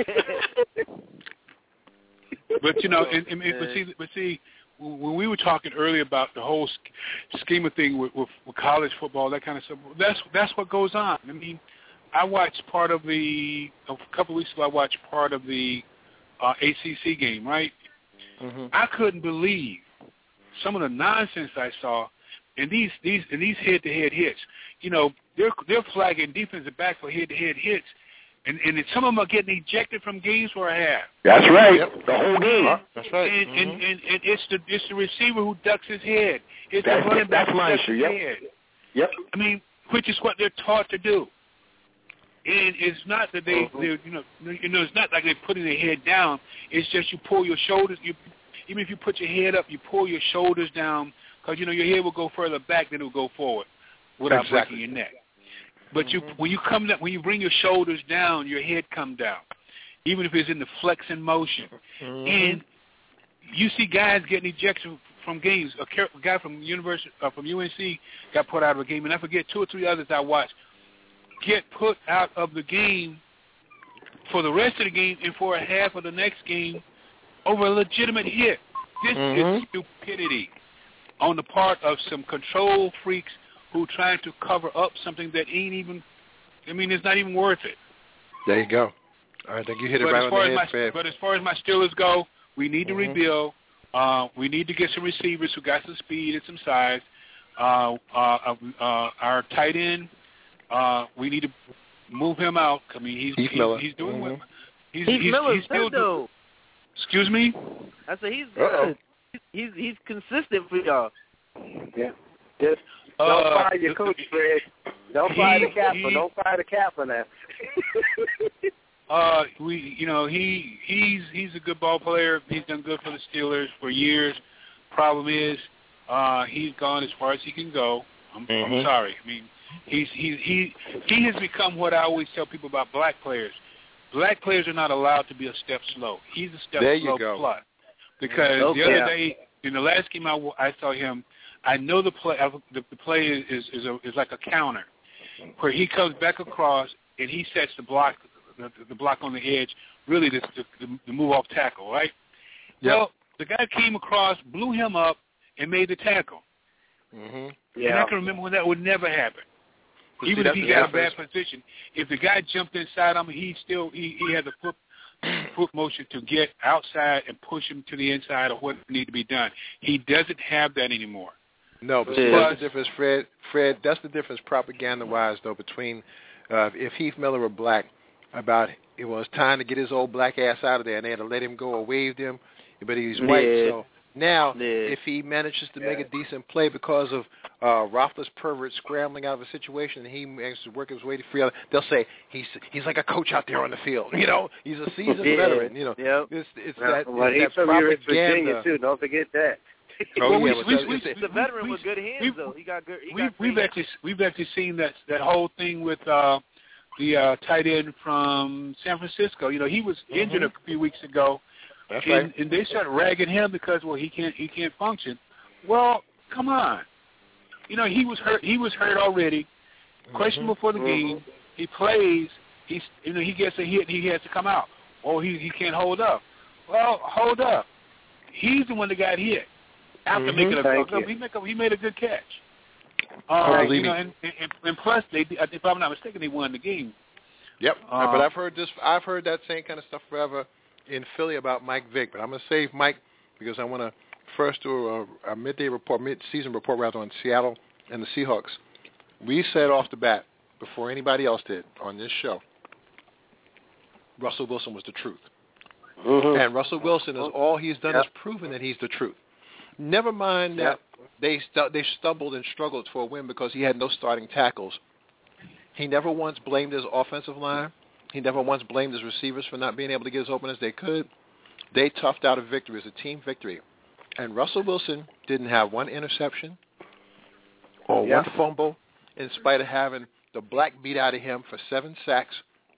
But but see, when we were talking earlier about the whole scheme of thing with college football, that kind of stuff, that's what goes on. I mean, I watched part of a couple of weeks ago. I watched part of the ACC game. Right, I couldn't believe some of the nonsense I saw in these head-to-head hits. You know, they're flagging defensive back for head-to-head hits, and some of them are getting ejected from games for a half. That's right. Yep. The whole game. That's right. And it's the receiver who ducks his head. It's the running back who ducks his head. Yep. I mean, which is what they're taught to do. And it's not that it's not like they're putting their head down. It's just you pull your shoulders. Even if you put your head up, you pull your shoulders down because your head will go further back than it will go forward without breaking your neck. But when you bring your shoulders down, your head comes down, even if it's in the flexing motion. And you see guys getting ejected from games. A guy from UNC got put out of a game, and I forget 2 or 3 others I watched get put out of the game for the rest of the game and for a half of the next game over a legitimate hit. This is stupidity on the part of some control freaks who trying to cover up something that ain't even, it's not even worth it. There you go. I think you hit it right on the head, Fred. But as far as my Steelers go, we need to rebuild. We need to get some receivers who got some speed and some size. Our tight end, we need to move him out. I mean, he's doing well. He's still doing. Excuse me? I said he's good. He's consistent for y'all. Yeah. Just don't fire your coach, Fred. Don't fire the capper. Don't fire the capper now. He's a good ball player. He's done good for the Steelers for years. Problem is, he's gone as far as he can go. I'm sorry. I mean, he has become what I always tell people about black players. Black players are not allowed to be a step slow. He's a step slow plus. Because the other day, in the last game I saw him, I know the play is like a counter, where he comes back across and he sets the block on the edge, really the move off tackle, right? Yep. Well, the guy came across, blew him up, and made the tackle. And I can remember when that would never happen. Even if he got a bad position, if the guy jumped inside him, he had the foot motion to get outside and push him to the inside of what needed to be done. He doesn't have that anymore. No, but that's the difference, Fred. Fred, that's the difference propaganda-wise, though, between if Heath Miller were black, about it was time to get his old black ass out of there, and they had to let him go or waved him, but he's white, so now if he manages to make a decent play because of Roethlisberger scrambling out of a situation and he manages to work his way to free out, they'll say he's like a coach out there on the field. He's a seasoned veteran. It's that he's from Virginia too. Don't forget that. The veteran with good hands though. We've actually seen that whole thing with the tight end from San Francisco. He was injured a few weeks ago. That's right. And they started ragging him because he can't function. Well, come on. He was hurt already. Questionable for the game. He plays. He gets a hit and he has to come out. Oh, he can't hold up. Well, hold up. He's the one that got hit after making he made a good catch. And plus, if I'm not mistaken, they won the game. Yep. But I've heard that same kind of stuff forever in Philly about Mike Vick, but I'm going to save Mike because I want to first do a mid-season report on Seattle and the Seahawks. We said off the bat, before anybody else did on this show, Russell Wilson was the truth. And Russell Wilson, all he's done is proven that he's the truth. Never mind that they stumbled and struggled for a win because he had no starting tackles. He never once blamed his offensive line. He never once blamed his receivers for not being able to get as open as they could. They toughed out a victory. It was a team victory. And Russell Wilson didn't have one interception or one fumble in spite of having the black beat out of him for 7 sacks,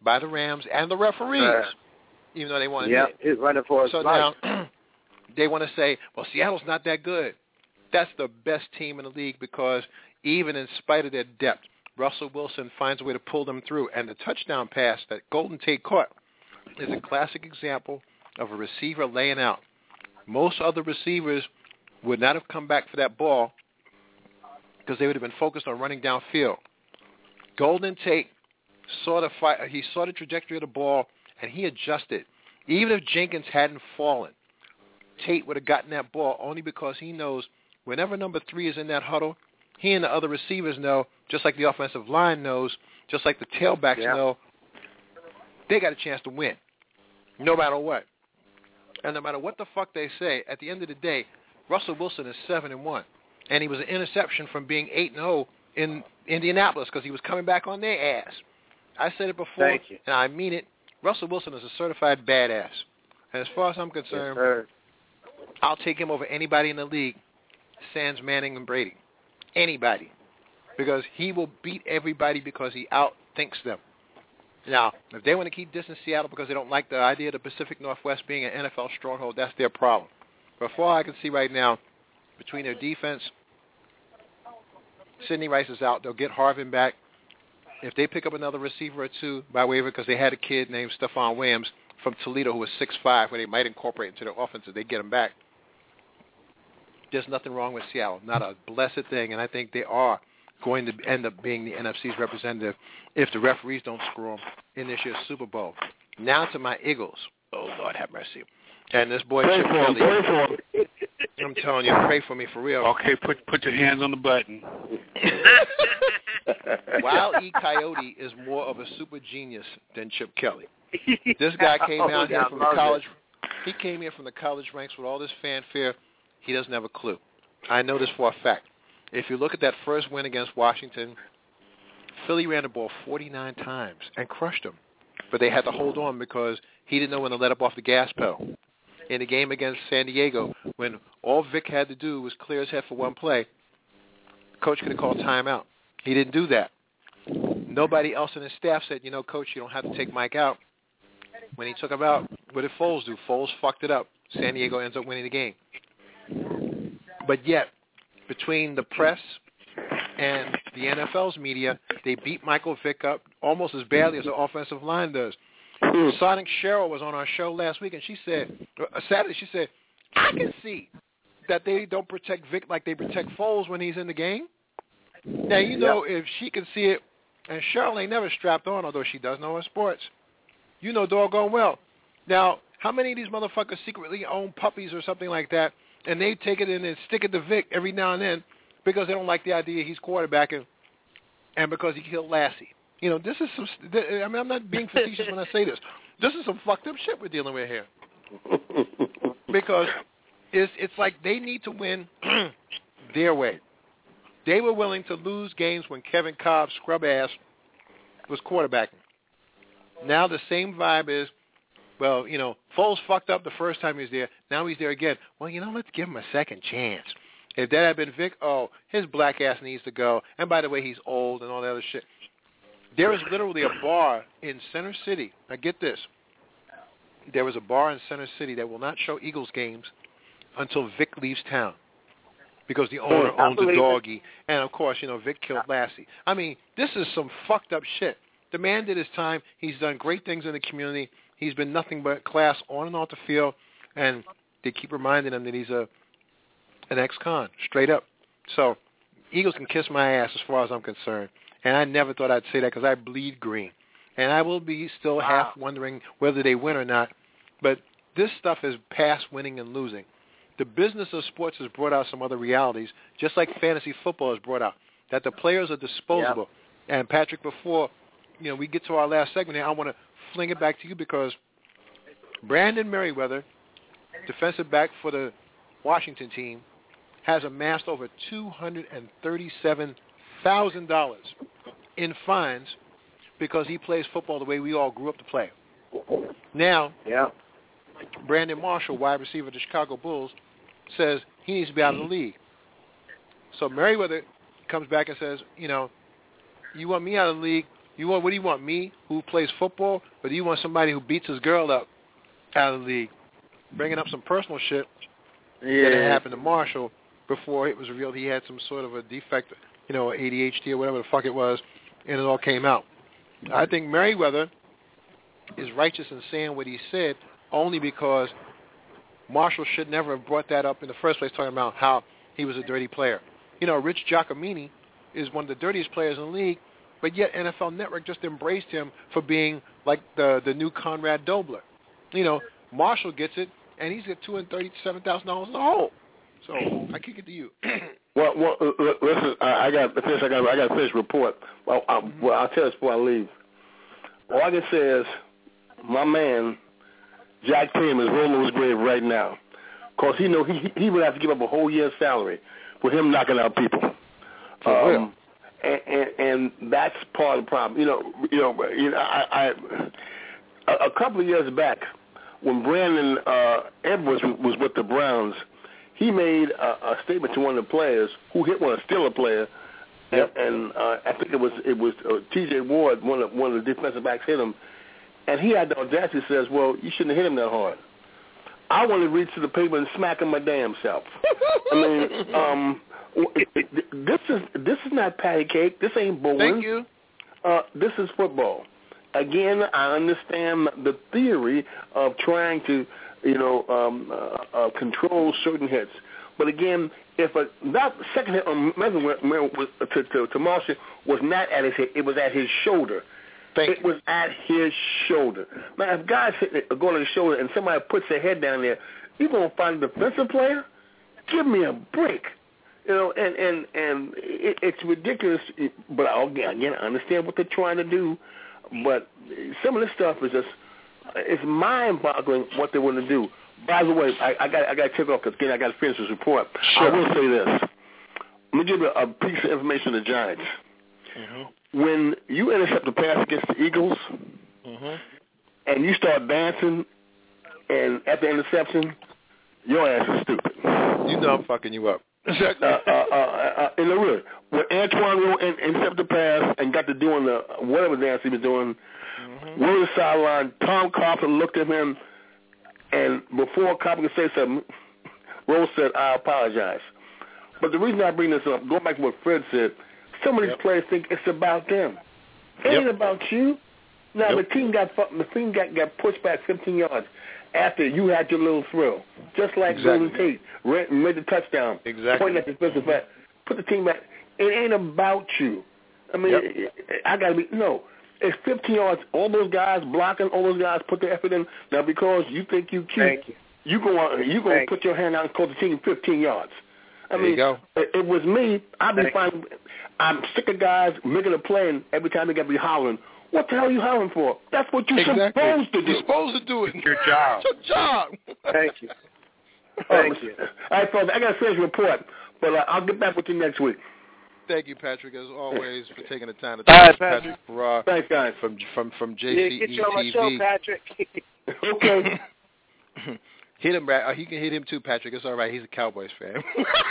by the Rams and the referees, even though they want to. Yeah, he's running for his life. Now they want to say, well, Seattle's not that good. That's the best team in the league because even in spite of their depth, Russell Wilson finds a way to pull them through. And the touchdown pass that Golden Tate caught is a classic example of a receiver laying out. Most other receivers would not have come back for that ball because they would have been focused on running downfield. Golden Tate saw the trajectory of the ball, and he adjusted. Even if Jenkins hadn't fallen, Tate would have gotten that ball only because he knows whenever number 3 is in that huddle, he and the other receivers know, just like the offensive line knows, just like the tailbacks know, they got a chance to win, no matter what. And no matter what the fuck they say, at the end of the day, Russell Wilson is 7-1, and he was an interception from being 8-0 in Indianapolis because he was coming back on their ass. I said it before, and I mean it. Russell Wilson is a certified badass. And as far as I'm concerned, I'll take him over anybody in the league, sans Manning and Brady. Anybody. Because he will beat everybody because he outthinks them. Now, if they want to keep distance Seattle because they don't like the idea of the Pacific Northwest being an NFL stronghold, that's their problem. But for all I can see right now, between their defense, Sidney Rice is out. They'll get Harvin back. If they pick up another receiver or two by waiver because they had a kid named Stephon Williams from Toledo who was 6'5", where they might incorporate into their offense if they get him back, there's nothing wrong with Seattle. Not a blessed thing. And I think they are going to end up being the NFC's representative if the referees don't screw them in this year's Super Bowl. Now to my Eagles. Oh, Lord have mercy. And this boy, Chip Kelly, I'm telling you, pray for me for real. Okay, put your hands on the button. Wile E. Coyote is more of a super genius than Chip Kelly. This guy came out here from the college. He came here from the college ranks with all this fanfare. He doesn't have a clue. I know this for a fact. If you look at that first win against Washington, Philly ran the ball 49 times and crushed them. But they had to hold on because he didn't know when to let up off the gas pedal. In the game against San Diego, when all Vic had to do was clear his head for one play, Coach could have called timeout. He didn't do that. Nobody else in his staff said, Coach, you don't have to take Mike out. When he took him out, what did Foles do? Foles fucked it up. San Diego ends up winning the game. But yet, between the press and the NFL's media, they beat Michael Vick up almost as badly as the offensive line does. Sonic Cheryl was on our show last week, and she said, Saturday, she said, I can see that they don't protect Vic like they protect Foles when he's in the game. Now, if she can see it, and Cheryl ain't never strapped on, although she does know her sports, doggone well. Now, how many of these motherfuckers secretly own puppies or something like that, and they take it in and stick it to Vic every now and then because they don't like the idea he's quarterbacking and because he killed Lassie? This is some, I'm not being facetious when I say this. This is some fucked up shit we're dealing with here. Because it's like they need to win their way. They were willing to lose games when Kevin Cobb, scrub ass, was quarterbacking. Now the same vibe is, well, Foles fucked up the first time he was there. Now he's there again. Well, let's give him a second chance. If that had been Vic, his black ass needs to go. And by the way, he's old and all that other shit. There is literally a bar in Center City. Now get this. There was a bar in Center City that will not show Eagles games until Vic leaves town because the owner owns a doggy. And, of course, Vic killed Lassie. I mean, this is some fucked up shit. The man did his time. He's done great things in the community. He's been nothing but class on and off the field. And they keep reminding him that he's an ex-con, straight up. So Eagles can kiss my ass as far as I'm concerned. And I never thought I'd say that because I bleed green. And I will be still half wondering whether they win or not. But this stuff is past winning and losing. The business of sports has brought out some other realities, just like fantasy football has brought out, that the players are disposable. Yeah. And, Patrick, before we get to our last segment here, I want to fling it back to you because Brandon Merriweather, defensive back for the Washington team, has amassed over $237,000 in fines because he plays football the way we all grew up to play. Now, Brandon Marshall, wide receiver of the Chicago Bulls, says he needs to be out of the league. So Merriweather comes back and says, you want me out of the league, What do you want, me who plays football, or do you want somebody who beats his girl up out of the league? Bringing up some personal shit that had happened to Marshall before it was revealed he had some sort of a defect, ADHD or whatever the fuck it was, and it all came out. I think Merriweather is righteous in saying what he said only because Marshall should never have brought that up in the first place, talking about how he was a dirty player. Rich Giacomini is one of the dirtiest players in the league, but yet NFL Network just embraced him for being like the new Conrad Dobler. Marshall gets it, and he's got $237,000 in the hole. So I kick it to you. Well, listen, I got to finish report. Well, I'll tell this before I leave. All I can say is, my man, Jack Tatum, is rolling his grave right now, because he know he would have to give up a whole year's salary for him knocking out people. And that's part of the problem. A couple of years back, when Brandon Edwards was with the Browns, he made a statement to one of the players who hit one, a Steeler player, and I think it was T.J. Ward, one of the defensive backs, hit him, and he had the audacity to say, "Well, you shouldn't have hit him that hard." I want to reach to the paper and smack him my damn self. I mean, this is not patty cake. This ain't bowling. Thank you. This is football. Again, I understand the theory of trying to, control certain hits. But again, if that second hit on to Marshall was not at his hit, it was at his shoulder. It was at his shoulder. Now, if guys go to the shoulder and somebody puts their head down there, you going to find a defensive player? Give me a break. And it's ridiculous. But again, I understand what they're trying to do. But some of this stuff is it's mind-boggling what they want to do. By the way, I got to take off because, again, I got to finish this report. Sure. I will say this. Let me give you a piece of information on the Giants. Mm-hmm. When you intercept the pass against the Eagles, and you start dancing, and at the interception, your ass is stupid. You know I'm fucking you up. Exactly. In the real, when Antoine intercepted the pass and got to doing whatever dance he was doing, went to the sideline, Tom Coughlin looked at him, and before Coughlin could say something, Rose said, "I apologize." But the reason I bring this up, going back to what Fred said, some of these players think it's about them. It ain't about you. Now the team got pushed back 15 yards after you had your little thrill, just like Golden Tate made the touchdown, pointing at the defensive back, put the team back. It ain't about you. I mean, I got to be It's 15 yards. All those guys blocking, all those guys put their effort in. Now, because you think you cute, you go to put your hand out and call the team 15 yards. I mean, it was me. I'm sick of guys making a play, and every time they got to be hollering. What the hell are you hollering for? That's what you're supposed to do. You're supposed to do it. Your job. It's your job. Thank you. Thank you. All right, folks, I got to finish the report, but I'll get back with you next week. Thank you, Patrick, as always, for taking the time to talk to Patrick Farrar. Thanks, guys. From JCE get you on my show, Patrick. Okay. Hit him, he can hit him too, Patrick. It's all right. He's a Cowboys fan.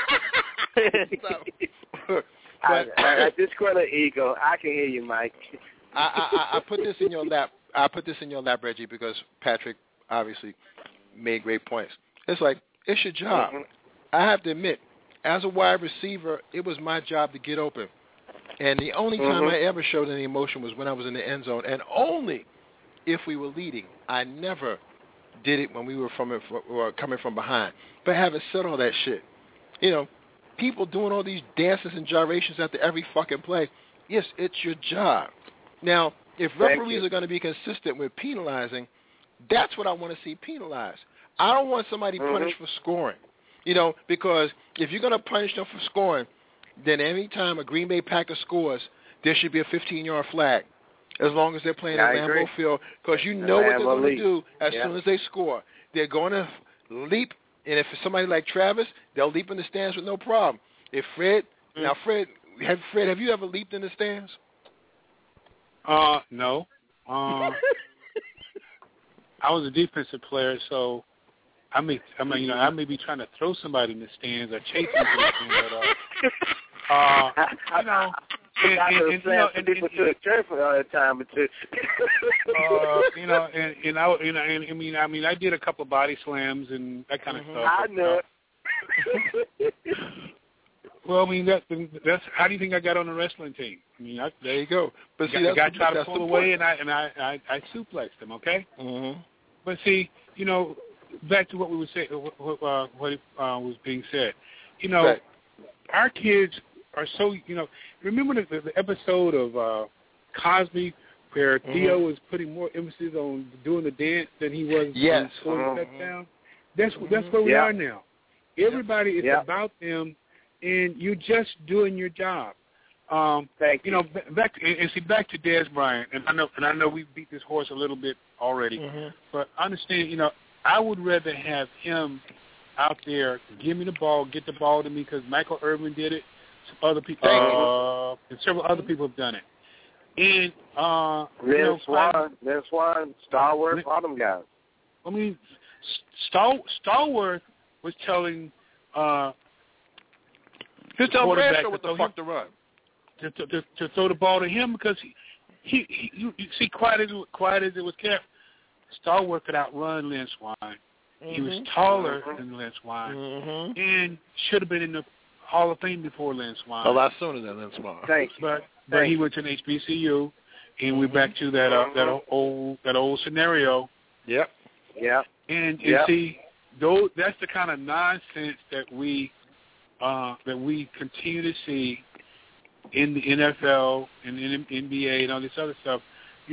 I discredit ego. I can hear you, Mike. I put this in your lap. I put this in your lap, Reggie, because Patrick obviously made great points. It's like, it's your job. I have to admit, as a wide receiver, it was my job to get open. And the only time I ever showed any emotion was when I was in the end zone, and only if we were leading. I never did it when we were coming from behind. But having said all that shit, people doing all these dances and gyrations after every fucking play, yes, it's your job. Now, if referees are going to be consistent with penalizing, that's what I want to see penalized. I don't want somebody punished for scoring, because if you're going to punish them for scoring, then any time a Green Bay Packer scores, there should be a 15-yard flag, as long as they're playing at Lambeau Field, because you know what they're going to do as soon as they score. They're going to leap, and if it's somebody like Travis, they'll leap in the stands with no problem. If Fred, now Fred, have you ever leaped in the stands? No. I was a defensive player, so I may be trying to throw somebody in the stands or chase them to the stands. people to the church for all that time or two. I did a couple of body slams and that kind of stuff. I know. Well, that's how do you think I got on the wrestling team? There you go. But see, the guy tried to pull away, and I suplexed him. Okay. Mm-hmm. But see, back to what we were saying, what was being said. Right. Our kids are so. Remember the episode of Cosby where Theo was putting more emphasis on doing the dance than he was on scoring a touchdown? That's where we are now. Everybody is about them, and you're just doing your job. Thank you. Back to Dez Bryant, and I know we beat this horse a little bit already, but understand, I would rather have him out there give me the ball, get the ball to me, because Michael Irvin did it. Some other people, and several other people have done it. And Lynn Swan, Stallworth, all them guys. Stallworth was telling just tell Bradshaw what the fuck to run. To throw the ball to him, because he you see, quiet as it was kept, Stallworth could outrun Lynn Swan. He was taller than Lynn Swan, and should have been in the Hall of Fame before Lynn Swan. A lot sooner than Lynn Swan. But he went to an HBCU, and we're back to that old scenario. Yep. And see, that's the kind of nonsense that we continue to see in the NFL and in the NBA and all this other stuff.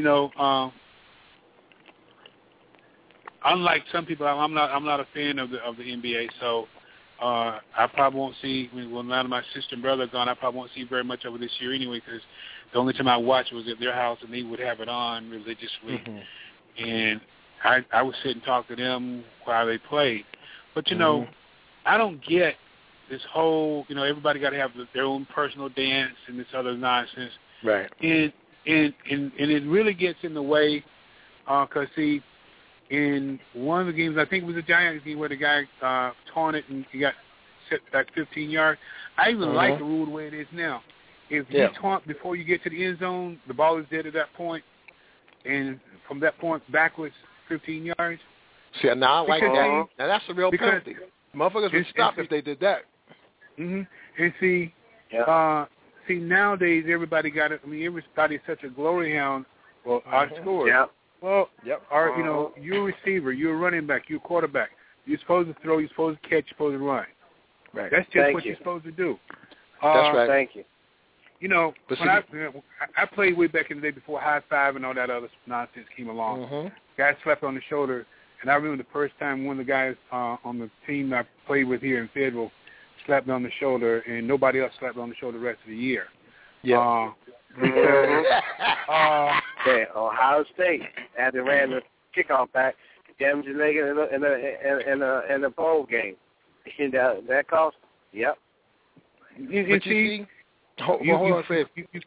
Unlike some people, I'm not a fan of the NBA, so I probably won't see. Now that my sister and brother are gone, I probably won't see very much of it this year anyway, because the only time I watched was at their house, and they would have it on religiously, and I would sit and talk to them while they played. But I don't get this whole, everybody got to have their own personal dance and this other nonsense. Right. And it really gets in the way, because see, in one of the games, I think it was a Giants game where the guy torn it and he got set back 15 yards. I even like the rule the way it is now. If you taunt before you get to the end zone, the ball is dead at that point, and from that point backwards 15 yards. See, now I like that. Now that's a real penalty. Motherfuckers would stop if they did that. And see, nowadays everybody got it. Everybody's such a glory hound. Well, I scored. Well, you're a receiver, you're a running back, you're a quarterback. You're supposed to throw, you're supposed to catch, you're supposed to run. Right. That's just what you're supposed to do. That's right. Thank you. When I played way back in the day before high five and all that other nonsense came along. Guys slapped on the shoulder, and I remember the first time one of the guys on the team I played with here in Fayetteville slapped me on the shoulder, and nobody else slapped me on the shoulder the rest of the year. Yeah. Ohio State, as they ran the kickoff back, damaged his leg in a bowl game. That cost. Yep. But you see, hold on, Fred.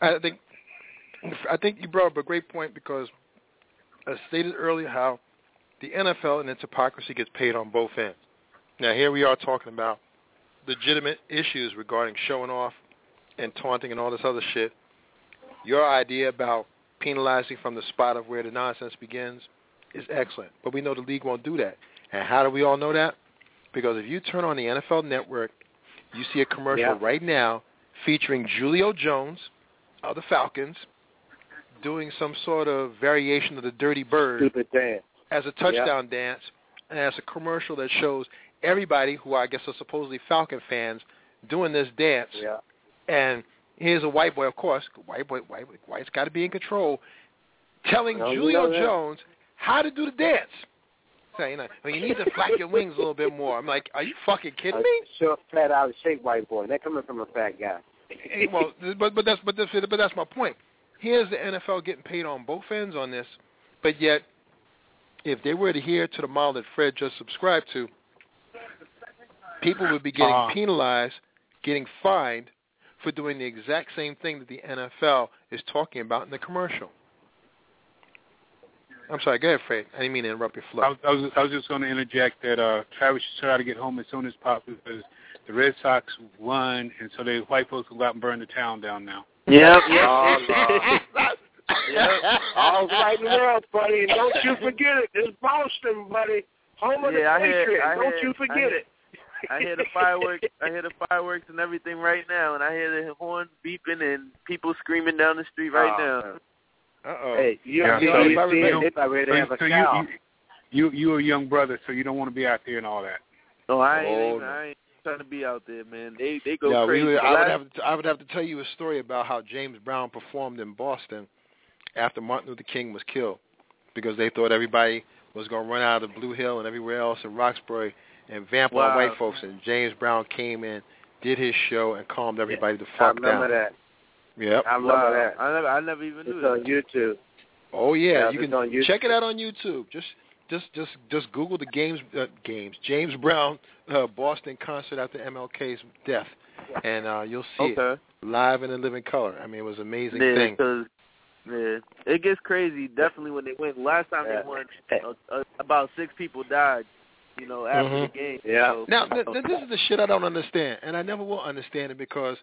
I think you brought up a great point, because I stated earlier how the NFL and its hypocrisy gets paid on both ends. Now here we are talking about legitimate issues regarding showing off and taunting and all this other shit. Your idea about penalizing from the spot of where the nonsense begins is excellent, but we know the league won't do that. And how do we all know that? Because if you turn on the NFL Network, you see a commercial right now featuring Julio Jones of the Falcons doing some sort of variation of the Dirty Bird as a touchdown dance, and as a commercial that shows everybody who I guess are supposedly Falcon fans doing this dance. And here's a white boy, of course, white's got to be in control, telling Julio Jones how to do the dance. Saying, you need to flap your wings a little bit more. I'm like, are you fucking kidding me? Short, fat, out of shape white boy. They're coming from a fat guy. Well, but that's my point. Here's the NFL getting paid on both ends on this, but yet, if they were to adhere to the model that Fred just subscribed to, people would be getting penalized, getting fined for doing the exact same thing that the NFL is talking about in the commercial. I'm sorry, go ahead, Fred. I didn't mean to interrupt your flow. I was just going to interject that Travis should try to get home as soon as possible, because the Red Sox won, and so the white folks will go out and burn the town down now. Yep. All right in the world, buddy. And don't you forget it. It's Boston, buddy. Home of the Patriots. Don't you forget it. I hear the fireworks. I hear the fireworks and everything right now, and I hear the horns beeping and people screaming down the street right now. Hey, you're a a young brother, so you don't want to be out there and all that. No, I ain't trying to be out there, man. They go crazy. I would have to tell you a story about how James Brown performed in Boston after Martin Luther King was killed, because they thought everybody was going to run out of Blue Hill and everywhere else in Roxbury and vamp on white folks, and James Brown came in, did his show, and calmed everybody the fuck down. I remember that. Yep. I remember that. I never even knew that. It's on YouTube. Oh yeah, you can check it out on YouTube. Just Google the James Brown Boston concert after MLK's death, and you'll see it live and in living color. I mean, it was an amazing thing. Yeah, it gets crazy. Definitely when they win. Last time they won, about 6 people died. After the game. Yeah. So, now, this is the shit I don't understand, and I never will understand it, because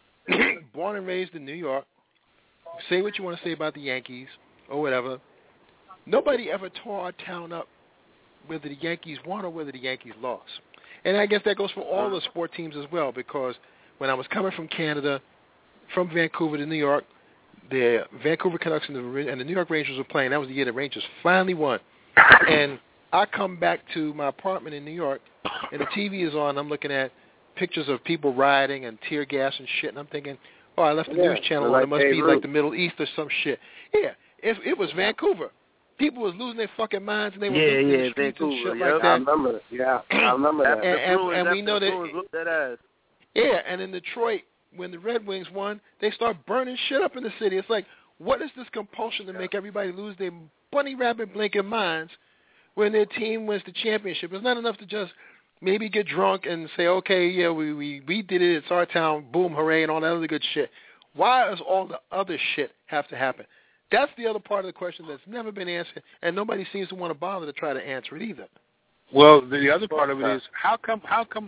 born and raised in New York, say what you want to say about the Yankees or whatever, nobody ever tore our town up whether the Yankees won or whether the Yankees lost. And I guess that goes for all the sport teams as well, because when I was coming from Canada, from Vancouver to New York, the Vancouver Canucks and the New York Rangers were playing. That was the year the Rangers finally won. And I come back to my apartment in New York, and the TV is on. I'm looking at pictures of people rioting and tear gas and shit, and I'm thinking, oh, I left the news channel on. It must be like the Middle East or some shit. Yeah, if it was Vancouver. People was losing their fucking minds, and they were losing the streets and shit like that. I remember that. Yeah, I remember that. And we know that. Yeah, and in Detroit, when the Red Wings won, they start burning shit up in the city. It's like, what is this compulsion to make everybody lose their bunny rabbit blinking minds when their team wins the championship? It's not enough to just maybe get drunk and say, okay, yeah, we did it, it's our town, boom, hooray, and all that other good shit. Why does all the other shit have to happen? That's the other part of the question that's never been answered, and nobody seems to want to bother to try to answer it either. Well, the other part of it is how come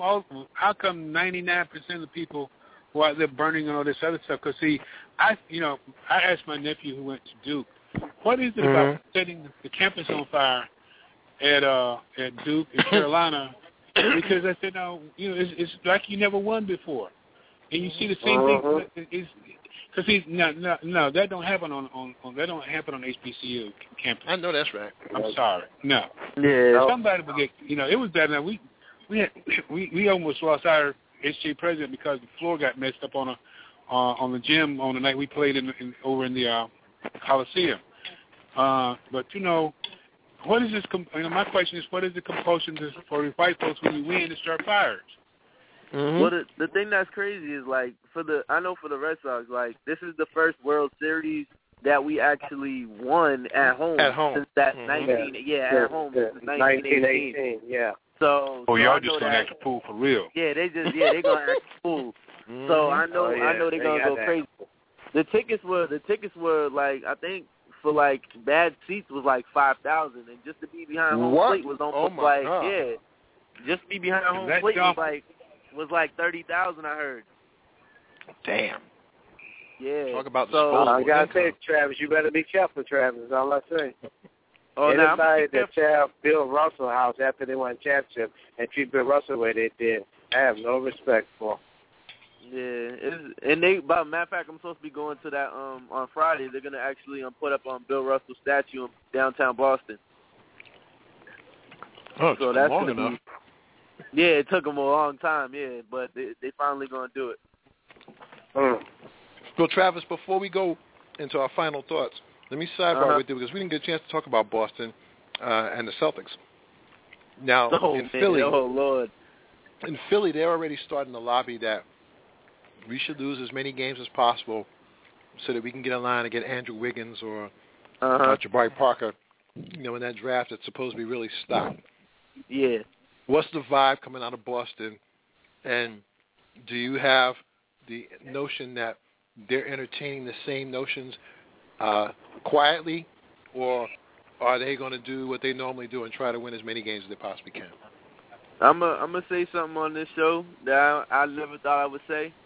99% of the people who are out there burning and all this other stuff? Because see, I asked my nephew who went to Duke, what is it about setting the campus on fire at Duke in Carolina? Because I said, no, it's like you never won before, and you see the same thing. Because no, that don't happen on HBCU campus. I know that's right. I'm sorry, no. Yeah. Somebody would get, it was bad. Now we almost lost our HJ president because the floor got messed up on the gym on the night we played over in the Coliseum. But what is this? My question is, what is the compulsion for the white folks when you win to start fires? Mm-hmm. Well, the thing that's crazy is, like, I know for the Red Sox, like, this is the first World Series that we actually won at home. Since that at home since 1918. Yeah. So y'all just gonna act a fool for real. Yeah, they gonna act a fool. So I know they're gonna go crazy. The tickets were like, I think for like bad seats was like 5,000, and just to be behind home plate was almost just to be behind home plate was like 30,000. I heard. Damn. Yeah. Talk about I gotta say, Travis, you better be careful, Travis. That's all I say. Anybody that tell Bill Russell house after they won a championship and treat Bill Russell the way they did, I have no respect for. Yeah, and matter of fact, I'm supposed to be going to that on Friday. They're gonna actually put up on Bill Russell's statue in downtown Boston. Oh, so that's long enough. Yeah, it took them a long time. Yeah, but they finally gonna do it. Well, Travis, before we go into our final thoughts, let me sidebar with you because we didn't get a chance to talk about Boston and the Celtics. Now, in Philly, Lord. In Philly, they're already starting to lobby that we should lose as many games as possible so that we can get in line to get Andrew Wiggins or Jabari Parker, in that draft that's supposed to be really stocked. Yeah. What's the vibe coming out of Boston? And do you have the notion that they're entertaining the same notions quietly, or are they going to do what they normally do and try to win as many games as they possibly can? I'm gonna say something on this show that I never thought I would say.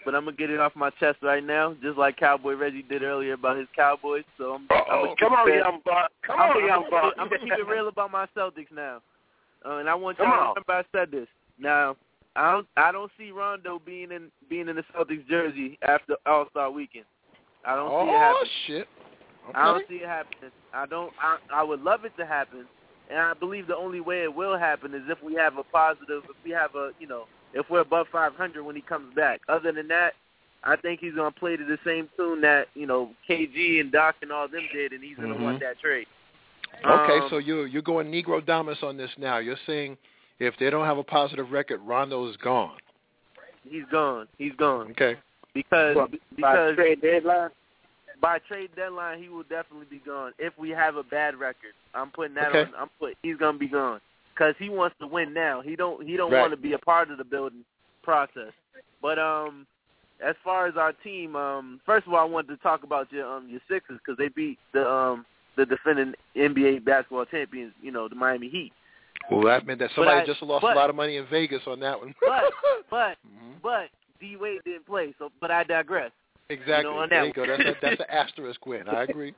but I'm gonna get it off my chest right now, just like Cowboy Reggie did earlier about his Cowboys. So I'm come on, young buck. Come on, young buck. I'm gonna keep it real about my Celtics now, and I want y'all to remember I said this. Now, I don't see Rondo being in the Celtics jersey after All-Star Weekend. I don't see it happening. Oh shit! Okay. I don't see it happening. I would love it to happen, and I believe the only way it will happen is if we have a positive, if we're above 500 when he comes back. Other than that, I think he's gonna play to the same tune that KG and Doc and all them did, and he's gonna want that trade. Okay, so you're going Negro Domus on this now. You're saying if they don't have a positive record, Rondo is gone. He's gone. Okay. Because by trade deadline. By trade deadline, he will definitely be gone. If we have a bad record, I'm putting that on. He's gonna be gone because he wants to win now. He don't want to be a part of the building process. But as far as our team, first of all, I wanted to talk about your Sixers because they beat the defending NBA basketball champions, the Miami Heat. Well, that meant that somebody just lost a lot of money in Vegas on that one. but D Wade didn't play. So, but I digress. Exactly. There you go. That's an asterisk win. I agree.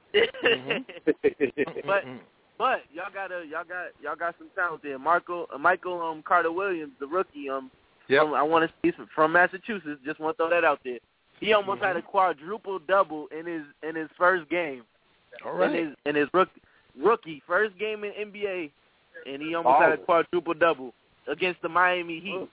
But y'all got some talent there. Michael Carter Williams, the rookie. I want to see from Massachusetts. Just want to throw that out there. He almost had a quadruple double in his first game. All right. In his rookie first game in NBA, and he almost had a quadruple double against the Miami Heat.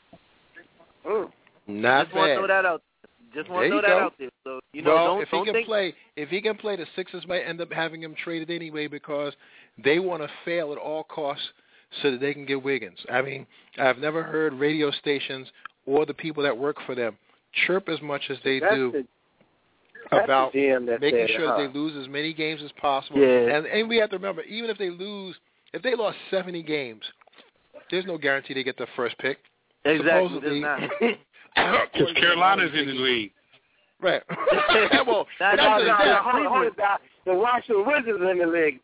Not just bad. Want to throw that out. Just want to throw that out there. So if he can play, the Sixers might end up having him traded anyway because they want to fail at all costs so that they can get Wiggins. I mean, I've never heard radio stations or the people that work for them chirp as much as they do about making sure they lose as many games as possible. Yeah. And we have to remember, even if they lost 70 games, there's no guarantee they get the first pick. Exactly. There's not. Because Carolina's in the league. Right. Well, the Washington Wizards in the league.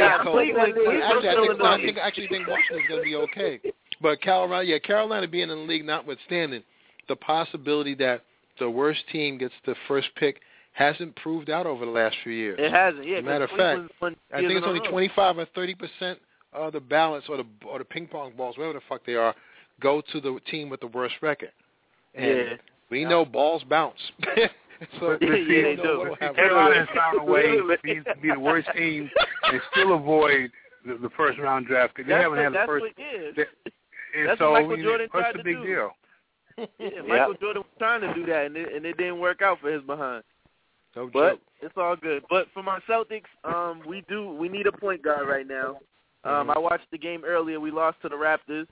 I actually think Washington's going to be okay. But Carolina being in the league notwithstanding, the possibility that the worst team gets the first pick hasn't proved out over the last few years. It hasn't. Yeah. As a matter of fact, I think it's only 25 or 30% of the balance or the ping pong balls, whatever the fuck they are, go to the team with the worst record. And we know balls bounce. So they do. Carolina has found a way to be the worst team and still avoid the first round draft because they haven't had the first. That's what Michael Jordan tried to do. What's the big deal? Yeah, Michael Jordan was trying to do that, and it didn't work out for his behind. No but joke. It's all good. But for my Celtics, we need a point guard right now. I watched the game earlier. We lost to the Raptors.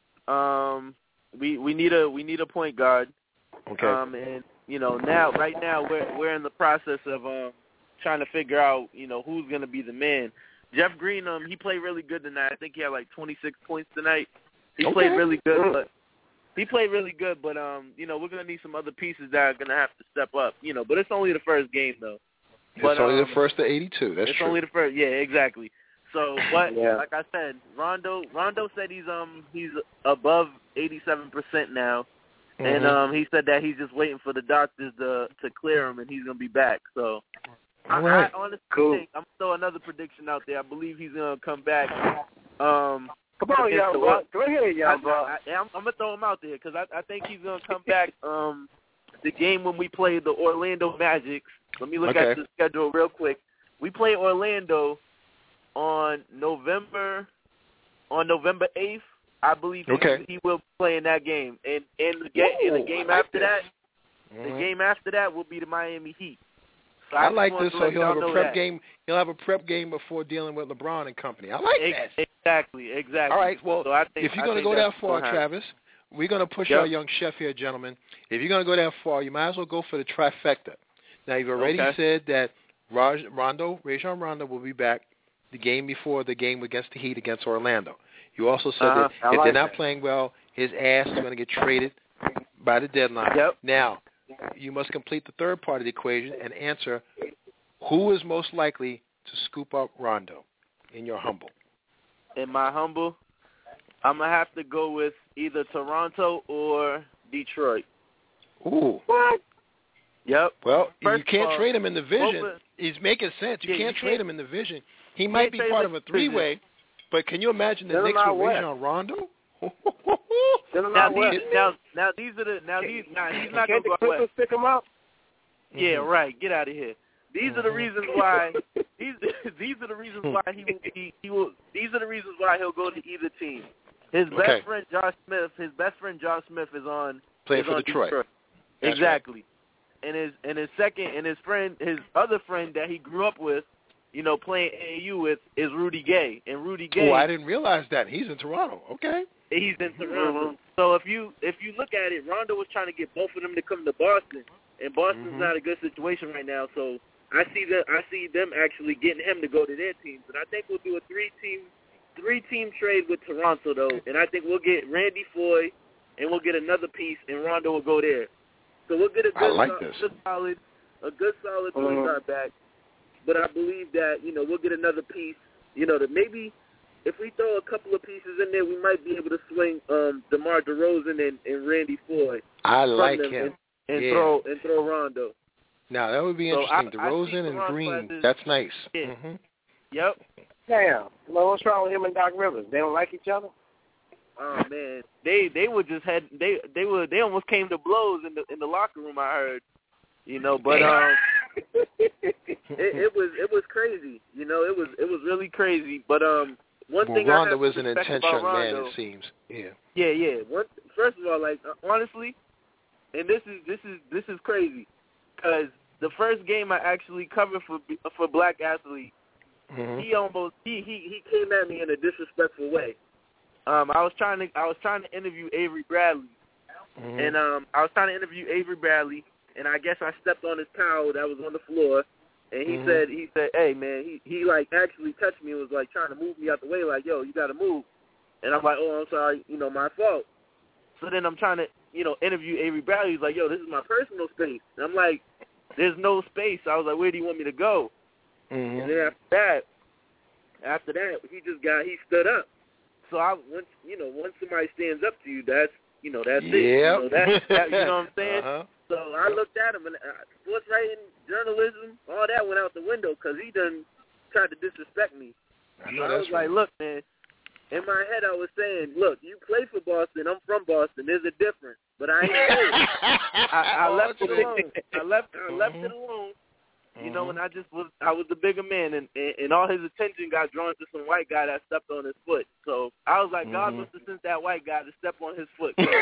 We need a point guard. Okay. And right now we're in the process of trying to figure out who's going to be the man. Jeff Green, he played really good tonight. I think he had like 26 points tonight. He played really good, but we're going to need some other pieces that are going to have to step up. But it's only the first game though. It's only the first of 82. That's it's true. It's only the first. Yeah, exactly. So, but like I said, Rondo said he's above 87% now, and he said that he's just waiting for the doctors to clear him, and he's gonna be back. So, I honestly think I'm gonna throw another prediction out there. I believe he's gonna come back. Come on, young buck. Go ahead, young buck. I'm gonna throw him out there because I think he's gonna come back. The game when we played the Orlando Magic. Let me look at the schedule real quick. We play Orlando on November 8th. I believe he will play in that game. And the game after that, the game after that will be the Miami Heat. So I like this. So he'll have a prep game. He'll have a prep game before dealing with LeBron and company. I like that. Exactly. All right. Well, so if you're going to go that far, Travis, we're going to push our young chef here, gentlemen. If you're going to go that far, you might as well go for the trifecta. Now, you've already said that Rajon Rondo will be back the game before the game against the Heat against Orlando. You also said that if they're not playing well, his ass is going to get traded by the deadline. Now, you must complete the third part of the equation and answer who is most likely to scoop up Rondo in your humble. In my humble, I'm going to have to go with either Toronto or Detroit. Ooh. What? Yep. Well, First you can't of all, trade him in the vision. He's making sense. You can't trade him in the vision. He might be part of a three-way, but can you imagine the Knicks with Rajon Rondo? He's not going to go west. Pick him up? Yeah, right. Get out of here. These are the reasons why. These are the reasons why he will. These are the reasons why he'll go to either team. His best friend Josh Smith. His best friend Josh Smith is on. Playing for Detroit. Exactly. Right. And his other friend that he grew up with, you know, playing AAU with, is Rudy Gay. And Rudy Gay. Oh, I didn't realize that. He's in Toronto. Okay. He's in Toronto. So if you look at it, Rondo was trying to get both of them to come to Boston, and Boston's not a good situation right now. So I see them actually getting him to go to their teams, and I think we'll do a three-team trade with Toronto though, and I think we'll get Randy Foye, and we'll get another piece, and Rondo will go there. So we'll get a good solid point guard back. But I believe that, you know, we'll get another piece, you know, that maybe if we throw a couple of pieces in there, we might be able to swing DeMar DeRozan and Randy Foye. I like him. And throw Rondo. Now, that would be interesting. DeRozan and Green, that's nice. Yeah. Mm-hmm. Yep. Damn. Well, what's wrong with him and Doc Rivers? They don't like each other? Oh man, they almost came to blows in the locker room. I heard, you know, but it was crazy. You know, it was really crazy. But one thing Rondo I was an intense young man, it seems. Yeah. First of all, like honestly, and this is crazy, because the first game I actually covered for Black Athlete, he came at me in a disrespectful way. I was trying to interview Avery Bradley, and I was trying to interview Avery Bradley, and I guess I stepped on his towel that was on the floor, and he said, hey man, he like actually touched me and was like trying to move me out the way, like, yo, you gotta move, and I'm like, oh, I'm sorry, you know, my fault. So then I'm trying to, you know, interview Avery Bradley. He's like, yo, this is my personal space, and I'm like, there's no space. I was like, where do you want me to go? And then after that, he stood up. So once somebody stands up to you, that's it. You know, you know what I'm saying? So I looked at him, and sports writing, journalism, all that went out the window because he done tried to disrespect me. I was like, look, man. In my head, I was saying, look, you play for Boston. I'm from Boston. There's a difference, but I ain't saying. I left it alone. I left it alone. You know, and I was the bigger man, and all his attention got drawn to some white guy that stepped on his foot. So I was like, God must have sent that white guy to step on his foot. So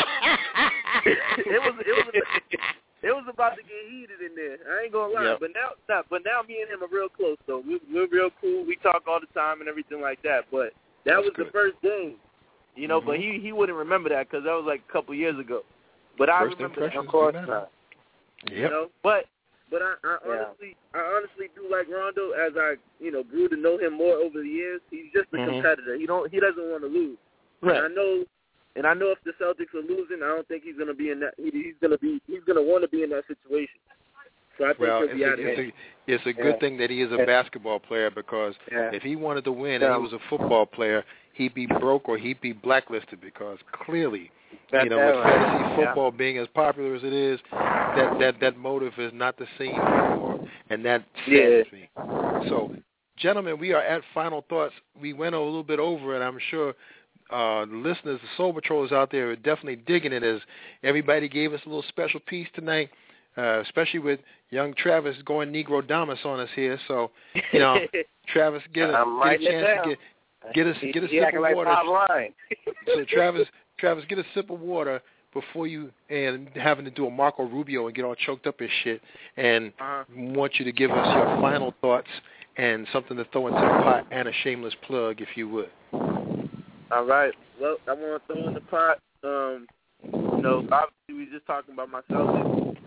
it was about to get heated in there. I ain't gonna lie, but now me and him are real close. though. We're real cool. We talk all the time and everything like that. But that was the first game, you know. But he wouldn't remember that because that was like a couple years ago. But I remember that. Of course not. You know, but I honestly do like Rondo as I, you know, grew to know him more over the years. He's just a competitor. He doesn't want to lose. Right. And I know if the Celtics are losing, I don't think he's going to be in that. He's going to want to be in that situation. So I think he'll be out of it. It's a good thing that he is a basketball player because if he wanted to win and he was a football player, he'd be broke or he'd be blacklisted because clearly, you know, with fantasy football being as popular as it is, that motive is not the same anymore, and that saddens me. So, gentlemen, we are at final thoughts. We went a little bit over, and I'm sure the listeners, the Soul Patrollers out there are definitely digging it as everybody gave us a little special piece tonight, especially with young Travis going Negro Damas on us here. So, you know, Travis, get a chance to get a sip of water. So Travis, get a sip of water before you and having to do a Marco Rubio and get all choked up and shit. And want you to give us your final thoughts and something to throw into the pot and a shameless plug, if you would. All right. Well, I want to throw in the pot. You know, obviously we just talking about my Celtics.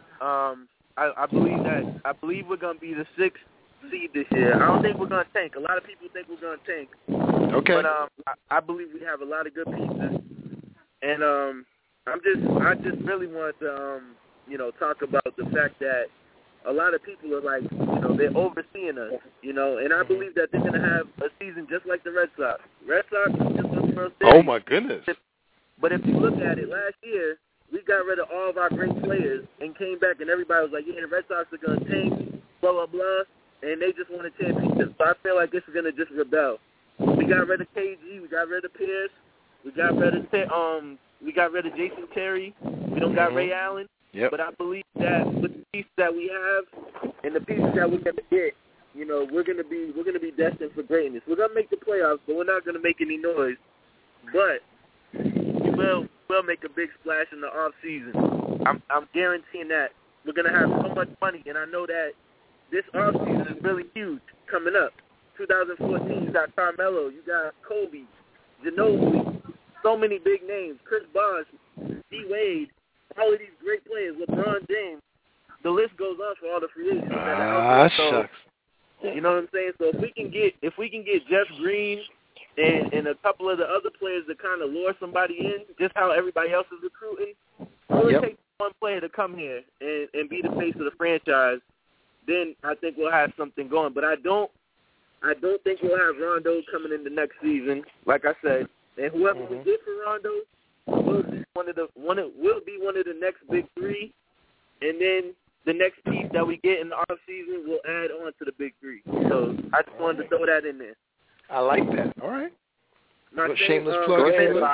I believe we're gonna be the 6th seed this year. I don't think we're gonna tank. A lot of people think we're gonna tank. Okay. But I believe we have a lot of good pieces, and I just really want to you know, talk about the fact that a lot of people are like, you know, they're overseeing us, you know, and I believe that they're gonna have a season just like the Red Sox. Red Sox just won the World Series. Oh my goodness. But if you look at it, last year we got rid of all of our great players and came back and everybody was like, yeah, the Red Sox are going to tank, blah, blah, blah, and they just want a championship. So I feel like this is going to just rebel. We got rid of KG. We got rid of Pierce. We got rid of Jason Terry. We don't got Ray Allen. Yep. But I believe that with the pieces that we have and the pieces that we're going to get, you know, we're going to be destined for greatness. We're going to make the playoffs, but we're not going to make any noise. But we'll make a big splash in the off season. I'm guaranteeing that. We're going to have so much money, and I know that this off season is really huge coming up. 2014, you got Carmelo, you got Kobe, Ginobili, so many big names, Chris Bosh, D-Wade, all of these great players, LeBron James. The list goes on for all the free agents that are out there. So, shucks. you know what I'm saying? So if we can get Jeff Green and a couple of the other players to kind of lure somebody in, just how everybody else is recruiting, it takes one player to come here and be the face of the franchise, then I think we'll have something going. But I don't think we'll have Rondo coming in the next season, like I said. And whoever we get for Rondo will be one of the next big three. And then the next piece that we get in the off season will add on to the big three. So I just wanted to throw that in there. I like that. All right. My shameless plug.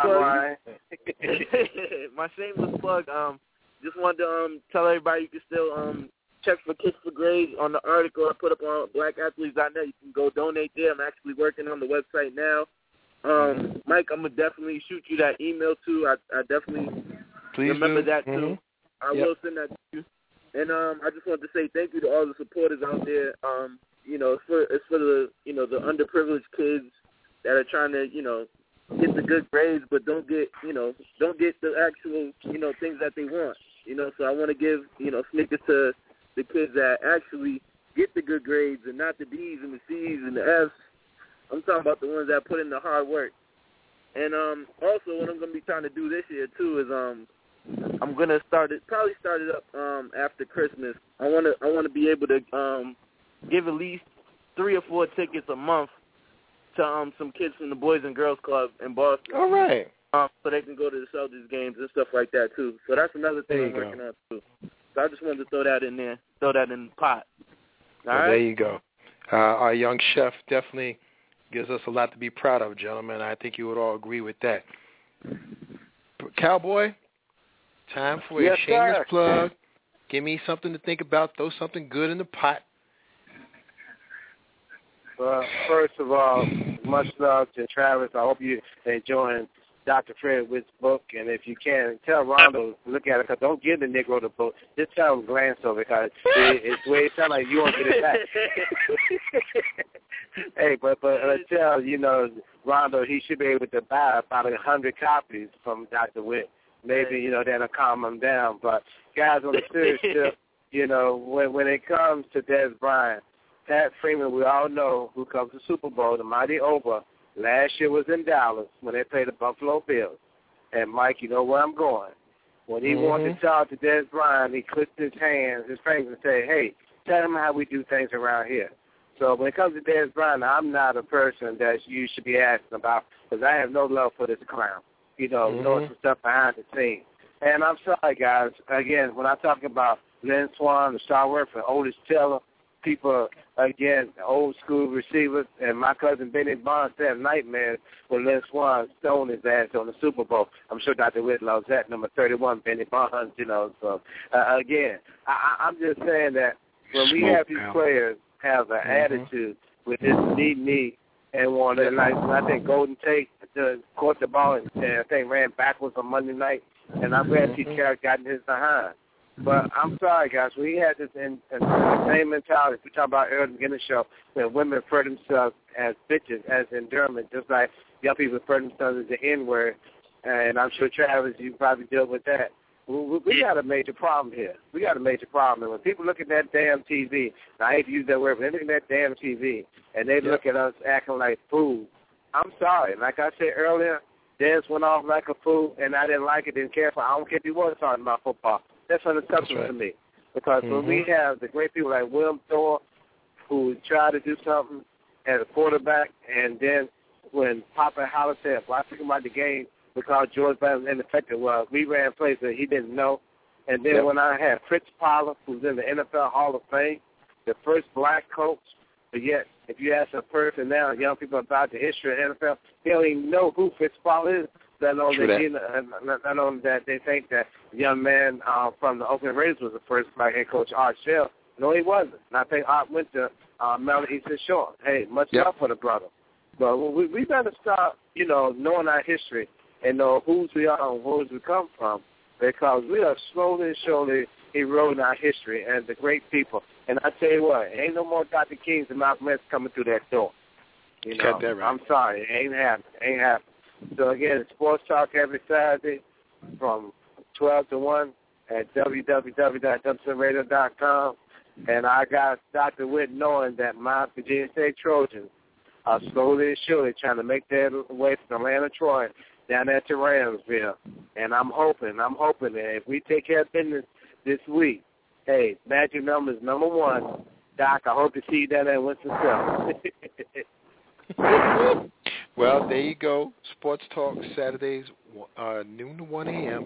My shameless plug. Just wanted to tell everybody you can still check for Kiss for Grades on the article I put up on blackathletes.net. You can go donate there. I'm actually working on the website now. Mike, I'm going to definitely shoot you that email, too. I definitely remember that, too. I will send that to you. And I just wanted to say thank you to all the supporters out there. You know, it's for the, you know, the underprivileged kids that are trying to, you know, get the good grades but don't get the actual, you know, things that they want. You know, so I want to give, you know, snickers to the kids that actually get the good grades and not the D's and the C's and the F's. I'm talking about the ones that put in the hard work. And also what I'm going to be trying to do this year, too, is I'm going to probably start it up after Christmas. I want to be able to give at least 3 or 4 tickets a month to some kids from the Boys and Girls Club in Boston. All right. So they can go to the Celtics games and stuff like that, too. So that's another thing I'm working on, too. So I just wanted to throw that in there, throw that in the pot. All right? There you go. Our young chef definitely gives us a lot to be proud of, gentlemen. I think you would all agree with that. Cowboy, time for a shameless plug. Give me something to think about. Throw something good in the pot. Well, first of all, much love to Travis. I hope you're enjoying Dr. Fred Witt's book, and if you can, tell Rondo to look at it, because don't give the Negro the book. Just tell him glance over it, because it's the way it sounds like you won't get it back. Hey, but tell, you know, Rondo he should be able to buy about 100 copies from Dr. Witt. Maybe, you know, that'll calm him down. But, guys, on the serious tip, you know, when it comes to Des Bryant, Pat Freeman, we all know, who comes to Super Bowl, the mighty Oba, last year was in Dallas when they played the Buffalo Bills. And, Mike, you know where I'm going. When he wanted to talk to Des Bryant, he clicked his fingers, and said, hey, tell him how we do things around here. So when it comes to Des Bryant, I'm not a person that you should be asking about, because I have no love for this clown, you know, knowing some stuff behind the scenes. And I'm sorry, guys. Again, when I talk about Lynn Swann, the Star Worker, Otis Taylor, people, again, old school receivers, and my cousin Benny Barnes had nightmares when Lynn Swann stoned his ass on the Super Bowl. I'm sure Dr. Witt loves that, number 31, Benny Barnes, you know. So, again, I'm just saying that when we have these players have an attitude with this need and want to, like, I think Golden Tate caught the ball and I think ran backwards on Monday night, and I'm glad Pete Carroll got in his behind. But I'm sorry, guys. We had this same mentality. We talked about earlier in the beginning of the show when women refer themselves as bitches, as endurement, just like young people refer themselves as the N-word. And I'm sure, Travis, you probably deal with that. We got a major problem here. We got a major problem. And when people look at that damn TV, and I hate to use that word, but they look at that damn TV, and they look at us acting like fools, I'm sorry. Like I said earlier, Des went off like a fool, and I didn't like it, didn't care for it. I don't care if he was talking about football. That's unacceptable to me. Because when we have the great people like William Thorpe who try to do something as a quarterback, and then when Papa Hollis said, well, I took him out the game because George Brown was ineffective. Well, we ran plays that he didn't know. And then when I had Fritz Pollard, who's in the NFL Hall of Fame, the first black coach, but yet if you ask a person now, young people about the history of the NFL, they don't even know who Fritz Pollard is. Let alone that they think that the young man from the Oakland Raiders was the first black head coach, Art Shell. No, he wasn't. And I think Art went to Maryland Eastern Shore. Hey, much love for the brother. But we better start, knowing our history and know whose we are and where we come from, because we are slowly and surely eroding our history and the great people. And I tell you what, ain't no more Dr. Kings and Malcolm X coming through that door. Got that right. I'm sorry, it ain't happening. So, again, Sports Talk every Saturday from 12 to 1 at www.WCRadio.com. And I got Dr. Witt knowing that my Virginia State Trojans are slowly and surely trying to make their way from the land of Troy down there to Ramsville. And I'm hoping that if we take care of business this week, hey, magic number is number 1. Doc, I hope to see you down there in Winston-Salem. Well, there you go. Sports Talk Saturdays, noon to 1 a.m.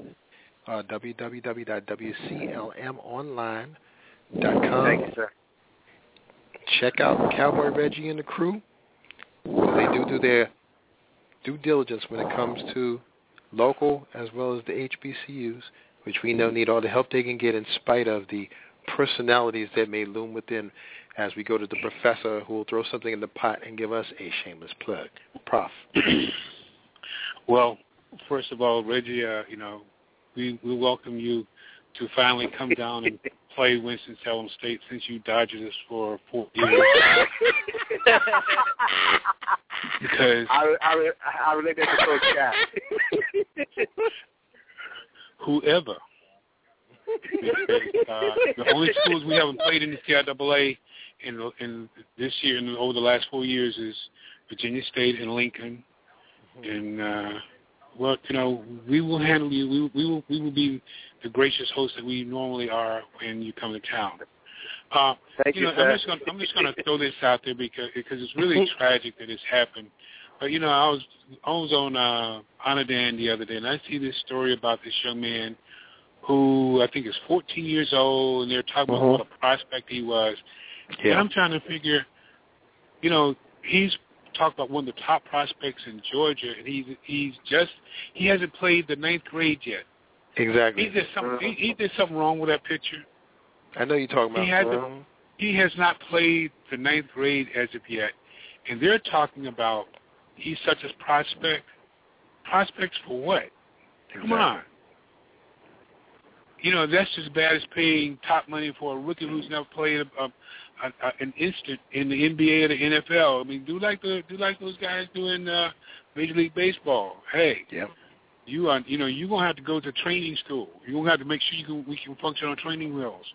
www.WCLMonline.com. Thank you, sir. Check out Cowboy Reggie and the crew. Well, they do their due diligence when it comes to local as well as the HBCUs, which we know need all the help they can get in spite of the personalities that may loom within, as we go to the professor who will throw something in the pot and give us a shameless plug. Prof. Well, first of all, Reggie, we welcome you to finally come down and play Winston-Salem State since you dodged us for 4 years. Because I relate that to Coach Scott. Whoever. Because, the only schools we haven't played in the CIAA in this year and over the last 4 years is Virginia State and Lincoln. And we will handle you. We will be the gracious host that we normally are when you come to town. Thank you, I'm just going to throw this out there because it's really tragic that it's happened. But I was on Anadan the other day, and I see this story about this young man who I think is 14 years old, and they're talking about what a prospect he was. Yeah. And I'm trying to figure, he's talked about one of the top prospects in Georgia, and he hasn't played the 9th grade yet. Exactly. He did something wrong with that picture. I know you're talking about. He has not played the 9th grade as of yet, and they're talking about he's such a prospect. Prospects for what? Come on. That's just as bad as paying top money for a rookie who's never played an instant in the NBA or the NFL. I mean, do like those guys doing Major League Baseball. Hey, you're gonna have to go to training school. You're gonna have to make sure we can function on training wheels.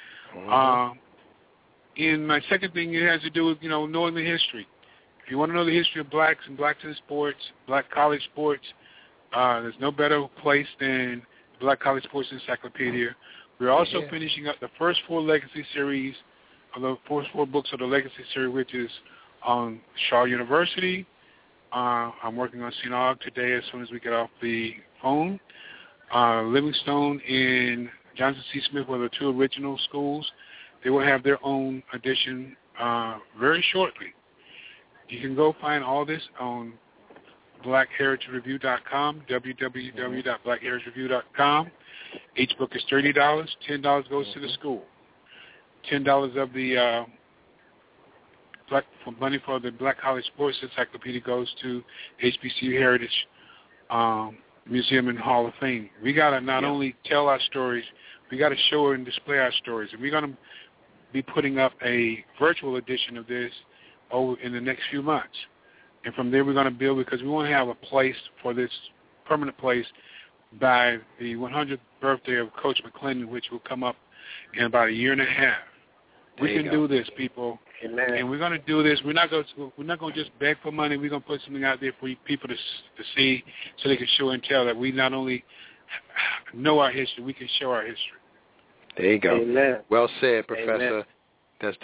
And my second thing, it has to do with knowing the history. If you want to know the history of blacks and blacks in sports, black college sports, there's no better place than Black College Sports Encyclopedia. We're also finishing up the first 4 legacy series, of the first 4 books of the legacy series, which is on Shaw University. I'm working on St. Aug today as soon as we get off the phone. Livingstone and Johnson C. Smith were the 2 original schools. They will have their own edition very shortly. You can go find all this on BlackHeritageReview.com, www.BlackHeritageReview.com. Each book is $30. $10 goes to the school. $10 of the money for the Black College Sports Encyclopedia goes to HBCU Heritage Museum and Hall of Fame. We got to not only tell our stories, we got to show and display our stories. And we're going to be putting up a virtual edition of this over in the next few months. And from there we're going to build, because we want to have a place for this, permanent place, by the 100th birthday of Coach McClendon, which will come up in about a year and a half. We can do this, people. Amen. And we're going to do this. We're not going to just beg for money. We're going to put something out there for people to see, so they can show and tell that we not only know our history, we can show our history. There you go. Amen. Well said, Professor. Amen. That's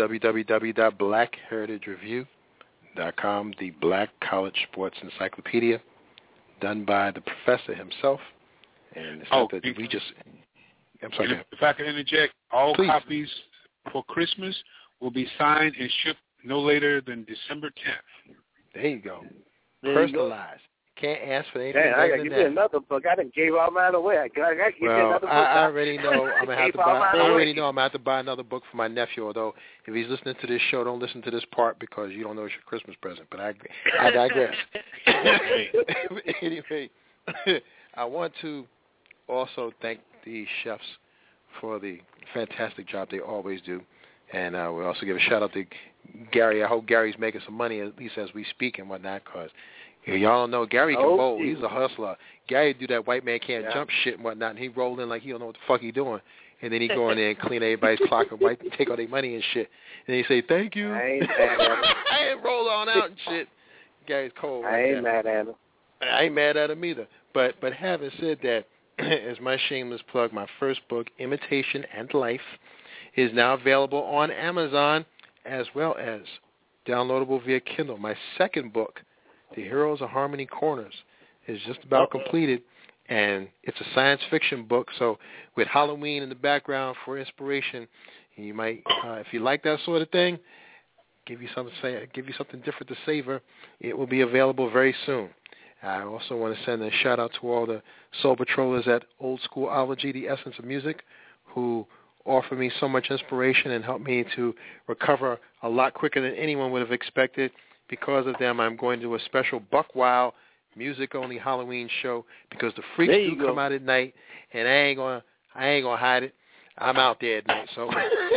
www.BlackHeritageReview.com, the Black College Sports Encyclopedia. done by the professor himself. And it's not that we just... I'm sorry. If I can interject, all Please. copies for Christmas will be signed and shipped no later than December 10th. There you go. There Personalized. Can't ask for anything I better got to than give you that. another book. I done gave all mine away. I got to give you another book. I already know I'm gonna have to buy. I already know I'm gonna have to buy another book for my nephew. Although if he's listening to this show, don't listen to this part because you don't know it's your Christmas present. But I digress. Anyway, I want to also thank the chefs for the fantastic job they always do, and we also give a shout out to Gary. I hope Gary's making some money at least as we speak and whatnot, because y'all know Gary can bowl. He's a hustler. Gary do that white man can't jump shit and whatnot, and he roll in like he don't know what the fuck he doing. And then he go in there and clean everybody's clock and take all their money and shit. And he say, thank you. I ain't mad at him. I ain't roll on out and shit. Gary's cold. I ain't mad at him. I ain't mad at him either. But having said that, as my shameless plug, my first book, Imitation and Life, is now available on Amazon as well as downloadable via Kindle. My second book, The Heroes of Harmony Corners, is just about completed, and it's a science fiction book. So with Halloween in the background for inspiration, you might, if you like that sort of thing, give you something different to savor. It will be available very soon. I also want to send a shout out to all the soul patrollers at Old Schoolology, the Essence of Music, who offer me so much inspiration and help me to recover a lot quicker than anyone would have expected. Because of them, I'm going to do a special Buck Wild music-only Halloween show because the freaks do come out at night, and I ain't gonna hide it. I'm out there at night, so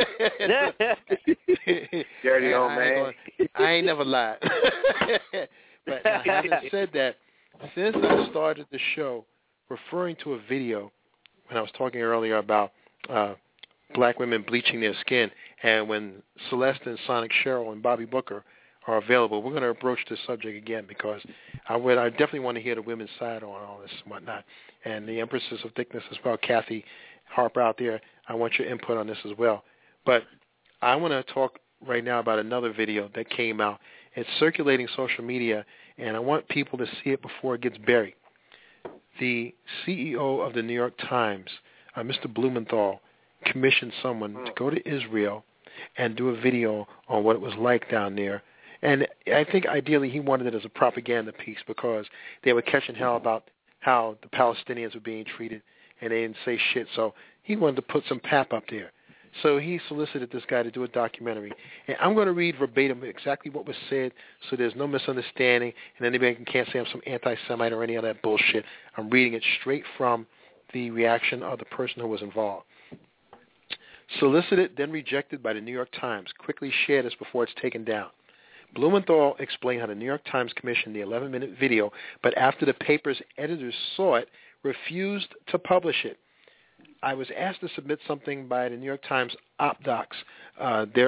dirty old man. I ain't never lied. But having said that, since I started the show, referring to a video when I was talking earlier about black women bleaching their skin, and when Celeste and Sonic Cheryl and Bobby Booker are available, we're going to approach this subject again because I definitely want to hear the women's side on all this and whatnot. And the Empresses of Thickness as well, Kathy Harper out there, I want your input on this as well. But I want to talk right now about another video that came out. It's circulating social media, and I want people to see it before it gets buried. The CEO of the New York Times, Mr. Blumenthal, commissioned someone to go to Israel and do a video on what it was like down there. And I think ideally he wanted it as a propaganda piece because they were catching hell about how the Palestinians were being treated, and they didn't say shit. So he wanted to put some pap up there. So he solicited this guy to do a documentary. And I'm going to read verbatim exactly what was said so there's no misunderstanding and anybody can't say I'm some anti-Semite or any of that bullshit. I'm reading it straight from the reaction of the person who was involved. Solicited, then rejected by the New York Times. Quickly share this before it's taken down. Blumenthal explained how the New York Times commissioned the 11-minute video, but after the paper's editors saw it, refused to publish it. I was asked to submit something by the New York Times op-docs, their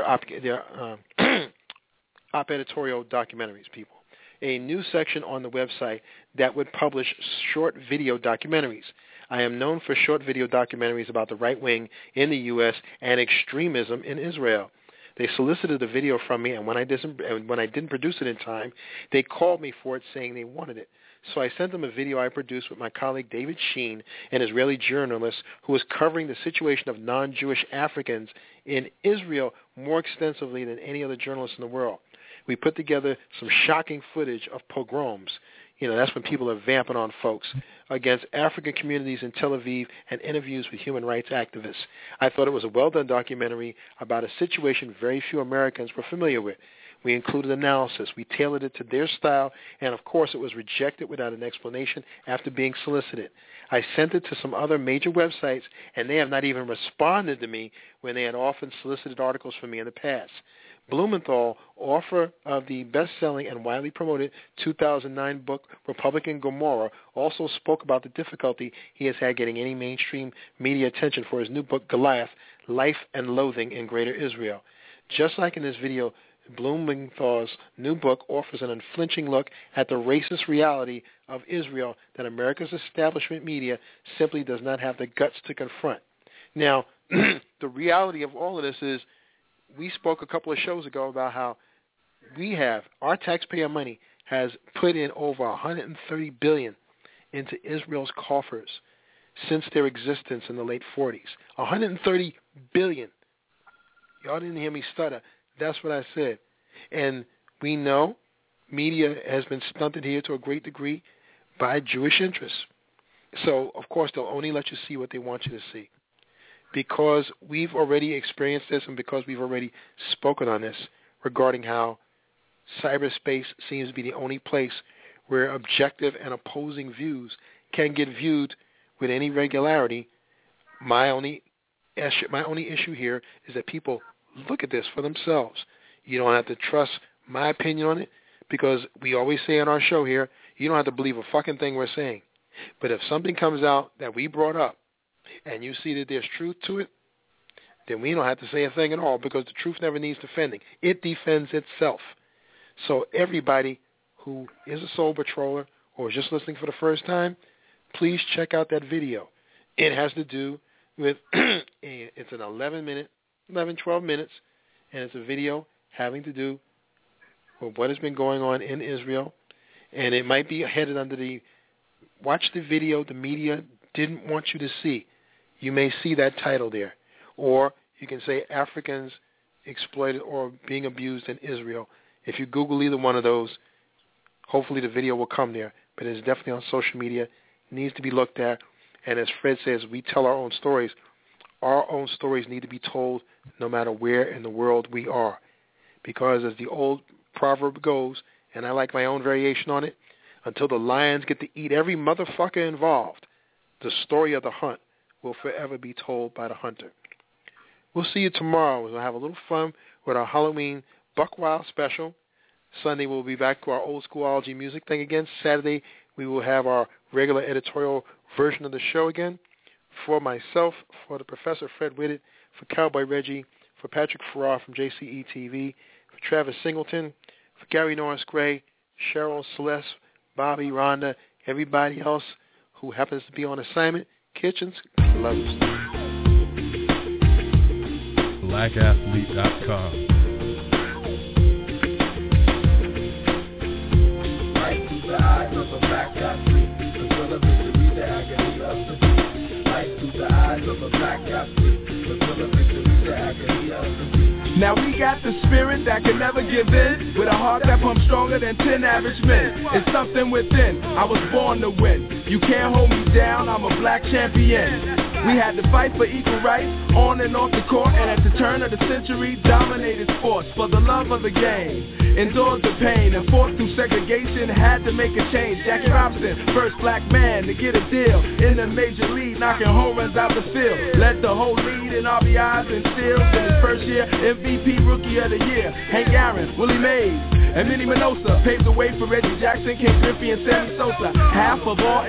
op-editorial documentaries people, a new section on the website that would publish short video documentaries. I am known for short video documentaries about the right wing in the U.S. and extremism in Israel. They solicited a video from me, and when I didn't produce it in time, they called me for it saying they wanted it. So I sent them a video I produced with my colleague David Sheen, an Israeli journalist who was covering the situation of non-Jewish Africans in Israel more extensively than any other journalist in the world. We put together some shocking footage of pogroms. You know, that's when people are vamping on folks against African communities in Tel Aviv and interviews with human rights activists. I thought it was a well-done documentary about a situation very few Americans were familiar with. We included analysis. We tailored it to their style, and of course it was rejected without an explanation after being solicited. I sent it to some other major websites, and they have not even responded to me when they had often solicited articles from me in the past. Blumenthal, author of the best-selling and widely promoted 2009 book Republican Gomorrah, also spoke about the difficulty he has had getting any mainstream media attention for his new book, Goliath, Life and Loathing in Greater Israel. Just like in this video, Blumenthal's new book offers an unflinching look at the racist reality of Israel that America's establishment media simply does not have the guts to confront. Now, the reality of all of this is we spoke a couple of shows ago about how our taxpayer money has put in over $130 billion into Israel's coffers since their existence in the late 40s. 130 billion. Y'all didn't hear me stutter. That's what I said. And we know media has been stunted here to a great degree by Jewish interests. So, of course, they'll only let you see what they want you to see. Because we've already experienced this and because we've already spoken on this regarding how cyberspace seems to be the only place where objective and opposing views can get viewed with any regularity, my only issue here is that people look at this for themselves. You don't have to trust my opinion on it because we always say on our show here, you don't have to believe a fucking thing we're saying. But if something comes out that we brought up and you see that there's truth to it, then we don't have to say a thing at all because the truth never needs defending. It defends itself. So everybody who is a soul patroller or is just listening for the first time, please check out that video. It has to do with, it's an 12 minutes, and it's a video having to do with what has been going on in Israel. And it might be headed under the, watch the video the media didn't want you to see. You may see that title there. Or you can say Africans exploited or being abused in Israel. If you Google either one of those, hopefully the video will come there. But it's definitely on social media. It needs to be looked at. And as Fred says, we tell our own stories. Our own stories need to be told no matter where in the world we are. Because as the old proverb goes, and I like my own variation on it, until the lions get to eat every motherfucker involved, the story of the hunt will forever be told by the hunter. We'll see you tomorrow. We'll have a little fun with our Halloween Buck Wild special. Sunday we'll be back to our old schoolology music thing again. Saturday we will have our regular editorial version of the show again. For myself, for the Professor Fred Whitted, for Cowboy Reggie, for Patrick Farrar from JCE TV, for Travis Singleton, for Gary Norris Gray, Cheryl Celeste, Bobby, Rhonda, everybody else who happens to be on assignment, Kitchens, love you. BlackAthlete.com. Light through the eyes of a black athlete, the thrill of victory, the agony of defeat. Light through the eyes of a black athlete, the thrill of victory, the agony of defeat. Now we got the spirit that can never give in, with a heart that pumps stronger than 10 average men. It's something within, I was born to win. You can't hold me down, I'm a black champion. We had to fight for equal rights, on and off the court, and at the turn of the century, dominated sports for the love of the game. Endured the pain and fought through segregation, had to make a change. Jackie Robinson, first black man to get a deal in the major league, knocking home runs out the field. Led the whole lead in RBIs and steals in his first year, MVP Rookie of the Year. Hank Aaron, Willie Mays, and Minnie Minosa paved the way for Reggie Jackson, Ken Griffey, and Sammy Sosa. Half of all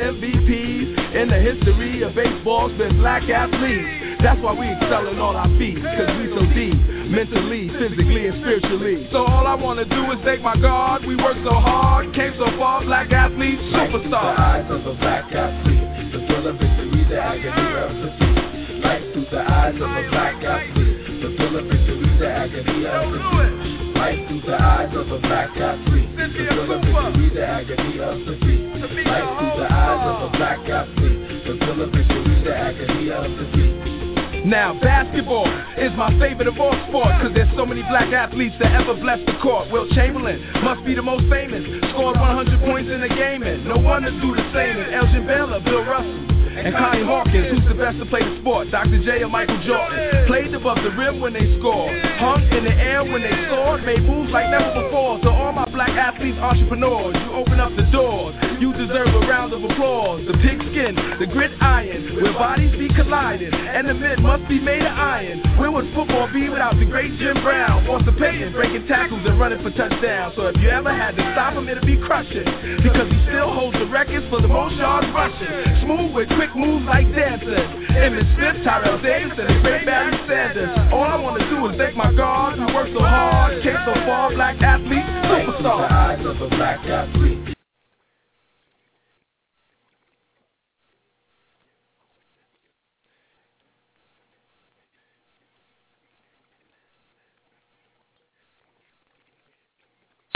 MVPs in the history of baseball's been black athletes. That's why we excel in all our feats, cause we so deep, mentally, physically, and spiritually. So all I wanna do is thank my God. We work so hard, came so far, black athletes, superstars. The eyes of a black athlete, the thrill of victory, the agony of defeat. Light through the eyes of a black athlete, the thrill of victory, the agony of defeat. Light through the eyes of a black athlete, the thrill of victory, the agony of defeat. Light through the eyes of a black athlete, the thrill of victory, the agony of defeat. Now basketball is my favorite of all sports, cause there's so many black athletes that ever blessed the court. Will Chamberlain must be the most famous, scored 100 points in a game, and no one to do the same as Elgin Baylor, Bill Russell, and Connie Hawkins, who's the best to play the sport, Dr. J or Michael Jordan. Played above the rim when they scored, hung in the air when they soared, made moves like never before. So all my black athletes, entrepreneurs, you open up the doors, you deserve a round of applause. The pigskin, the gridiron, where bodies be colliding, and the men must be made of iron. Where would football be without the great Jim Brown, Walter Payton, breaking tackles and running for touchdowns? So if you ever had to stop him, it'd be crushing, because he still holds the records for the most yards rushing. Smooth with quick moves like dancers, Emmitt Smith, Tyrell Davis, and the great Barry Sanders. All I want to do is thank my God, who worked so hard, came so far, black athlete, superstar. The eyes of a black athlete,